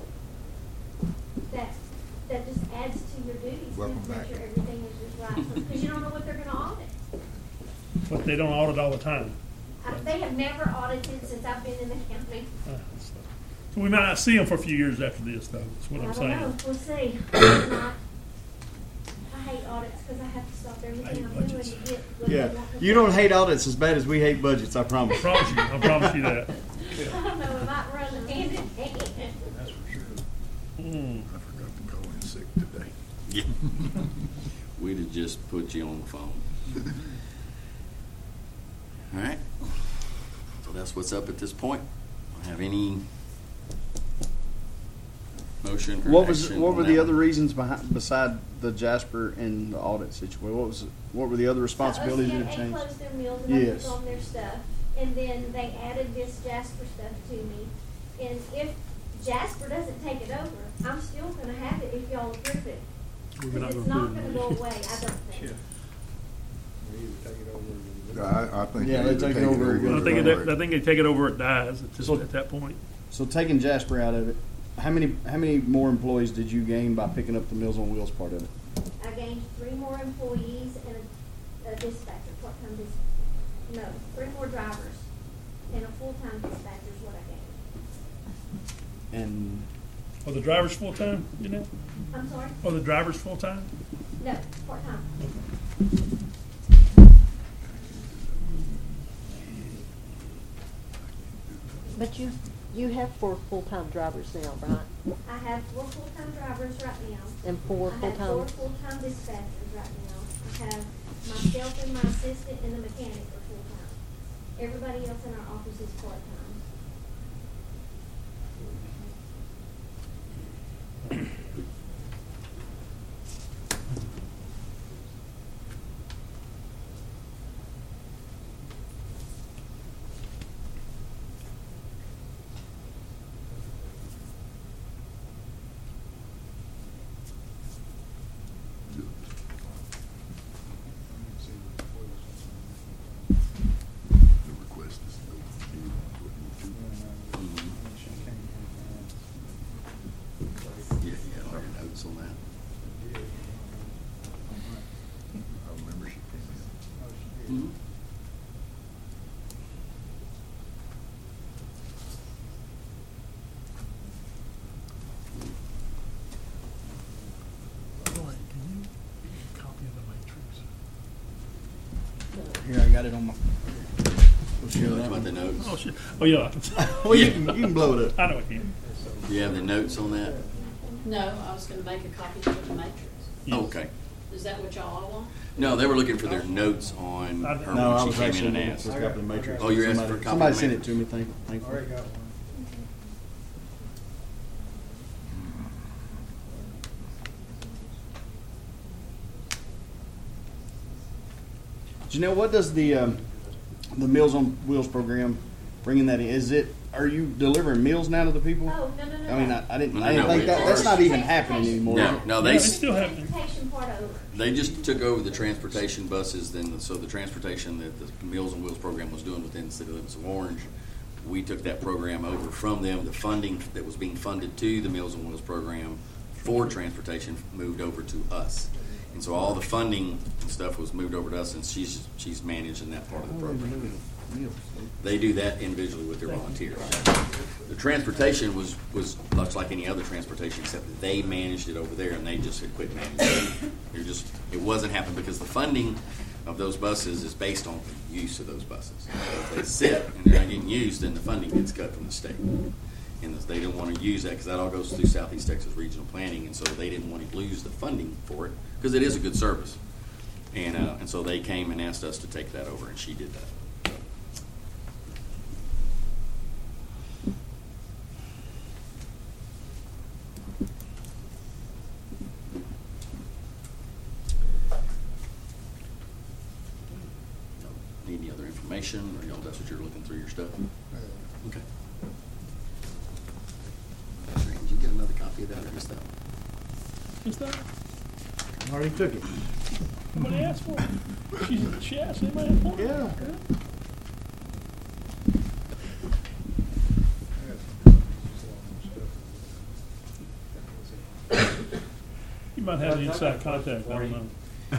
That, that just adds to your duties, to Welcome make back. sure everything is just right, because you don't know what they're gonna audit. But they don't audit all the time. Uh, They have never audited since I've been in the county. Uh, So we might not see them for a few years after this, though, is what I I'm don't know, saying. we'll see. If not, I hate audits because I have to stop everything hate I'm doing budgets. to get what they Yeah, want me you to don't do. hate audits as bad as we hate budgets, I I promise. promise you, I promise you that. I don't know, it might run hand in hand. That's for sure. Mm. I forgot to call in sick today. Yeah. We'd have just put you on the phone. All right. So that's what's up at this point. Have any motion or What was, action what on were that the one? other reasons behind, beside the Jasper and the audit situation? What was, what were the other responsibilities So you O had C A changed? closed their mills and I Yes. took on their stuff, and then they added this Jasper stuff to me. And if Jasper doesn't take it over, I'm still gonna have it if y'all approve it. We're Because not it's gonna not approve gonna it. go away, I don't think. We either take it over or we I, I think. Yeah, they they either take it over or I go think, Right. it, I think they take it over, it dies at, this, So- at that point. So taking Jasper out of it, how many, how many more employees did you gain by picking up the Meals on Wheels part of it? I gained three more employees and a, a dispatcher, part-time dis, no, three more drivers and a full-time dispatcher is what I gained. And Are the drivers full-time, you know? I'm sorry? Are the drivers full-time? No, part-time. But you, you have four full-time drivers now, right? I have four full-time drivers right now. And four I have four full-time? full-time dispatchers right now. I have myself and my assistant and the mechanic are full-time. Everybody else in our office is part-time. The request is no, you want what you do. Yeah, yeah, all your notes on that. I remember she came in. Mhm. Copy of the matrix. here, I got it on my, You know about the notes? Oh, shit. Oh, yeah. Well, you can, you can blow it up. I know it can. Do you have the notes on that? No, I was gonna make a copy of the matrix. Yes. Okay. Is that what y'all all want? No, they were looking for their notes on I- her No, I when was she came actually in and looking asked. for a copy of the matrix. Oh, you're asking Somebody- for a copy Somebody of the sent it matrix? to me, thank, thank you. Already got one. Janelle, what does the, um, the Meals on Wheels program, bringing that in, is it, are you delivering meals now to the people? Oh, no, no, no. I mean, no. I, I didn't, No, I didn't no, think we that, are- that's not even happening anymore. No, no, Yeah, they, it's still happening. Transportation part over. they just took over the transportation buses, then, so the transportation that the Meals on Wheels program was doing within the city limits of Orange, we took that program over from them. The funding that was being funded to the Meals on Wheels program for transportation moved over to us. And so all the funding and stuff was moved over to us, and she's, she's managing that part of the program. They do that individually with their volunteers. The transportation was, was much like any other transportation, except that they managed it over there, and they just had quit managing it. They're just, it wasn't happening because the funding of those buses is based on the use of those buses. So if they sit and they're not getting used, then the funding gets cut from the state. And they didn't want to use that because that all goes through Southeast Texas Regional Planning, and so they didn't want to lose the funding for it because it is a good service. And uh, and so they came and asked us to take that over, and she did that. Need any other information, or y'all, that's what you're looking through your stuff? Okay. Did you get another copy of that, or just that one? Just that. I already took it. Somebody asked for it. She, she asked anybody asked for it? Yeah. You might have the inside contact, I don't know.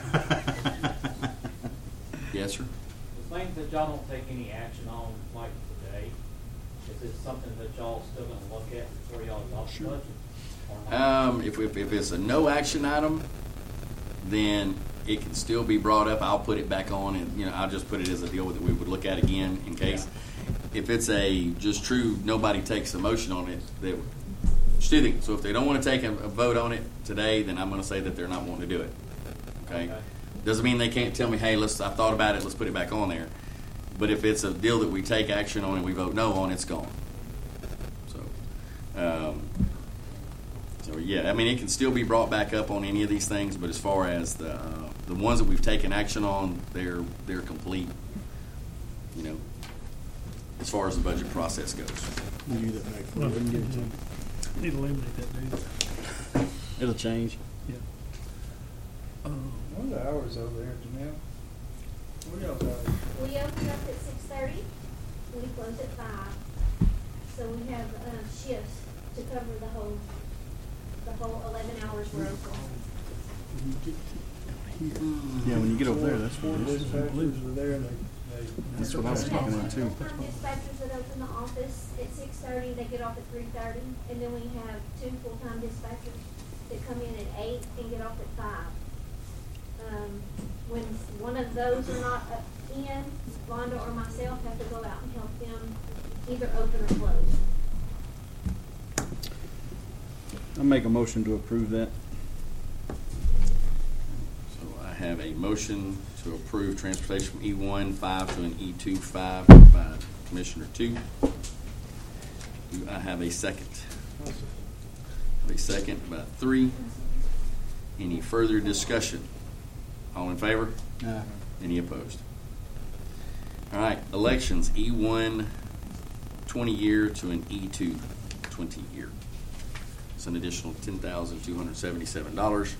Yes, sir. The things that y'all don't take any action on, like today, is it something that y'all still gonna look at before y'all adopt the budget? or not? Um, if, if, if it's a no action item, then it can still be brought up. I'll put it back on, and you know, I'll just put it as a deal that we would look at again in case. If it's a just true, nobody takes a motion on it. That student. So if they don't want to take a, a vote on it today, then I'm going to say that they're not wanting to do it. Okay? Okay. Doesn't mean they can't tell me, hey, let's. I thought about it. Let's put it back on there. But if it's a deal that we take action on and we vote no on, it's gone. So, um, so yeah, I mean, it can still be brought back up on any of these things. But as far as the uh, the ones that we've taken action on, they're they're complete. You know, as far as the budget process goes. We'll give that back for you. We can give it to you. Need to eliminate that, dude. It'll change. Yeah. Uh, What are the hours over there, Janelle? What else hours? We open up at six thirty, we close at five. So we have, uh, shifts to cover the whole, the whole eleven hours we're open. Yeah, when you get over there, that's Four what it is. dispatchers are there and they, they. That's what I was We talking have about too. full-time dispatchers that open the office at six thirty, they get off at three thirty, and then we have two full-time dispatchers that come in at eight and get off at five. Um, when one of those are not uh, in, Vonda or myself have to go out and help them either open or close. I'll make a motion to approve that. So I have a motion to approve transportation from E one five to an E two five by Commissioner Two. Do I have a second? A second by Three. Any further discussion? All in favor? Aye. Any opposed? All right, elections, E one twenty year to an E two twenty year. It's an additional ten thousand two hundred seventy-seven dollars.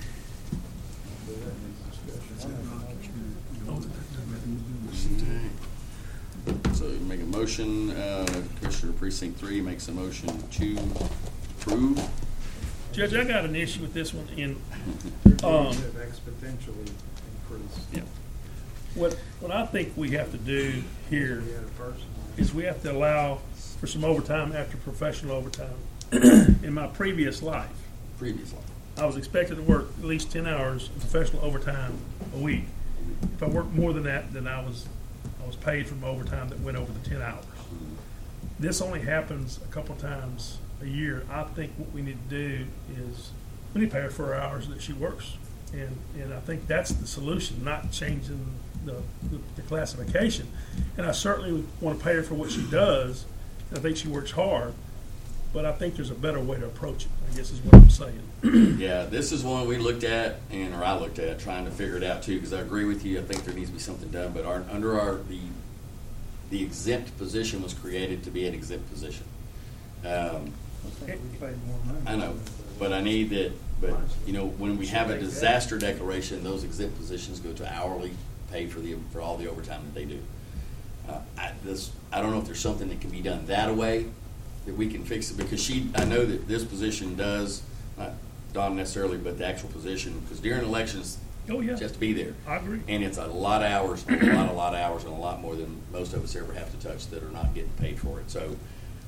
So you make a motion, uh, Commissioner Precinct Three makes a motion to approve. Judge, I got an issue with this one in, Their Um, duties have exponentially increased. Yeah. what, what I think we have to do here We had a person. is we have to allow for some overtime after professional overtime. In my previous life, Previously. I was expected to work at least ten hours of professional overtime a week. If I worked more than that, then I was I was paid from overtime that went over the ten hours. This only happens a couple times a year. I think what we need to do is, we need to pay her for her hours that she works. And, and I think that's the solution, not changing the, the, the classification. And I certainly want to pay her for what she does. I think she works hard, but I think there's a better way to approach it, I guess is what I'm saying. Yeah, this is one we looked at, and or I looked at, trying to figure it out too, because I agree with you. I think there needs to be something done. But our, under our the the exempt position was created to be an exempt position. Um, I think we paid more money. I know, but I need that. But you know, when we have a disaster declaration, those exempt positions go to hourly pay for the for all the overtime that they do. Uh, I, this I don't know if there's something that can be done that way that we can fix it, because she I know that this position does not Dawn necessarily, but the actual position, because during elections, Oh, yeah. she has to be there. I agree. And it's a lot of hours, a lot, a lot of hours, and a lot more than most of us ever have to touch that are not getting paid for it. So,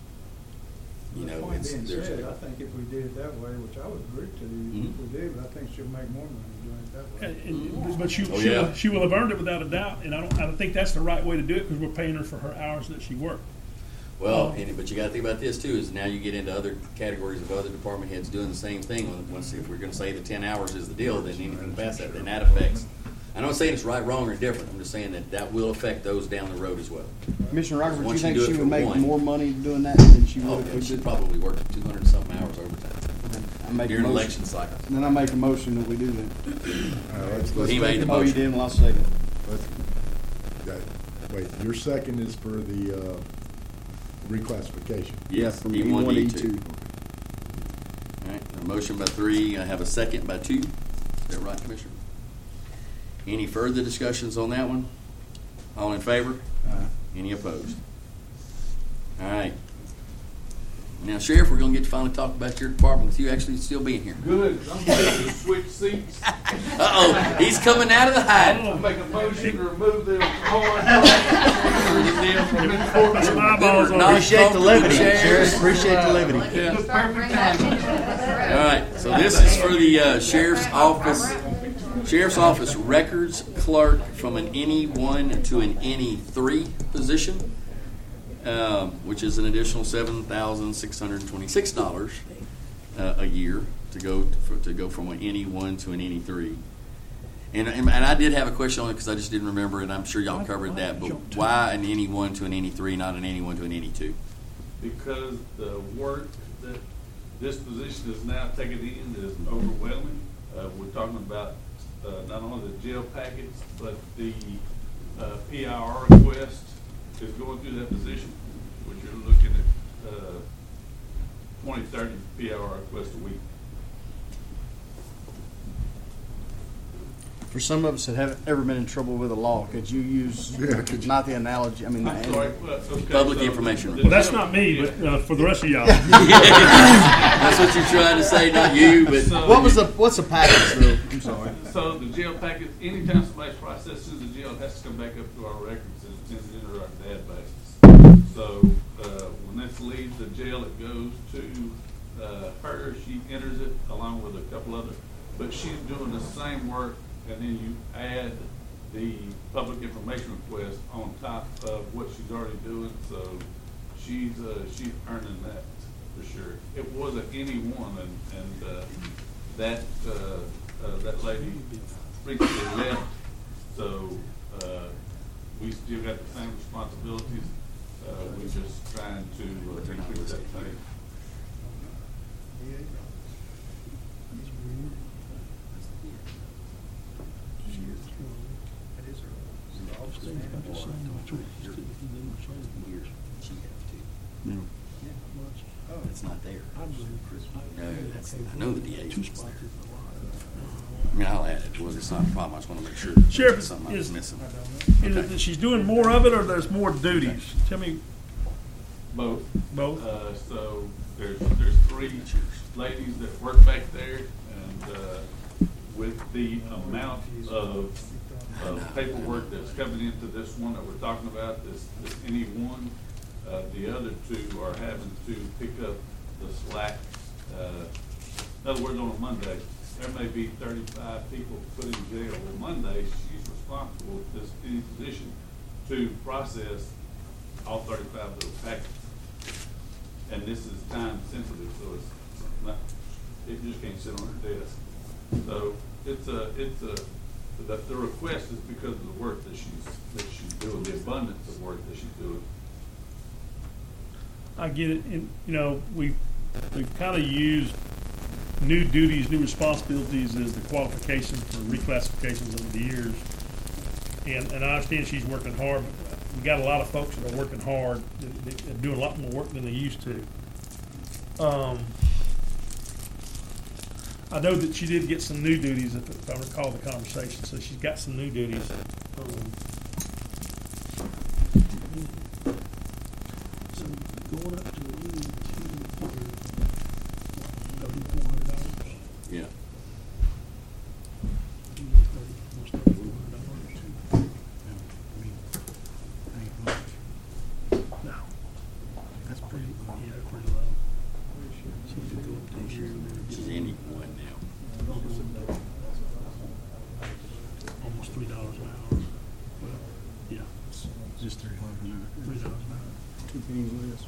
you The know, point it's being there's. said, I think if we did it that way, which I would agree to, Mhm. if we did, but I think she'll make more money doing it that way. And- and- But she, Oh, she, yeah. will, she will have earned it without a doubt, and I don't, I don't think that's the right way to do it, because we're paying her for her hours that she worked. Well, and, but you got to think about this too. Is now you get into other categories of other department heads doing the same thing. When- Once, if we're going to say the ten hours is the deal, then anything past that, then that affects. I'm not saying it's right, wrong, or different. I'm just saying that that will affect those down the road as well. Commissioner Rockford, do you Once you think do it she for would make one- more money doing that than she Oh, would if yeah, we she did? probably worked two hundred something hours overtime I make a during motion- election cycle. Then I make a motion that we do that. Uh, let's- let's He take made a the Oh, you motion. did, well, I'll second. Let's- that- Wait, your second is for the uh, reclassification. Yes, from E E one, one, E E two. two. All right, a motion by three. I have a second by two. Is that right, Commissioner? Any further discussions on that one? All in favor? Any opposed? All right. Now, Sheriff, we're going to get to finally talk about your department with you actually still being here. Good, I'm going to switch seats. Uh-oh, he's coming out of the hiding. I'll make a motion to remove them horns. Some eyeballs on it. Appreciate the levity, Chairs. Sheriff, appreciate the levity. All right, so this is for the uh, Sheriff's Office, Sheriff's Office Records Clerk from an N E one to an N E three position, um, which is an additional seven thousand six hundred twenty-six dollars uh, a year to go for, to go from an N E one to an N E three. And, and, and I did have a question on it because I just didn't remember, and I'm sure y'all covered that, but why an N E one to an N E three, not an N E one to an N E two? Because the work that this position is now taking in is overwhelming. Uh, we're talking about uh, not only the jail packets, but the uh, P I R request is going through that position, which you're looking at uh, twenty, thirty P I R requests a week. For some of us that haven't ever been in trouble with the law, could you use, Yeah, could you- not the analogy, I mean, the I'm sorry, analogy. well, okay, Public so information the Well, that's jail- not me, but uh, for the rest of y'all. That's what you're trying to say, not you, but So- What was the, what's the package though? I'm sorry. So the jail packet, anytime somebody's processed through the jail, it has to come back up to our records and it's entered into our databases. So, uh, when this leaves the jail, it goes to, uh, her, she enters it along with a couple other, but she's doing the same work, and then you add the public information request on top of what she's already doing, so she's, uh, she's earning that for sure. It was an any one, and, and, uh, that, uh, uh, that lady recently left, so, uh, we still got the same responsibilities, uh, we're just trying to uh, increase that pay. No. it's not there. No, that's, I know the D A's was there. I mean, I'll add it. Well, it's not a problem. I just want to make sure. Sheriff, it's something I was is- missing. Is it that she's doing more of it, or there's more duties? Tell me Both. both. Uh, so there's, there's three ladies that work back there, and, uh, with the amount of, of paperwork that's coming into this one that we're talking about, this, this any one, uh, the other two are having to pick up the slack. Uh, in other words, on a Monday, there may be thirty-five people put in jail. On Monday, she's responsible, this any position, to process all thirty-five of those packages. And this is time sensitive, so it's not, it just can't sit on her desk. So it's a, it's a, the, the request is because of the work that she's, that she's doing, the abundance of work that she's doing. I get it, and, you know, we, we've kind of used new duties, new responsibilities as the qualification for reclassifications over the years. And, and I understand she's working hard, but we got a lot of folks that are working hard, that, that are doing a lot more work than they used to. Um, I know that she did get some new duties, if, if I recall the conversation, so she's got some new duties. Um, so going up to thirty-four hundred dollars. Yeah. No. That's pretty, yeah, pretty low. She could go up to here. She's any one now. Almost three dollars an hour. Well, yeah, Just three hundred. three dollars an hour. Two pennies less.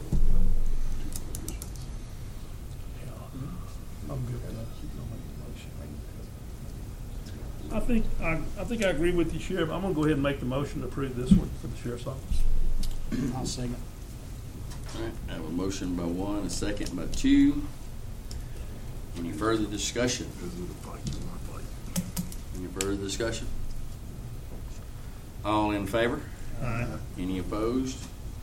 Yeah, I'm good with that. I'll make the motion. I think, I, I think I agree with you, Sheriff. I'm gonna go ahead and make the motion to approve this one for the Sheriff's Office. I'll second. All right, I have a motion by one, a second by two. Any further discussion? Any further discussion? All in favor? Aye. Any opposed?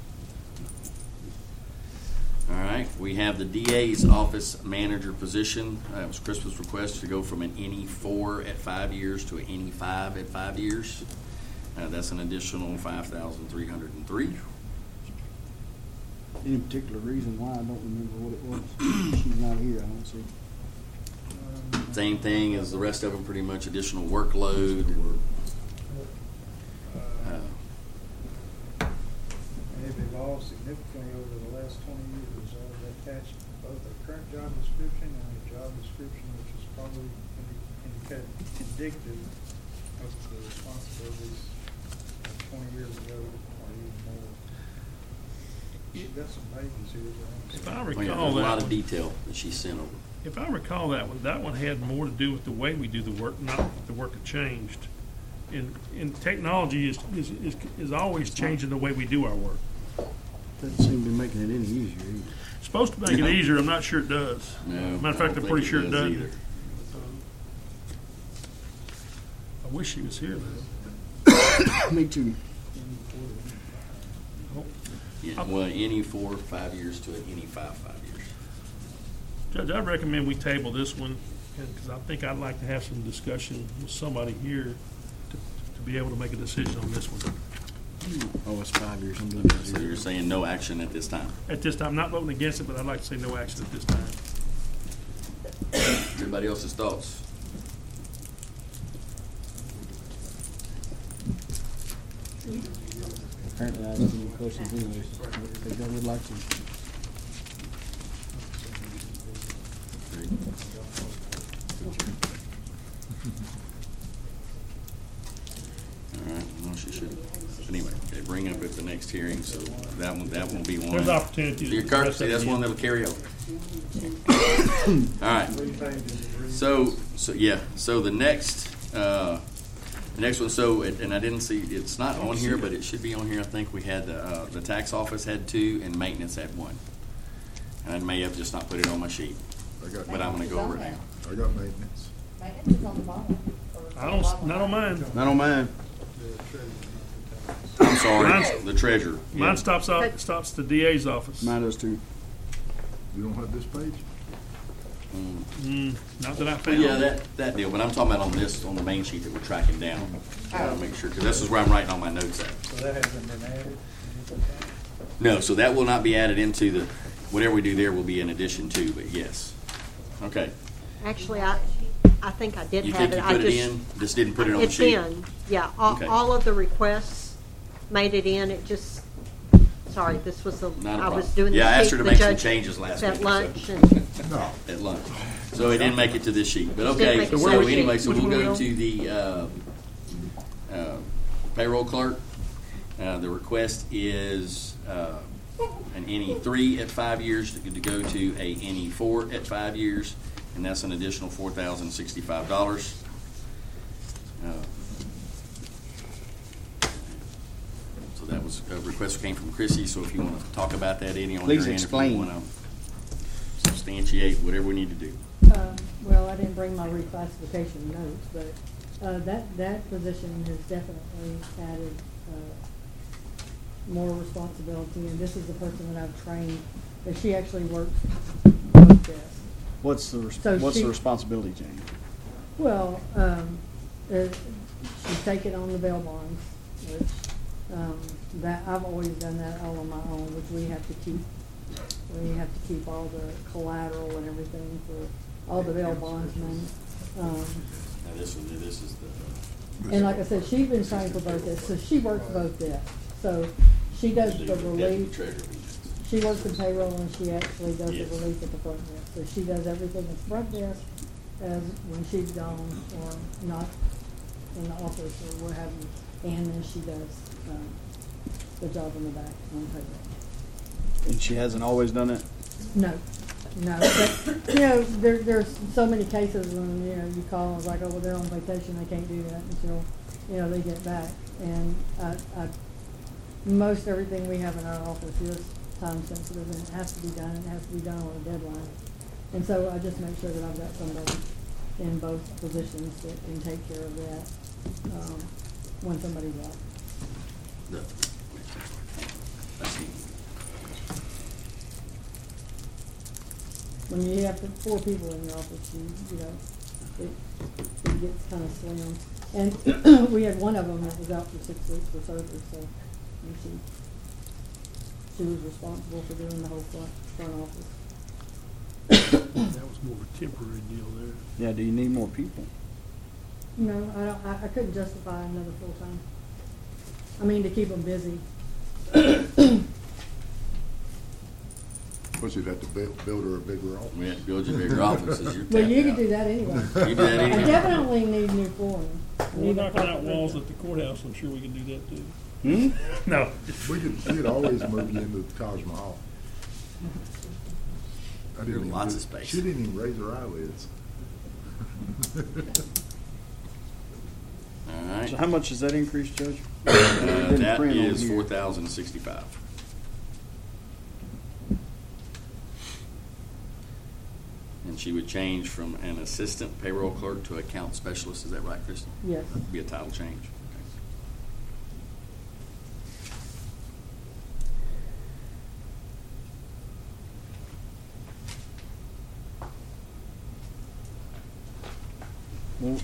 All right, we have the D A's office manager position. Uh, it was Crispin's request to go from an N E four at five years to an N E five at five years. Uh, that's an additional five thousand three hundred and three. Any particular reason why? I don't remember what it was. She's not here, I don't see. Same thing as the rest of them, pretty much additional workload. Uh, And they've evolved significantly over the last twenty years. I've attached both a current job description and a job description which is probably indi- indicative of the responsibilities of twenty years ago or even more. You've got some pages here. that If I well, yeah, recall there's a lot that, of one, detail that she sent over. if I recall that one, that one had more to do with the way we do the work, not that the work had changed. And, and technology is, is, is, is always changing the way we do our work. Doesn't seem to be making it any easier either. It's supposed to make it easier. I'm not sure it does. No, Matter I of fact, don't I'm pretty think sure it does. either. I wish he was here though. Me too. Yeah, well, N E four, five years to an N E five, five years. Judge, I recommend we table this one because I think I'd like to have some discussion with somebody here to, to be able to make a decision on this one. Oh, it's five years. I'm looking at So it. you're saying no action at this time? At this time, not voting against it, but I'd like to say no action at this time. Everybody else's thoughts? Apparently, I didn't have any questions anyways. Because I would like to. All right, well, she should. Anyway, okay, bring up at the next hearing, so that one, that won't be one. There's opportunities. Your cart, see, that's one that'll carry over. All right. So, so, yeah, so the next, uh, the next one, so, it- and I didn't see, it's not on here, but it should be on here. I think we had, the, uh, the tax office had two and maintenance had one. And I may have just not put it on my sheet, I got, but I'm gonna go over it now. I got maintenance. Maintenance is on the bottom. or I don't, not on mine. Not on mine. I'm sorry, Mine's- the treasurer. Yeah. Mine stops out, stops to D A's office. Mine does too. You don't have this page? Mm. Mm, not that I Well, found. yeah, that, that deal, but I'm talking about on this, on the main sheet that we're tracking down. I wanna make sure, because this is where I'm writing all my notes at. So that hasn't been added? No, so that will not be added into the, whatever we do there will be in addition to, but yes. Okay. Actually, I, I think I did You have think it. you I put it just- in, just didn't put it on the It's sheet? in, yeah. All, Okay. all of the requests made it in. It just, sorry, this was the, Not a I was problem. doing the Yeah, I asked her sheet to the make some judge changes last at week, so- lunch and No. At lunch. So it didn't make it to this sheet, but Didn't okay, make it so to the anyway, sheet. so Which we'll one go will? to the, uh, uh, payroll clerk. Uh, the request is uh, an N E three at five years to, to go to a N E four at five years, and that's an additional four thousand sixty-five dollars. Uh, so that was a request that came from Chrissy. So if you want to talk about that, Eddie, on Please your end, explain. if you want to substantiate whatever we need to do. Uh, Well, I didn't bring my reclassification notes, but uh, that, that position has definitely added uh, more responsibility, and this is the person that I've trained, that she actually works both desks. What's the, res- So what's she- the responsibility, Jane? Well, um, uh, she's taken on the bail bonds, which, um, that, I've always done that all on my own, which we have to keep. We have to keep all the collateral and everything for all the bail bondsmen. Um, Now this one, this is the. and like I said, she's been trained for both desks, so she works both desks. So she does the relief. She works in payroll and she actually does Yes. the relief at the front desk. So she does everything at the front desk as when she's gone or not in the office or what have you. And then she does, um, the job in the back on payroll. And she hasn't always done it? No, no. But, you know, there, there's so many cases when, you know, you call and it's like, oh, well, they're on vacation, they can't do that until, you know, they get back. And I, I, most everything we have in our office is time sensitive and it has to be done, and it has to be done on a deadline. And so I just make sure that I've got somebody in both positions that can take care of that, um, when somebody's out. The, let's see. When you have four people in your office, you, you know, it, it gets kind of slim. And we had one of them that was out for six weeks for surgery, so, and she, she was responsible for doing the whole front, front office. That was more of a temporary deal there. Yeah, do you need more people? No, I don't, I, I couldn't justify another full-time. I mean, to keep them busy. Plus, you'd have to build, build her a bigger office. We have to build you a bigger office as you're Well, tapped you could out. do that anyway. You do that I anyway. definitely need new flooring. We're Need a knocking out carpet walls roof. at the courthouse, I'm sure we can do that too. Hmm? No. We could, we could always move you into the Taj Mahal. I didn't even- Lots of space. She didn't even raise her eyelids. All right. So how much is that increase, Judge? Uh, Didn't that print on is here. four thousand sixty-five. And she would change from an assistant payroll clerk to account specialist. Is that right, Kristen? Yes. That'd be a title change. Okay. Well,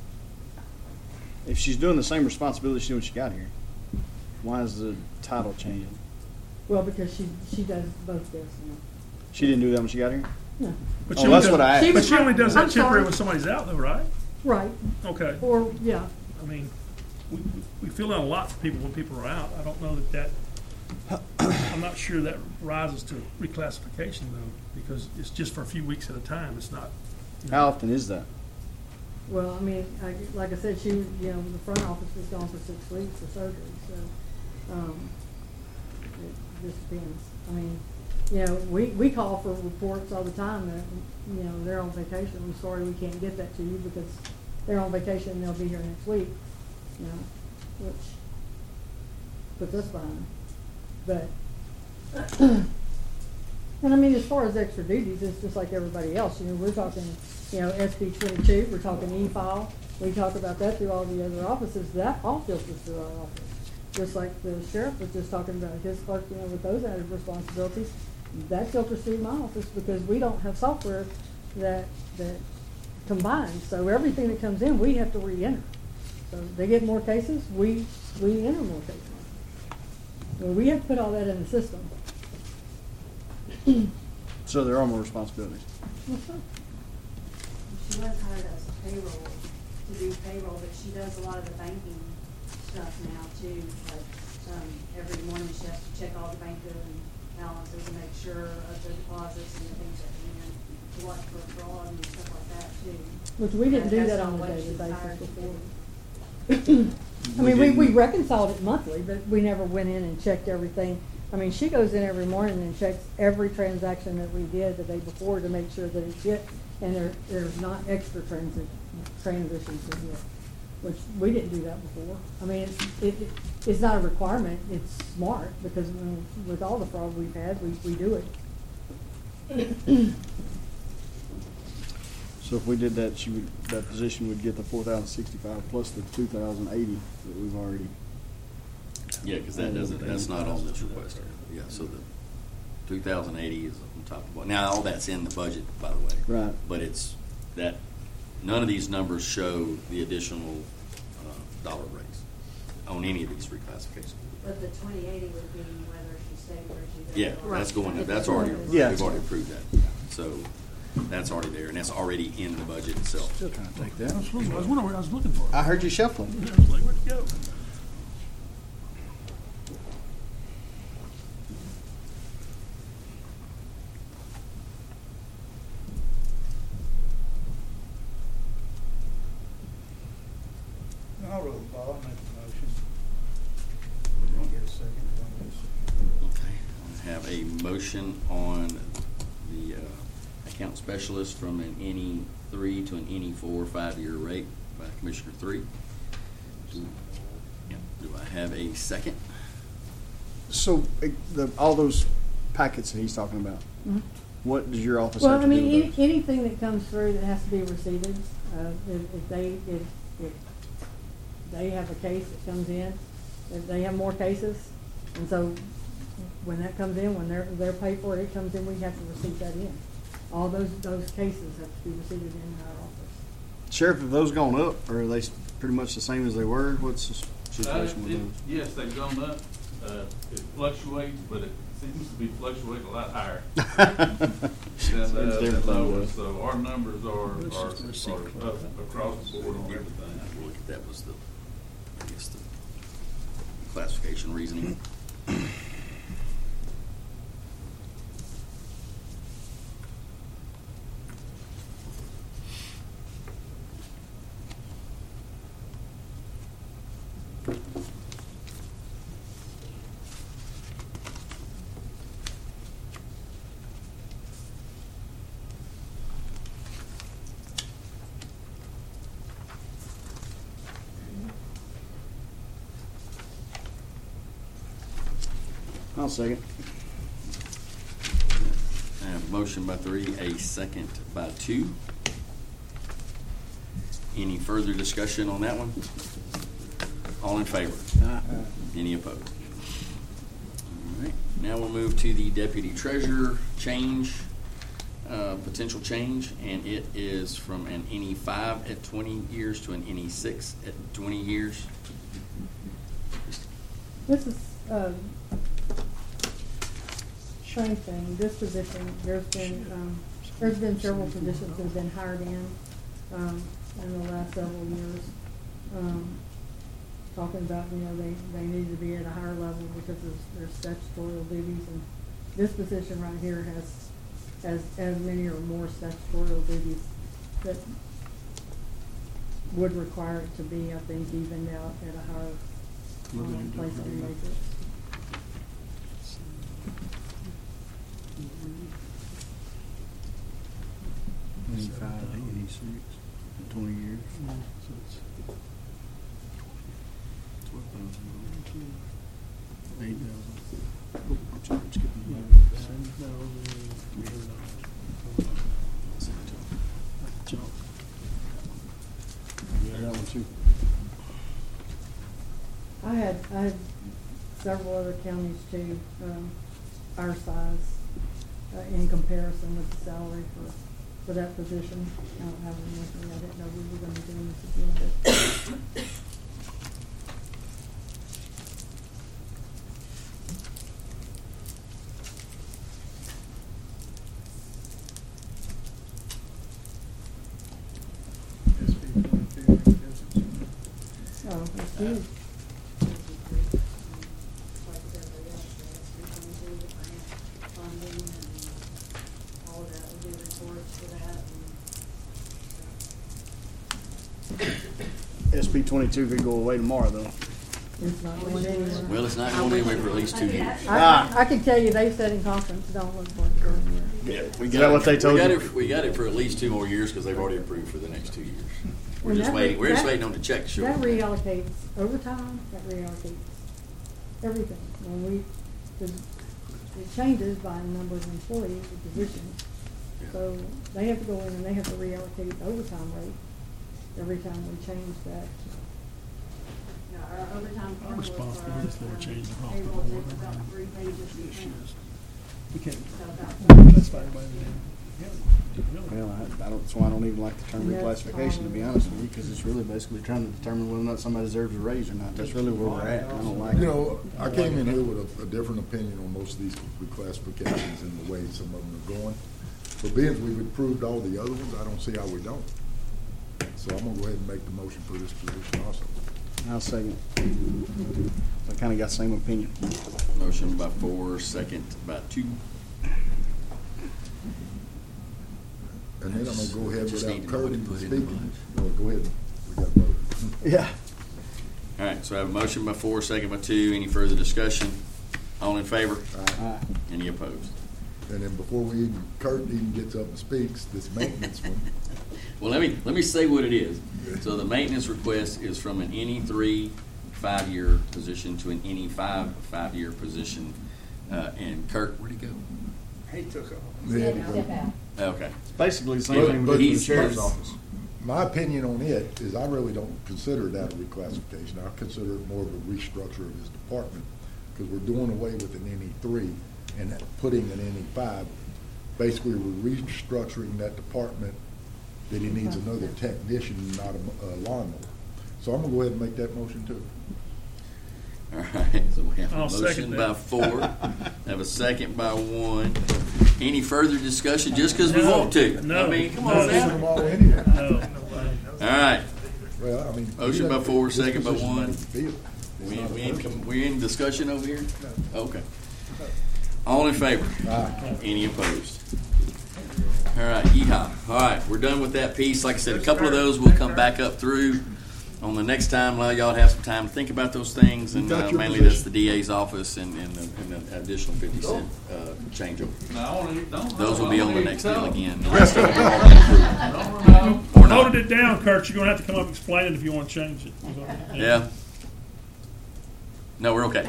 if she's doing the same responsibility she did when she got here, why is the title changing? Well, because she, she does both desks now. She didn't do that when she got here? No. But Oh, she only that's does- what I asked. She But was- she only does I'm that temporary sorry. when somebody's out though, right? Right. Okay. Or, yeah. I mean, we, we fill out a lot for people when people are out. I don't know that that, I'm not sure that rises to reclassification though, because it's just for a few weeks at a time. It's not. you know. How often is that? Well, I mean, I, like I said, she, was, you know, the front office was gone for six weeks for surgery, so, um, it just depends. I mean, you know, we, we call for reports all the time that, you know, they're on vacation. I'm sorry we can't get that to you because they're on vacation and they'll be here next week, you know, which puts us behind. But, and I mean, as far as extra duties, it's just like everybody else. You know, we're talking, you know, S B twenty-two, we're talking e-file. We talk about that through all the other offices. That all filters through our office. Just like the sheriff was just talking about his clerk, you know, with those added responsibilities. That filters through my office because we don't have software that, that combines. So everything that comes in, we have to re-enter. So they get more cases, we, we enter more cases. Well, we have to put all that in the system. So there are more responsibilities. What's up? She was hired as payroll, to do payroll, but she does a lot of the banking stuff now too. Like, um, every morning she has to check all the bank and balances and make sure of the deposits and the things that come in, to watch for fraud and stuff like that too. Which we didn't do That's that not on a what daily she was basis hired to before. do. I mean, we, we didn't- reconciled it monthly, but we never went in and checked everything. I mean, she goes in every morning and checks every transaction that we did the day before to make sure that it's hit, and there, there's not extra transi- transitions in here, which we didn't do that before. I mean, it's, it, it- it's not a requirement, it's smart, because I mean, with all the fraud we've had, we, we do it. So if we did that, she would, that position would get the four thousand sixty-five plus the two thousand eighty that we've already. Yeah, because that doesn't, that's not on this request here. Yeah, so the two thousand eighty is on top of, what- now, all that's in the budget, by the way. Right. But it's, that, none of these numbers show the additional uh, dollar raise on any of these reclassifications. But the twenty eighty would be whether she stayed where she did. Yeah, that's going, that's already, Yeah. we've already approved that. So that's already there, and that's already in the budget itself. Still trying to take I that. was wondering, I was wondering what I was looking for. I heard you shuffling. I was like, where'd it go? I'll roll the ball, I'll make the motion. I'll get a second on this. Okay, I have a motion on the uh, account specialist from an N E three to an N E four five-year rate by Commissioner three. Do yeah, do I have a second? So eh, the, all those packets that he's talking about, Mhm. what does your office Well, have I to do mean, with any, those? anything that comes through that has to be received, uh, if, if they, if, if they have a case that comes in, if they have more cases, and so when that comes in, when they're, they're paid for it, it comes in, we have to receive that in. All those, those cases have to be received in our office. Sheriff, have those gone up, or are they s- pretty much the same as they were? What's the s- Uh, situation it- with those? Yes, they've gone up. Uh, It fluctuates, but it seems to be fluctuating a lot higher than, uh, Seems than everything lower. does. So our numbers are, Let's are, just- let's see. are up across the board on everything. We'll look at that was the, I guess, the classification reasoning. I'll second. I have a motion by three, a second by two. Any further discussion on that one? All in favor? Any opposed? All right, now we'll move to the deputy treasurer change, uh, potential change, and it is from an N E five at twenty years to an N E six at twenty years. This is, um, same thing, this position, there's been, um, there's been several positions that have been hired in, um, in the last several years. Um, talking about, you know, they, they need to be at a higher level because of their statutory duties, and this position right here has, has as many or more statutory duties that would require it to be, I think, evened out at a higher, um, place on the matrix. Eighty-five, eighty-six, twenty years. So it's twelve thousand, eight thousand. Oh, I'm sorry, I'm skipping one. Seven thousand, three hundred dollars. Jump. Yeah, that one too. I had, I had several other counties too, um, our size, uh, in comparison with the salary for, for that position. I don't have anything, I didn't know we were gonna be doing this again, but. S B twenty-two, make a difference. Oh, it's huge. Like everybody else, the S B twenty-two, the grant funding and all of that, we do reports for that and. S B twenty-two could go away tomorrow, though. It's not going anywhere. Well, it's not going anywhere for at least two years. I, I can tell you, they said in conference, don't look for it going anywhere. Yeah, we Is that what they told we got you? It, we got it for at least two more years because they've already approved for the next two years. We're And just that waiting. re- We're just that- waiting on the check. Sure. That reallocates overtime, that reallocates everything. When we, 'cause it changes by number of employees, the positions. So they have to go in and they have to reallocate the overtime rate every time we change that. Yeah, our overtime Our formula responsibility is for to our change the whole payroll board. takes about three pages to print. We can't, So about- that's fine by the Well, I, I don't, that's why I don't even like the term Yeah, it's reclassification, to be honest with you, because it's really basically trying to determine whether or not somebody deserves a raise or not. That's really where we're at. I don't like it. You know, I came in here with a, a different opinion on most of these reclassifications and the way some of them are going. But being as we've approved all the other ones, I don't see how we don't. So I'm gonna go ahead and make the motion for this position also. I'll second. I kind of got the same opinion. Motion by four, second by two. And then I'm gonna go ahead Just need without to know what Kurt to even put in the speaking. No, go ahead. We got voted. Yeah. All right. So I have a motion by four, second by two. Any further discussion? All in favor? Aye. Any opposed? And then before we even, Kurt even gets up and speaks, this maintenance one, Well, let me let me say what it is. So the maintenance request is from an any three five-year position to an any five five-year position. Uh, and Kurt, where'd he go? He took off. Yeah, he Step out. Okay. It's basically the same But- thing we but did with the he's- sheriff's he's- office. my opinion on it is I really don't consider that a reclassification. I consider it more of a restructure of his department because we're doing away with an N E three and putting an N E five. Basically, we're restructuring that department that he needs another technician, not a, a lawnmower. So I'm gonna go ahead and make that motion too. All right. So we have a I'll second motion that. by four. Have a second by one. Any further discussion? Just because we No, want to. no, I mean, come no. on Put now. them all in here. No. All right. Well, I mean. Motion by four, second by one. It's We, not a we, in, person. we in discussion over here? Okay. All in favor? Aye. Any opposed? All right, yeehaw. All right, we're done with that piece. Like I said, a couple of those will come back up through on the next time. Allow y'all to have some time to think about those things, and You got uh, your mainly position. that's the D A's office and, and, the, and the additional fifty cent uh, changeover. Now, I wanna- don't- Those will be on the don't next even deal tell. again. The rest of them will all be approved. Don't know. Or not. Noted it down, Kurt, you're gonna have to come up and explain it if you wanna change it. Yeah. No, we're okay.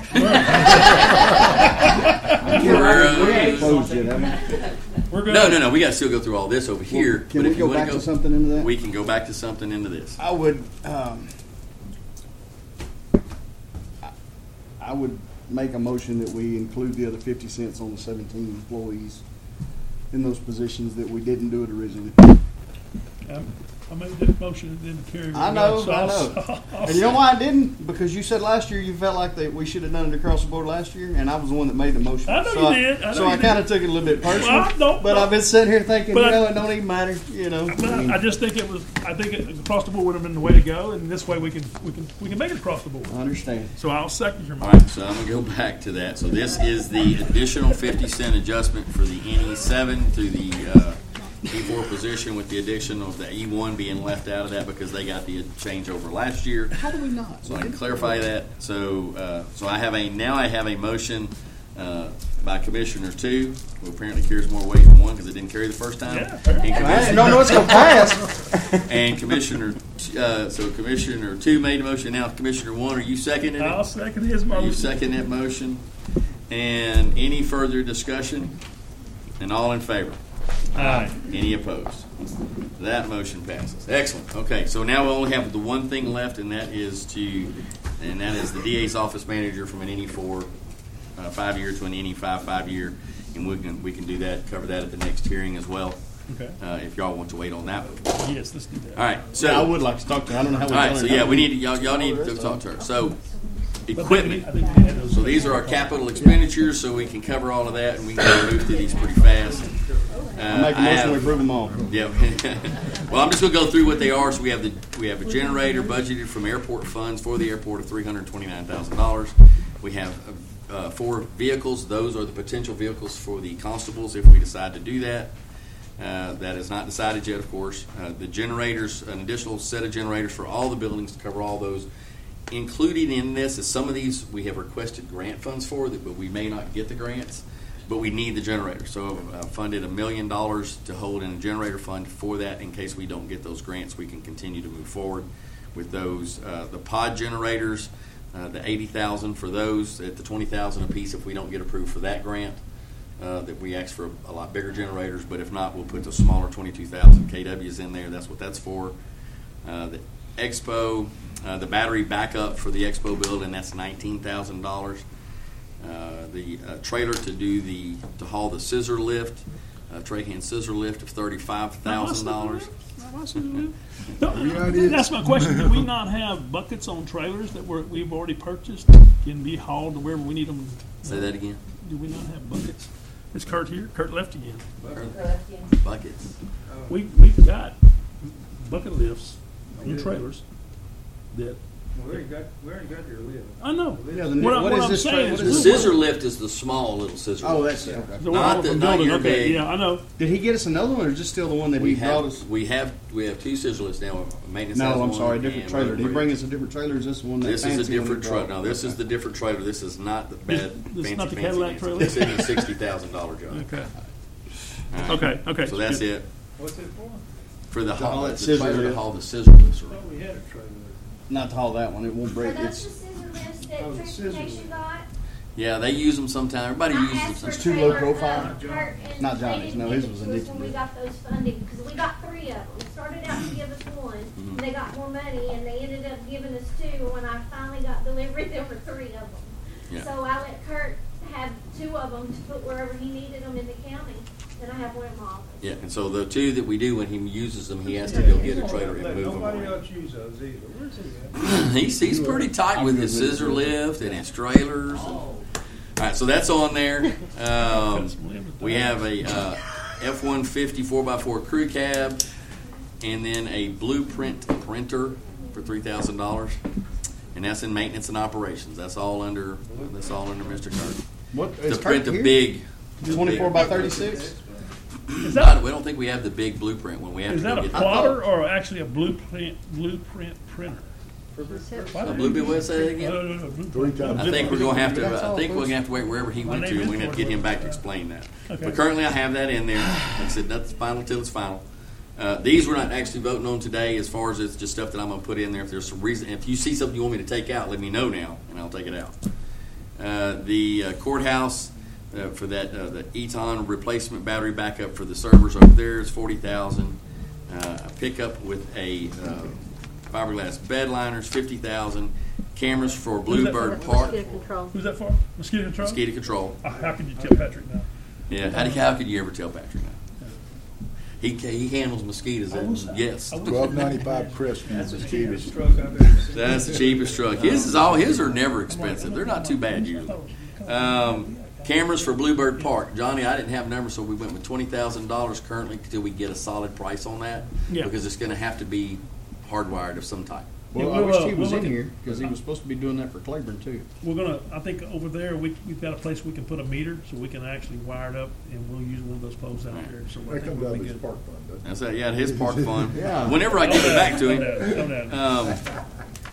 We We're, ain't uh, closed yet, have We're good. no, no, no. We got to still go through all this over we? here. Can but we if you go wanna back to something into that? We can go back to something into this. I would, um, I- I would make a motion that we include the other fifty cents on the seventeen employees in those positions that we didn't do it originally. Um, I made that motion and didn't carry. I know, so I I'll- know. I'll And you know why I didn't? Because you said last year you felt like that we should have done it across the board last year, and I was the one that made the motion. I know so you did. I know so you I did. kind of took it a little bit personal. Well, I don't- but I've been sitting here thinking, But you I- know, it don't even matter. You know, But I mean, I, I just think it was. I think it, across the board would have been the way to go, and this way we can we can we can make it across the board. I understand. So I'll second your All motion. right, so I'm gonna go back to that. So this is the additional fifty cent adjustment for the N E seven through the uh, E four position, with the addition of the E one being left out of that because they got the changeover last year. How do we not? So I can clarify that. So, uh, so I have a now I have a motion uh, by Commissioner two, who apparently carries more weight than one because it didn't carry the first time. Yeah. And I Commissioner- don't know what's gonna pass. And Commissioner, uh, so Commissioner two made the motion. Now Commissioner one, are you seconding it? I'll second his Are you motion. second that motion? And any further discussion? And all in favor? Aye. Any opposed? That motion passes. Excellent. Okay, so now we only have the one thing left, and that is to, and that is the D A's office manager from an N E four uh, five year to an N E five five year, and we can we can do that, cover that at the next hearing as well. Okay. Uh, if y'all want to wait on that one. Yes, let's do that. All right. So Yeah, I would like to talk to her. I don't know how we All right. done So it. yeah, we need to, y'all y'all need to talk to her. So But equipment. I think we had those- So these are our capital expenditures, so we can cover all of that, and we can move through these pretty fast. Uh, I make a I motion have- to approve them all. Yeah. Well, I'm just going to go through what they are. So we have the we have a generator budgeted from airport funds for the airport of three hundred twenty-nine thousand dollars. We have uh, four vehicles. Those are the potential vehicles for the constables if we decide to do that. Uh, that is not decided yet, of course. Uh, the generators, an additional set of generators for all the buildings to cover all those. Included in this is some of these we have requested grant funds for, that, but we may not get the grants, but we need the generator. So I funded a million dollars to hold in a generator fund for that in case we don't get those grants. We can continue to move forward with those. Uh, the pod generators, uh, the eighty thousand for those at the twenty thousand apiece if we don't get approved for that grant. Uh, that we ask for a, a lot bigger generators, but if not, we'll put the smaller twenty-two thousand K Ws in there. That's what that's for. Uh, the Expo, uh, the battery backup for the Expo building, that's nineteen thousand dollars. Uh, the uh, trailer to do the to haul the scissor lift, uh, tray hand scissor lift of thirty-five thousand dollars. That's my question. Do we not have buckets on trailers that we're, we've already purchased can be hauled to wherever we need them? Say that again. Do we not have buckets? Is Kurt here? Kurt left again. Buckets. We we've got bucket lifts on trailers that. Well, we already got, we already got your list. I know. Yeah, the, what, what what is I'm this saying trailer? is The we're- scissor lift is the small little scissor Oh, lift. that's okay. The one Not off the- the not building. your Okay, big- yeah, I know. Did he get us another one, or just still the one that We he brought have us? we have we have two scissor lifts now. Maintenance. has No, I'm one sorry, different and trailer. road Did he bridge. bring us a different trailer? Or is this the one that This is a fancy one he different brought? truck. No, this is the different trailer. This is not the bad This- this fancy not the fancy Cadillac fancy. trailer? This is a sixty thousand dollar job. Okay. All right. Okay, okay. So that's Good. it What's it for? for the To haul haul. that The scissor trailer to lift. haul the scissor lifts I around. thought we had a trailer. Not to haul that one. It won't Are break. those It's the scissor lifts that Oh, the scissor transportation lift. got? Yeah, they use them sometimes. Everybody I uses asked them. for It's too low trailer, profile? uh, Kurt, and Not they Johnny's. didn't No, give his it was a to us Nikki when we lift. got those funding, because we got three of them. They started out to give us one, Mm-hmm. and they got more money, and they ended up giving us two, and when I finally got delivery, there were three of them. Yeah. So I let Kurt have two of them to put wherever he needed them in the county, and I have one in my office. Yeah, and so the two that we do, when he uses them, he has to go get a trailer and Let move them Nobody around. else use those either. Where's he at? he's he's pretty tight with his scissor lift and his trailers. And, all right, so that's on there. Um, we have a uh, F one fifty four by four crew cab, and then a blueprint printer for three thousand dollars, and that's in maintenance and operations. That's all under that's all under Mister Kurt. what To is print Kurt a here? big twenty-four big- by thirty-six. Is I- that, we don't think we have the big blueprint one. We have is to that go a get plotter or actually a blueprint blueprint printer? a blueprint. What say that again? No, no, no, blueprint. Three times. I think we're gonna have to. That's I all, think we're folks. gonna have to wait wherever he went My to. name and is We're gonna have to get Ford. him back to explain that. Okay. But currently, I have that in there. Like I said, that's final till it's final. Uh, these we're not actually voting on today. As far as it's just stuff that I'm gonna put in there. If there's some reason, if you see something you want me to take out, let me know now, and I'll take it out. Uh, the uh, courthouse uh, for that uh, the Eton replacement battery backup for the servers over there is forty thousand. Uh, a pickup with a uh, fiberglass bed liners, fifty thousand. Cameras for Who's that Bluebird for? Park. Mosquito control. Who's that for? Mosquito control? Mosquito control. Uh, how can you tell Patrick now? Yeah, how, do, how could you ever tell Patrick that? He he handles mosquitoes. And, yes, Twelve ninety-five Crestview That's the cheapest mosquitoes. truck I've ever seen. that's the cheapest truck. His is all. His are never expensive. They're not too bad usually. Um, cameras for Bluebird Park. Johnny, I didn't have numbers, so we went with twenty thousand dollars currently until we get a solid price on that. Yeah. Because it's going to have to be hardwired of some type. Well, Yeah, I we'll, wish uh, he was we'll in look at- here because he was supposed to be doing that for Claiborne too. We're gonna. I think over there we we've got a place we can put a meter, so we can actually wire it up, and we'll use one of those poles out there. So I That think comes we'll out be of his good. park fund, doesn't it? That's that. Yeah, his park fund. Yeah. Whenever I give it back to No him. doubt, no doubt. Um,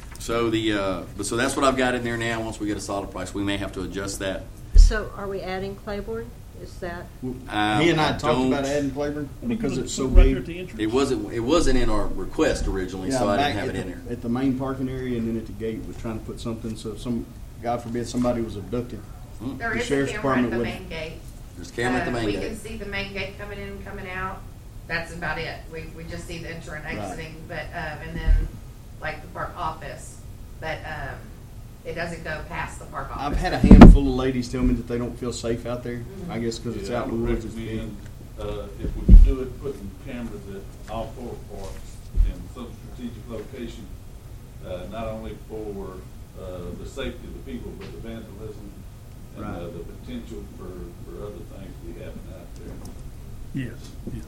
so the uh, but so that's what I've got in there now. Once we get a solid price, we may have to adjust that. So are we adding Claiborne? Is that, Um, he and I, talked don't- about adding Claiborne because it's so Right there at big. the entrance. It wasn't. It wasn't in our request originally, so I back didn't have at it in the- there. At the main parking area and then at the gate was trying to put something so if some, God forbid, somebody was abducted. There The is a sheriff's camera at the department would- main gate. There's a camera at the Uh, main We gate. can see the main gate coming in and coming out. That's about it. We, we just see the enter and Right. exiting, but, um, and then like the park office. But, um, it doesn't go past the park office. I've had a handful of ladies tell me that they don't feel safe out there. Mhm. I guess because it's Yeah, out I in the would woods. It's big. recommend, uh, if we could do it, putting cameras at all four parks in some strategic location, uh, not only for, uh, the safety of the people, but the vandalism and, uh, Right. the potential for, for other things to be happening out there. Yes, yes.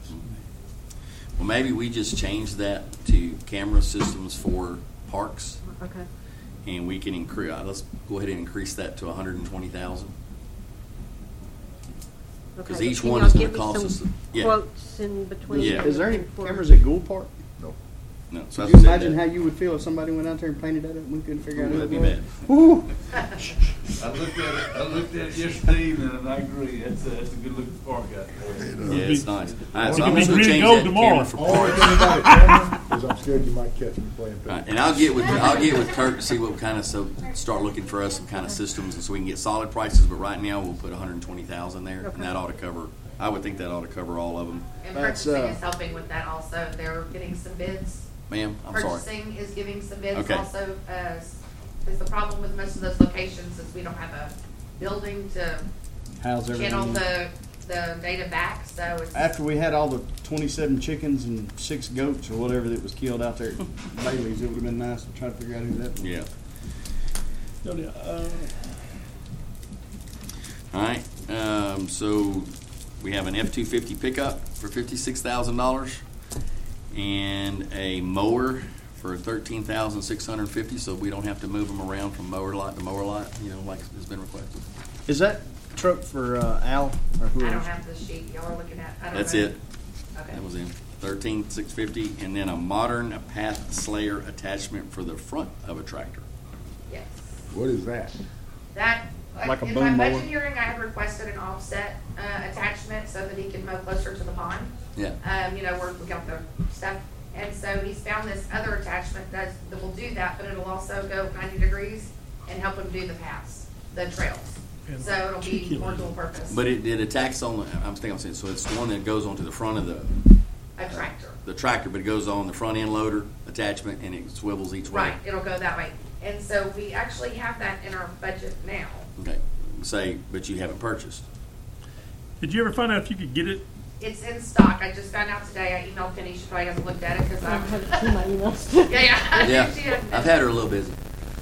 Well, maybe we just change that to camera systems for parks, okay. and we can increase. Let's go ahead and increase that to one hundred and twenty thousand. because Okay, each can one y'all is going give to me cost some us. Yeah. Quotes in between. Yeah. Is there any for- cameras at Gould Park? No. No, so Could you that's what I imagine said. how you would feel if somebody went out there and painted that up and we couldn't figure Ooh, out who it that'd be was? bad. Woo. I looked at it, I looked at it yesterday evening, and I agree, that's a, that's a good looking park out there. Yeah, it's nice. All right, so It I'm could be just going to green change gold that tomorrow. camera for Only parks. thing about a camera is I'm scared you might catch me playing All right, paper. and I'll get with I'll get with Kirk to see what kind of so start looking for us some kind of systems, and so we can get solid prices. But right now we'll put one hundred twenty thousand there, and that ought to cover. I would think that ought to cover all of them. And That's, purchasing uh, is helping with that also. They're getting some bids. Ma'am, I'm sorry. Purchasing is giving some bids Okay. also. Uh, is the problem with most of those locations is we don't have a building to How's channel everything? the, the data back, so it's. After we had all the twenty-seven chickens and six goats or whatever that was killed out there at Bailey's, it would have been nice to try to figure out who that was. Yeah. No, yeah, uh, All right. Um, so we have an F two fifty pickup for fifty-six thousand dollars, and a mower for thirteen thousand six hundred fifty. So we don't have to move them around from mower lot to mower lot, you know, like has been requested. Is that truck for uh, Al or I whoever? don't have the sheet y'all are looking at. I don't That's know. it. Okay. That was in thirteen six fifty, and then a modern Path Slayer attachment for the front of a tractor. Yes. What is that? That, uh, Like a in boom my mower? budget hearing, I have requested an offset, uh, attachment so that he can mow closer to the pond. Yeah. Um, you know, where we got the stuff, and so he's found this other attachment that's, that will do that, but it'll also go ninety degrees and help him do the paths, the trails. And So it'll be particularly- more dual purpose. But it, it attacks on the, I'm thinking, I'm saying, so it's the one that goes onto the front of the, A tractor. the tractor, but it goes on the front end loader attachment and it swivels each way. Right, it'll go that way. And so we actually have that in our budget now. Okay. Say, but you haven't purchased. did you ever find out if you could get it? It's in stock. I just found out today. I emailed Penny. She probably hasn't looked at it because I I'm. haven't seen my emails. Yeah, yeah. Yeah. She hasn't. I've had her a little busy.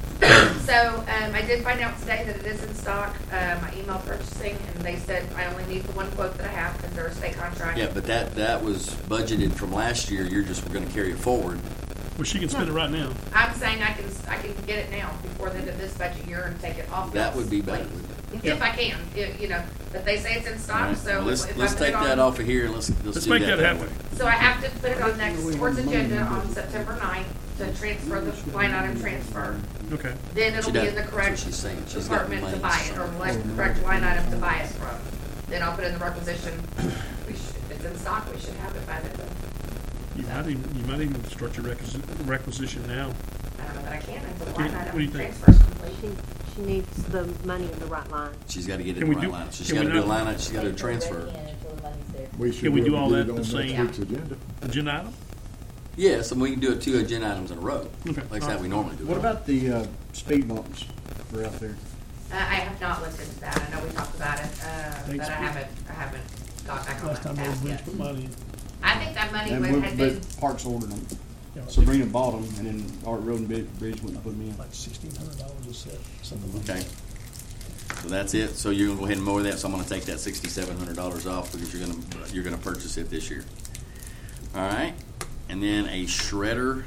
So um, I did find out today that it is in stock. Um, I emailed purchasing, and they said I only need the one quote that I have because they're a state contract. Yeah, but that, that was budgeted from last year. You're just going to carry it forward. Well, she can spend it right now. I'm saying I can I can get it now before the end of this budget year and take it off. That bills. would be better. Like, wouldn't if I can, if, you know. But they say it's in All stock, right. so Well, let's if let's I put take it on, that off of here and let's let's, Let's do make that, that happen. So I have to put it on next board's agenda on September ninth to transfer the line item transfer. Okay. Then it'll She be does. in the That's correct what she's saying. She's got the department to plans. buy it, or the le- correct line item to buy it from. Then I'll put in the requisition. We should, if it's in stock, we should have it by then. You might even, you might even start your requisi- requisition now. I don't know that I can until the What do line you- item what do you think? transfer is complete. She, she needs the money in the right line. She's got to get it Can in we the right do- line. So she's can got we to do a not- line item. She's got to do a transfer. We should Can we be do able all to that get it the on same- next week's agenda. Agenda item? Yes, and we can do it two agenda items in a row. Okay. Like that we normally do. What it. about the uh, speed bumps for out there? Uh, I have not looked into that. I know we talked about it, uh, Thanks, but I Pete. haven't, I haven't got back on Last that time task Old Bridge yet. put money in. I think that money And would we, have been, but Parks ordered them. Yeah, like Sabrina bought them, and then Art Road and Bid- Bridge wouldn't put them in. Like sixteen hundred dollars a set, something like that. Okay. So that's it. So you're going to go ahead and mow that. So I'm going to take that sixty-seven hundred dollars off because you're going to you're going to purchase it this year. All right, and then a shredder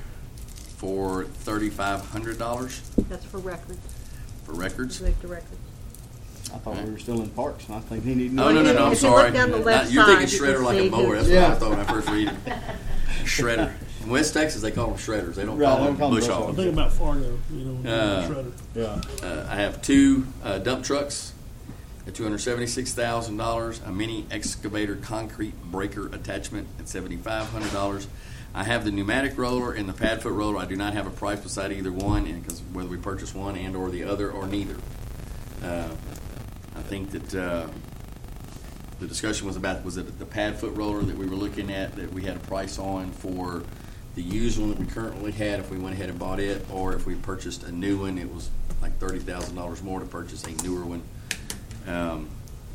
for thirty-five hundred dollars That's for records, for records. make the records. I thought we were still in Parks, and I think he needed. Oh no no no! I'm If you sorry. look down the left Not- you're thinking side, you shredder can like a see mower. who- That's Yeah. what I thought when I first read it. Shredder. In West Texas, they call them shredders. They don't Right, call they them don't call them bush bush I'm hogs. thinking about Fargo, you know, Uh, shredder. Yeah. Uh, I have two uh, dump trucks at two hundred seventy-six thousand dollars, a mini excavator concrete breaker attachment at seventy-five hundred dollars. I have the pneumatic roller and the pad foot roller. I do not have a price beside either one, and because whether we purchase one and or the other or neither. Uh, I think that uh, the discussion was about was it the pad foot roller that we were looking at that we had a price on for the used one that we currently had if we went ahead and bought it, or if we purchased a new one, it was like thirty thousand dollars more to purchase a newer one, um,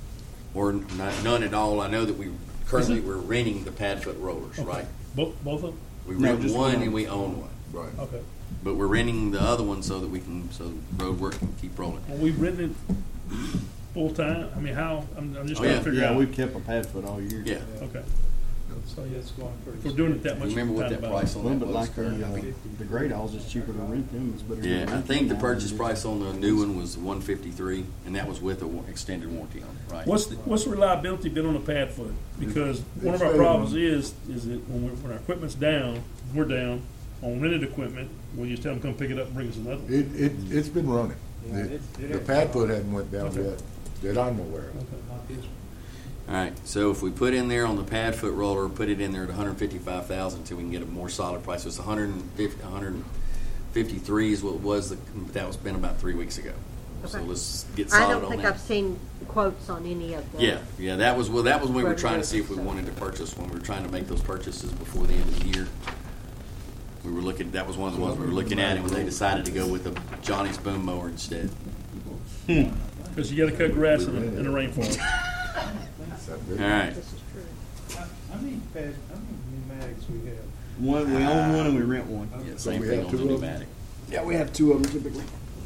or not, none at all. I know that we currently Is it- we're renting the pad foot rollers, Okay. right? Both, both of them? We No, rent just one one. and we own one, Right. Okay. but we're renting the other one so that we can so road work can keep rolling. Are we renting it full time? I mean, how, I'm, I'm just Oh, trying yeah. to figure Yeah, out. we've kept a pad foot all year. Yeah. Okay. So, yeah, It's going pretty. if we're doing it that much. Remember what time that about price it. A on little that bit was? like the, uh, the Great Alls, it's cheaper to rent them, it's better to Yeah, I rent think the them purchase than price on the new one was one fifty-three, and that was with a wa- extended warranty on it, right? What's the, what's the reliability been on the pad foot? Because one of our It's problems better. is, is that when, we when our equipment's down, we're down on rented equipment, we just tell them come pick it up and bring us another one. It, it, it's been running. Yeah, The it- it the ain't- pad foot hadn't went down Okay. yet, that I'm aware of. Not this one. All right, so if we put in there on the pad foot roller, put it in there at one hundred fifty-five thousand until we can get a more solid price. So it's one hundred fifty, one hundred fifty-three is what it was. The, that was been about three weeks ago. So Okay. let's get I solid don't on think that. I've seen quotes on any of the. Yeah, yeah, that was well. That was when we were trying to see if we So- wanted to purchase. When we were trying to make those purchases before the end of the year, we were looking. That was one of the ones we were looking at, and when they decided to go with the Johnny's boom mower instead. Because you gotta cut grass in the, in the rainforest. All right. This is true. How how many pad, how many pneumatics we have? One, we own one and we rent one. Yeah, So same we thing have on the two of them? pneumatic. Yeah, we have two of them typically.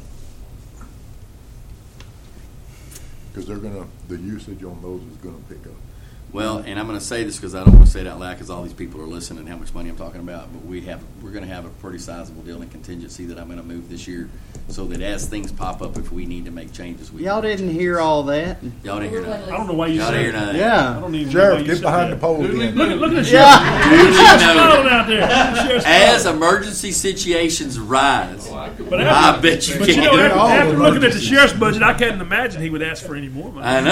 Because they're gonna, the usage on those is gonna pick up. Well, and I'm going to say this because I don't want to say it out loud because all these people are listening. How much money I'm talking about, but we have we're going to have a pretty sizable deal in contingency that I'm going to move this year, so that as things pop up, if we need to make changes, we Y'all didn't hear all that? y'all didn't hear nothing. I don't know why you Y'all said didn't hear that. none of that. Yeah. I don't even know why Sheriff, you get said behind that. the pole Look, again. at- look at the Yeah. sheriff. Look at the sheriff's You know. smiling out there. Look at the sheriff's As smiling. emergency situations rise, But I after, bet you but you can't. know, after, all after looking at the emergencies. sheriff's budget, I can't imagine he would ask for any more money. I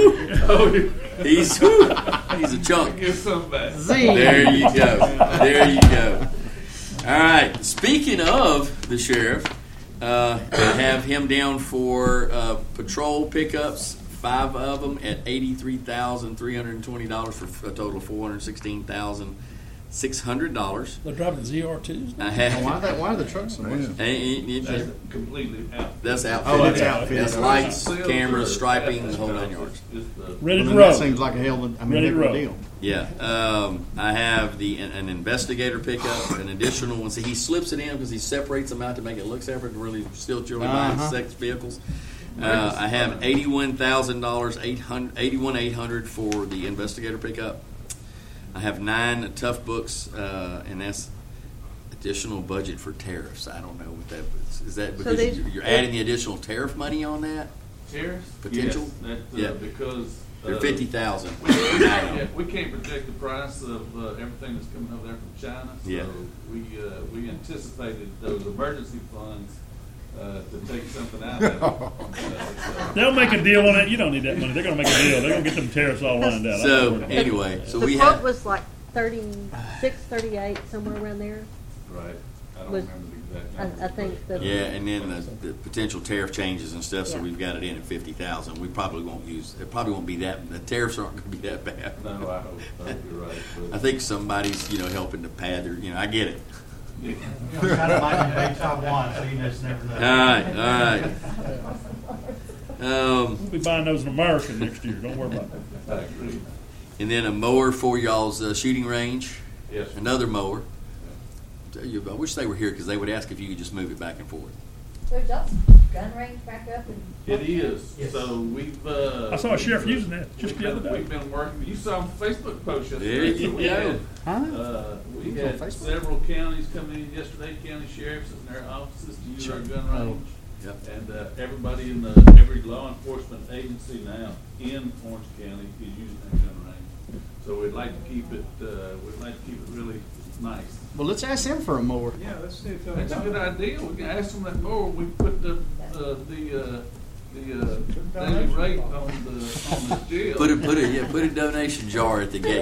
know. He's whew, he's a chunk. Give some back. Z. There you go. There you go. All right. Speaking of the sheriff, uh, I have him down for uh, patrol pickups, five of them at eighty-three thousand three hundred twenty dollars for a total of four hundred sixteen thousand six hundred dollars. They're driving Z R twos. I have. Why, that, why are the trucks so much? Ain't- ain't- ain't- That's completely out. That's outfitted. Oh, that's outfitted. That's lights, cameras, striping, the whole nine yards. Just the- Ready Well, to then roll. that seems like a hell of a, I mean, Ready to heck of a roll. deal. Yeah, um, I have the an investigator pickup, an additional one. See, he slips it in because he separates them out to make it look separate and really still truly buying Uh-huh. six vehicles. Uh, I have eighty-one thousand dollars, eight hundred, eighty-one eight hundred for the investigator pickup. I have nine tough books, uh, and that's additional budget for tariffs. I don't know what that is. Is that because these- you're, you're adding the additional tariff money on that? Tariffs? Potential? Yes, that, uh, Yeah. because. They're uh, fifty thousand. We, yeah, we can't project the price of uh, everything that's coming over there from China. So Yeah. we uh, we anticipated those emergency funds uh, to take something out of it. Uh, so- They'll make a deal on it. You don't need that money. They're going to make a deal. They're going to get them tariffs all lined out. So I'm not worried about it. anyway, so The we quote have. was like thirty-six, thirty-eight, somewhere around there. Right. I don't Was- remember the exact I, number. I think that. Yeah, and then the, the potential tariff changes and stuff, so Yeah. we've got it in at fifty thousand. We probably won't use, it probably won't be that, the tariffs aren't gonna be that bad. No, I hope, I hope you're right. But, I think somebody's, you know, helping to pad their, you know, I get it. yeah. Kind of like the big top one, so you just never know. All right, all right. Um, We'll be buying those in America next year. Don't worry about it. I agree. and then a mower for y'all's uh, shooting range, Yes. sir. another mower. Tell you, I wish they were here, because they would ask if you could just move it back and forth. So y'all's gun range back up and. It is. Yes. So we've. Uh, I saw a sheriff using that just we've the other been- day. We've been working. You saw a Facebook post yesterday. There you so we go. had, Huh? uh, we It's on had Facebook? several counties come in yesterday, county sheriffs in their offices to use our gun range. Yep. And uh, everybody in the, every law enforcement agency now in Orange County is using that gun range. So we'd like to keep it, uh, we'd like to keep it really nice. Well, let's ask him for a mower. Yeah, let's see if they'll. That's a good idea. We can ask them that more. We put the, uh, the, uh, the, uh, daily rate on the, on the jail. Put a, put a, yeah, put a donation jar at the gate.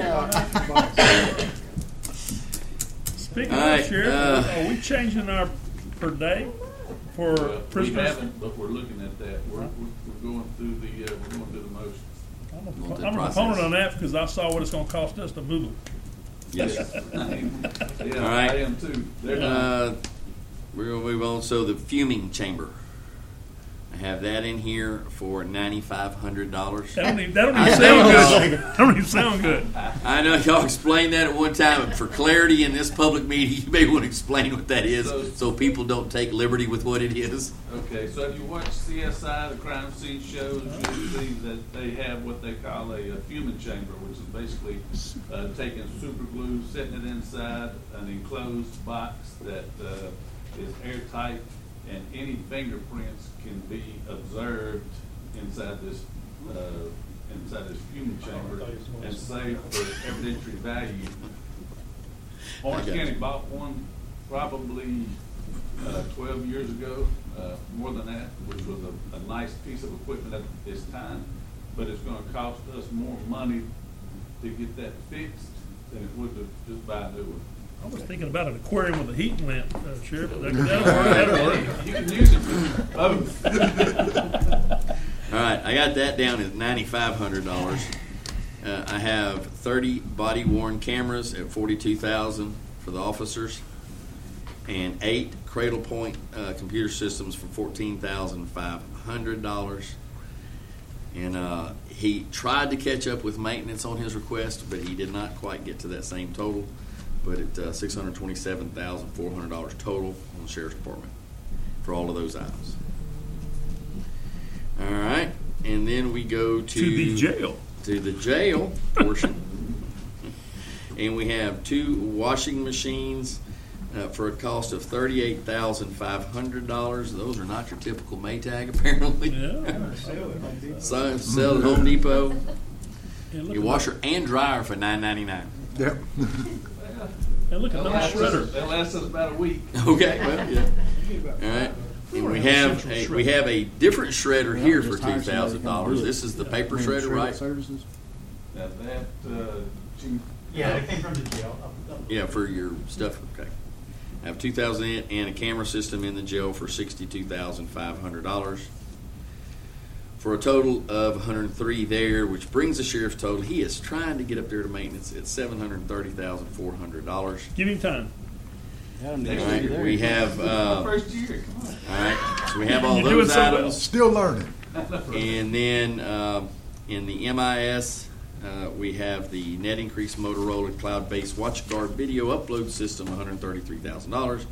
Speaking All of right, sheriff, uh, are we changing our per day for Uh, We prisoners? haven't, but we're looking at that. We're, we're, we're going through the, uh, we're going through the motions. I'm Going a- through I'm the an process. opponent on that because I saw what it's going to cost us to move them. Yes. Yeah, All right. I am too. They're not. Uh, we're gonna move on. So the fuming chamber. I have that in here for ninety-five hundred dollars. That don't even, that don't even sound good. That don't even sound good. I know y'all explained that at one time, but for clarity in this public meeting, you may want to explain what that is So- so people don't take liberty with what it is. Okay, so if you watch C S I, the crime scene shows, you'll see that they have what they call a, a fumin chamber, which is basically uh, taking super glue, setting it inside an enclosed box that uh, is airtight, and any fingerprints can be observed inside this uh, inside this fumin chamber and saved for evidentiary value. Orange Okay. County bought one probably uh, twelve years ago, uh, more than that, which was a, a nice piece of equipment at this time, but it's going to cost us more money to get that fixed than it would to just buy a new one. I was thinking about an aquarium with a heat lamp, uh, Sheriff. That, that'll work. That'll work. You can use it for both. All right, I got that down at ninety-five hundred dollars. Uh, I have thirty body-worn cameras at forty-two thousand dollars for the officers, and eight Cradle Point uh, computer systems for fourteen thousand five hundred dollars. And uh, he tried to catch up with maintenance on his request, but he did not quite get to that same total. But at uh, six hundred twenty-seven thousand four hundred dollars total on the Sheriff's Department for all of those items. All right, and then we go to, To the jail. To the jail portion. And we have two washing machines uh, for a cost of thirty-eight thousand five hundred dollars. Those are not your typical Maytag, apparently. Yeah. So, sell at Home Depot. Yeah, look Your at washer and dryer for nine ninety-nine. Yep. And look at That that lasts us- shredder. that lasts us about a week. Okay, well, yeah. All right. And we have a, we have a different shredder here for two thousand dollars. This is the paper shredder, right? Services. Now that, uh, Chief, Yeah, it came from the jail. Yeah, for your stuff. Okay. I have two thousand in it and a camera system in the jail for sixty-two thousand five hundred dollars. For a total of one hundred three there, which brings the sheriff's total. He is trying to get up there to maintenance at seven hundred thirty thousand four hundred dollars. Give him time. All right, we have. Uh, first year, come on. All right, so we have all You're doing those so well. items. Still learning. And then um, in the M I S, uh, we have the net increase Motorola cloud-based WatchGuard video upload system, one hundred thirty-three thousand dollars.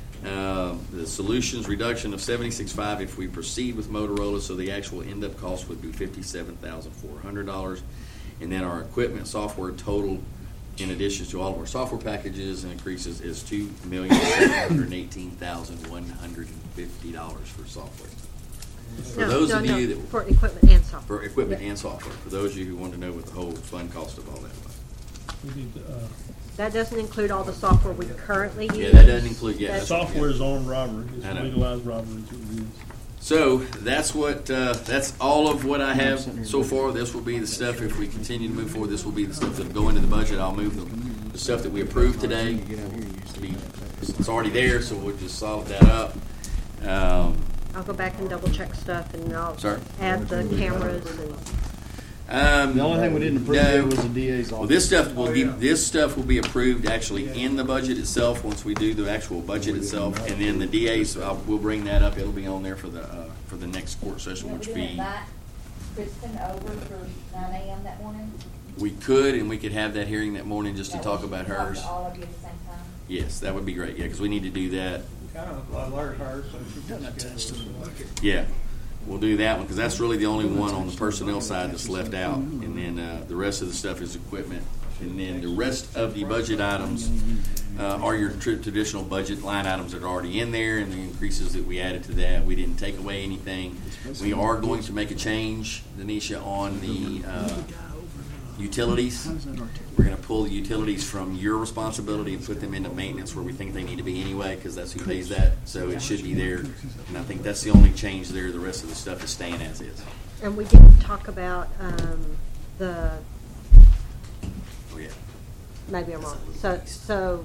Um, the solutions reduction of seventy-six thousand five hundred dollars if we proceed with Motorola, so the actual end-up cost would be fifty-seven thousand four hundred dollars. And then our equipment software total, in addition to all of our software packages and increases, is two million seven hundred eighteen thousand one hundred fifty dollars for software. For No, those no, of no, you that for equipment and software. for equipment and software, for those of you who want to know what the whole fund cost of all that was. We need to, uh, That doesn't include all the software we currently use. Yeah, that doesn't include, yeah. That's- that's- software is armed robbery. It's I know. legalized robbery. Is what it is. So that's what, uh, that's all of what I have so far. This will be the stuff, if we continue to move forward, this will be the stuff that'll go into the budget. I'll move the, the stuff that we approved today. to be- It's already there, so we'll just solid that up. Um, I'll go back and double check stuff and I'll Sorry? add the cameras and. Um, The only thing we didn't approve no. yet was the D A's Well, office. this stuff will be, this stuff will be approved actually in the budget itself, once we do the actual budget itself, and then the D A's, I'll, we'll bring that up, it'll be on there for the, uh, for the next court session, We're which gonna be, invite Kristen over for nine AM that morning. we could, and we could have that hearing that morning just to That talk way she about can talk hers. to all of you at the same time. Yes, that would be great, yeah, because we need to do that, Kind of alert her so she can schedule. yeah. We'll do that one, because that's really the only one on the personnel side that's left out, and then, uh, the rest of the stuff is equipment. And then the rest of the budget items uh, are your tr- traditional budget line items that are already in there, and the increases that we added to that. We didn't take away anything. We are going to make a change, Denisha, on the uh, utilities. We're going to pull the utilities from your responsibility and put them into maintenance where we think they need to be anyway, because that's who pays that. So it should be there, and I think that's the only change there. The rest of the stuff is staying as is. And we didn't talk about um, the, Oh yeah. maybe I'm wrong. So, so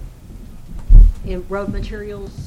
in road materials,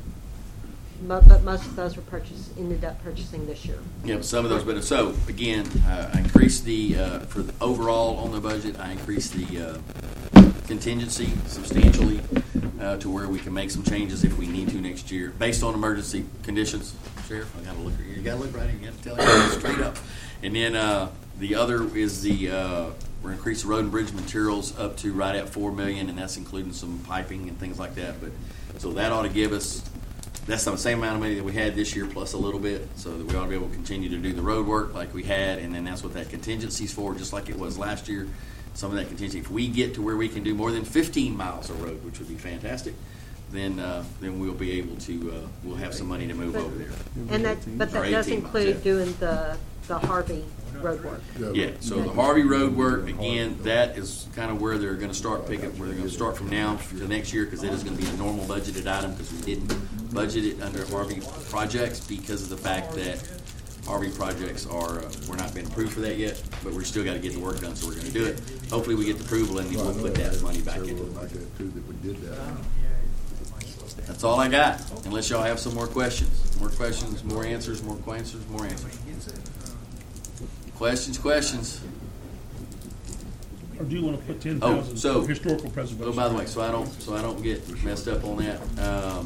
mo- but most of those were purchased, ended up purchasing this year. Yeah, but some of those, but so again, uh, I increased the uh, for the overall on the budget. I increased the uh, contingency substantially uh, to where we can make some changes if we need to next year, based on emergency conditions. Sheriff. I gotta look, you gotta look right, you gotta tell it straight up. And then, uh, the other is the, uh, we're increasing road and bridge materials up to right at four million, and that's including some piping and things like that. But, so that ought to give us, that's the same amount of money that we had this year plus a little bit, so that we ought to be able to continue to do the road work like we had, and then that's what that contingency's for, just like it was last year. Some of that contingency, if we get to where we can do more than fifteen miles of road, which would be fantastic, then uh, then we'll be able to, uh, we'll have some money to move But- over there. And that, but Or that does eighteen miles, include yeah. doing the, the Harvey road work. Yeah, so the Harvey Road work, again, that is kind of where they're gonna start picking, where they're gonna start from now to next year, because it is gonna be a normal budgeted item, because we didn't budget it under Harvey projects because of the fact that Harvey projects are, uh, we're not being approved for that yet, but we're still gotta get the work done, so we're gonna do it. Hopefully we get the approval, and then we'll put that money back into the Like budget. that too, that we did that. That's all I got, unless y'all have some more questions. More questions, more answers, more answers, more answers. Questions, questions? Or do you want to put ten Oh, thousand so, for historical preservation? oh, by the way, so I don't, so I don't get messed up on that. Um,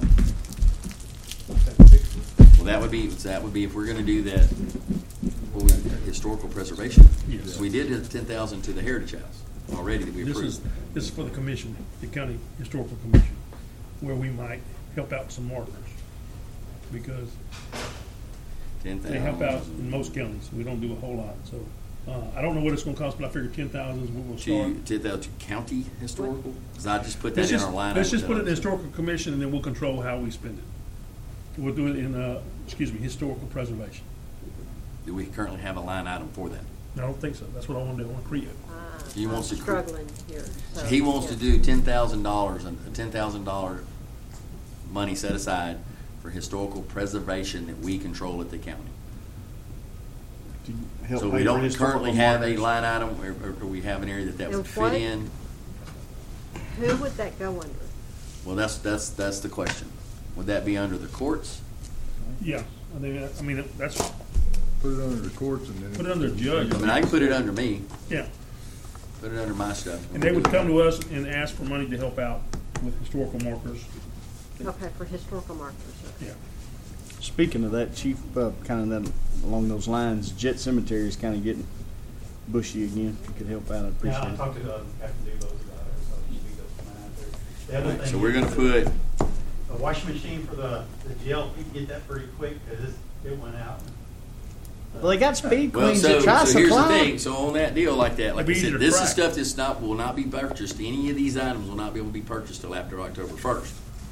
well, that would be, that would be if we're gonna do that, well, we, historical preservation. Yes. We did hit ten thousand to the Heritage House already that we This is, approved. this is for the commission, the county historical commission, where we might help out some markers. Because Ten they help out thousand. in most counties, we don't do a whole lot, so, uh, I don't know what it's gonna cost, but I figure ten thousand is what we'll start. To, ten thousand to county historical? Cause I just put that Let's in just, our line. let's item just put it in the to- historical commission, and then we'll control how we spend it. We'll do it in, uh, excuse me, historical preservation. Do we currently have a line item for that? I don't think so, that's what I wanna do, I wanna create. Uh, He wants I'm to cre- struggling here. So so, he wants to yeah. do ten thousand dollars, and ten thousand dollar money set aside for historical preservation that we control at the county. To help So pay we for don't historical currently have a markers. line item, or, or or we have an area that that would And fit what- in? Who would that go under? Well, that's, that's, that's the question. Would that be under the courts? Yeah, I think, that- I mean, that's, Put it under the courts and then. put it under judge. I mean, I can put it under me, Yeah, put it under my stuff. and they would come to us and ask for money to help out with historical markers. Okay, for historical markers. Yeah. Speaking of that, Chief, uh, kind of that, along those lines, Jet Cemetery is kind of getting bushy again. If you could help out, I'd appreciate Yeah, I it. talked to uh, Captain Dubose about it, so he should be coming out there. The other Right, thing so we're is gonna the- put, The washing machine for the, the jail, we can get that pretty quick, because it went out. Well, they got speed well, queens so, at Tri so here's the Supply. thing, so on that deal like that, like It'd I be easy said, to this is track. stuff that's not, will not be purchased, any of these items will not be able to be purchased till after October first.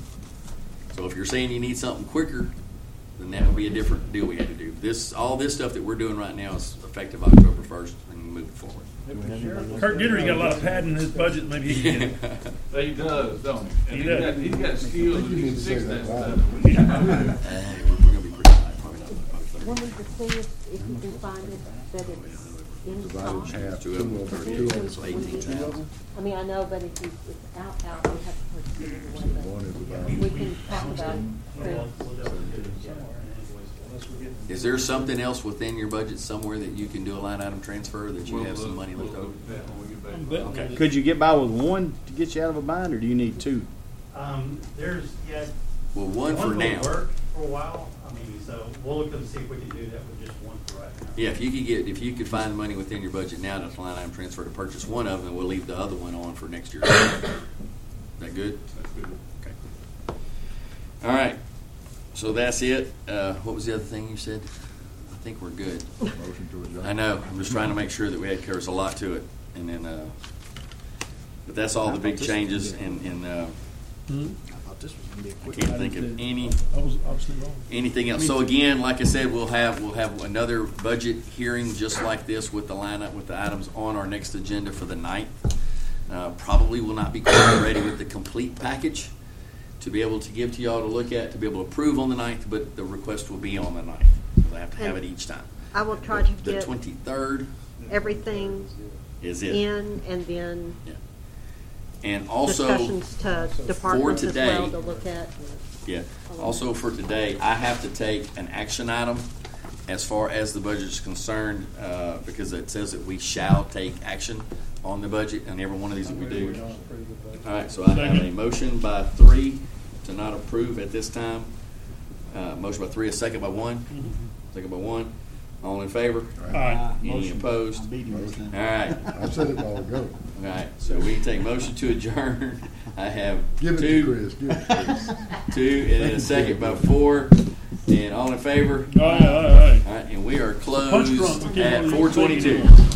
So if you're saying you need something quicker, then that would be a different deal we had to do. This, all this stuff that we're doing right now is effective October first and moving forward. Kurt Gittery's got a lot of padding in his budget, maybe he can get it. He does, don't he? And He he's got, does. he's got skills, he can fix that stuff. Uh, we're, we're gonna be pretty high, probably not October. One of the things, if you can find it, that it's in Divided stock. in half, Two two of them, of them, thirty, two of so them. eighteen thousand. I mean, I know, but if you, it's out, out, we have to purchase it anyway, One is but about. we can talk about it. We'll, we'll definitely get it somewhere in invoice. Unless we get. Is there something else within your budget somewhere that you can do a line item transfer, that you We'll have some look- money we'll left look over? at that when we get back. I'm betting Okay. on it. Could you get by with one to get you out of a bind, or do you need two? Um, there's, yeah. Well, one for will now. work for a while, I mean, so we'll look and see if we can do that with just one for right now. Yeah, if you could get, if you could find money within your budget now to line item transfer to purchase one of them, and we'll leave the other one on for next year. Is that good? That's good. Okay. All right. So that's it. Uh, what was the other thing you said? I think we're good. Motion to adjourn. I know. I'm just trying to make sure that we had, there's a lot to it. And then, uh, but that's all the big changes in, in, uh, Hmm? I thought this was gonna be a I quick. can't think of any, I was obviously wrong. anything else. So again, like I said, we'll have, we'll have another budget hearing just like this with the lineup, with the items on our next agenda for the ninth. Uh, probably will not be quite ready with the complete package to be able to give to y'all to look at, to be able to approve on the ninth, but the request will be on the ninth. We'll have to have it each time. I will try to The get twenty-third everything is it. in, and then Yeah. And also, discussions to departments as today- well to look at. yeah, also for today, I have to take an action item as far as the budget is concerned, uh, because it says that we shall take action on the budget on every one of these that we do. All right, so I have a motion by three to not approve at this time. Uh, motion by three, a second by one. Second by one. All in favor? Aye. Any Motion. opposed? I beat him this All time. right. I said it a while ago. All right. So we can take motion to adjourn. I have Give it to two, Chris, give it to Chris. two, and then a second by four. And all in favor? Aye, aye, aye. All right. And we are Punch drunk. closed We can't at really four say twenty-two. anymore.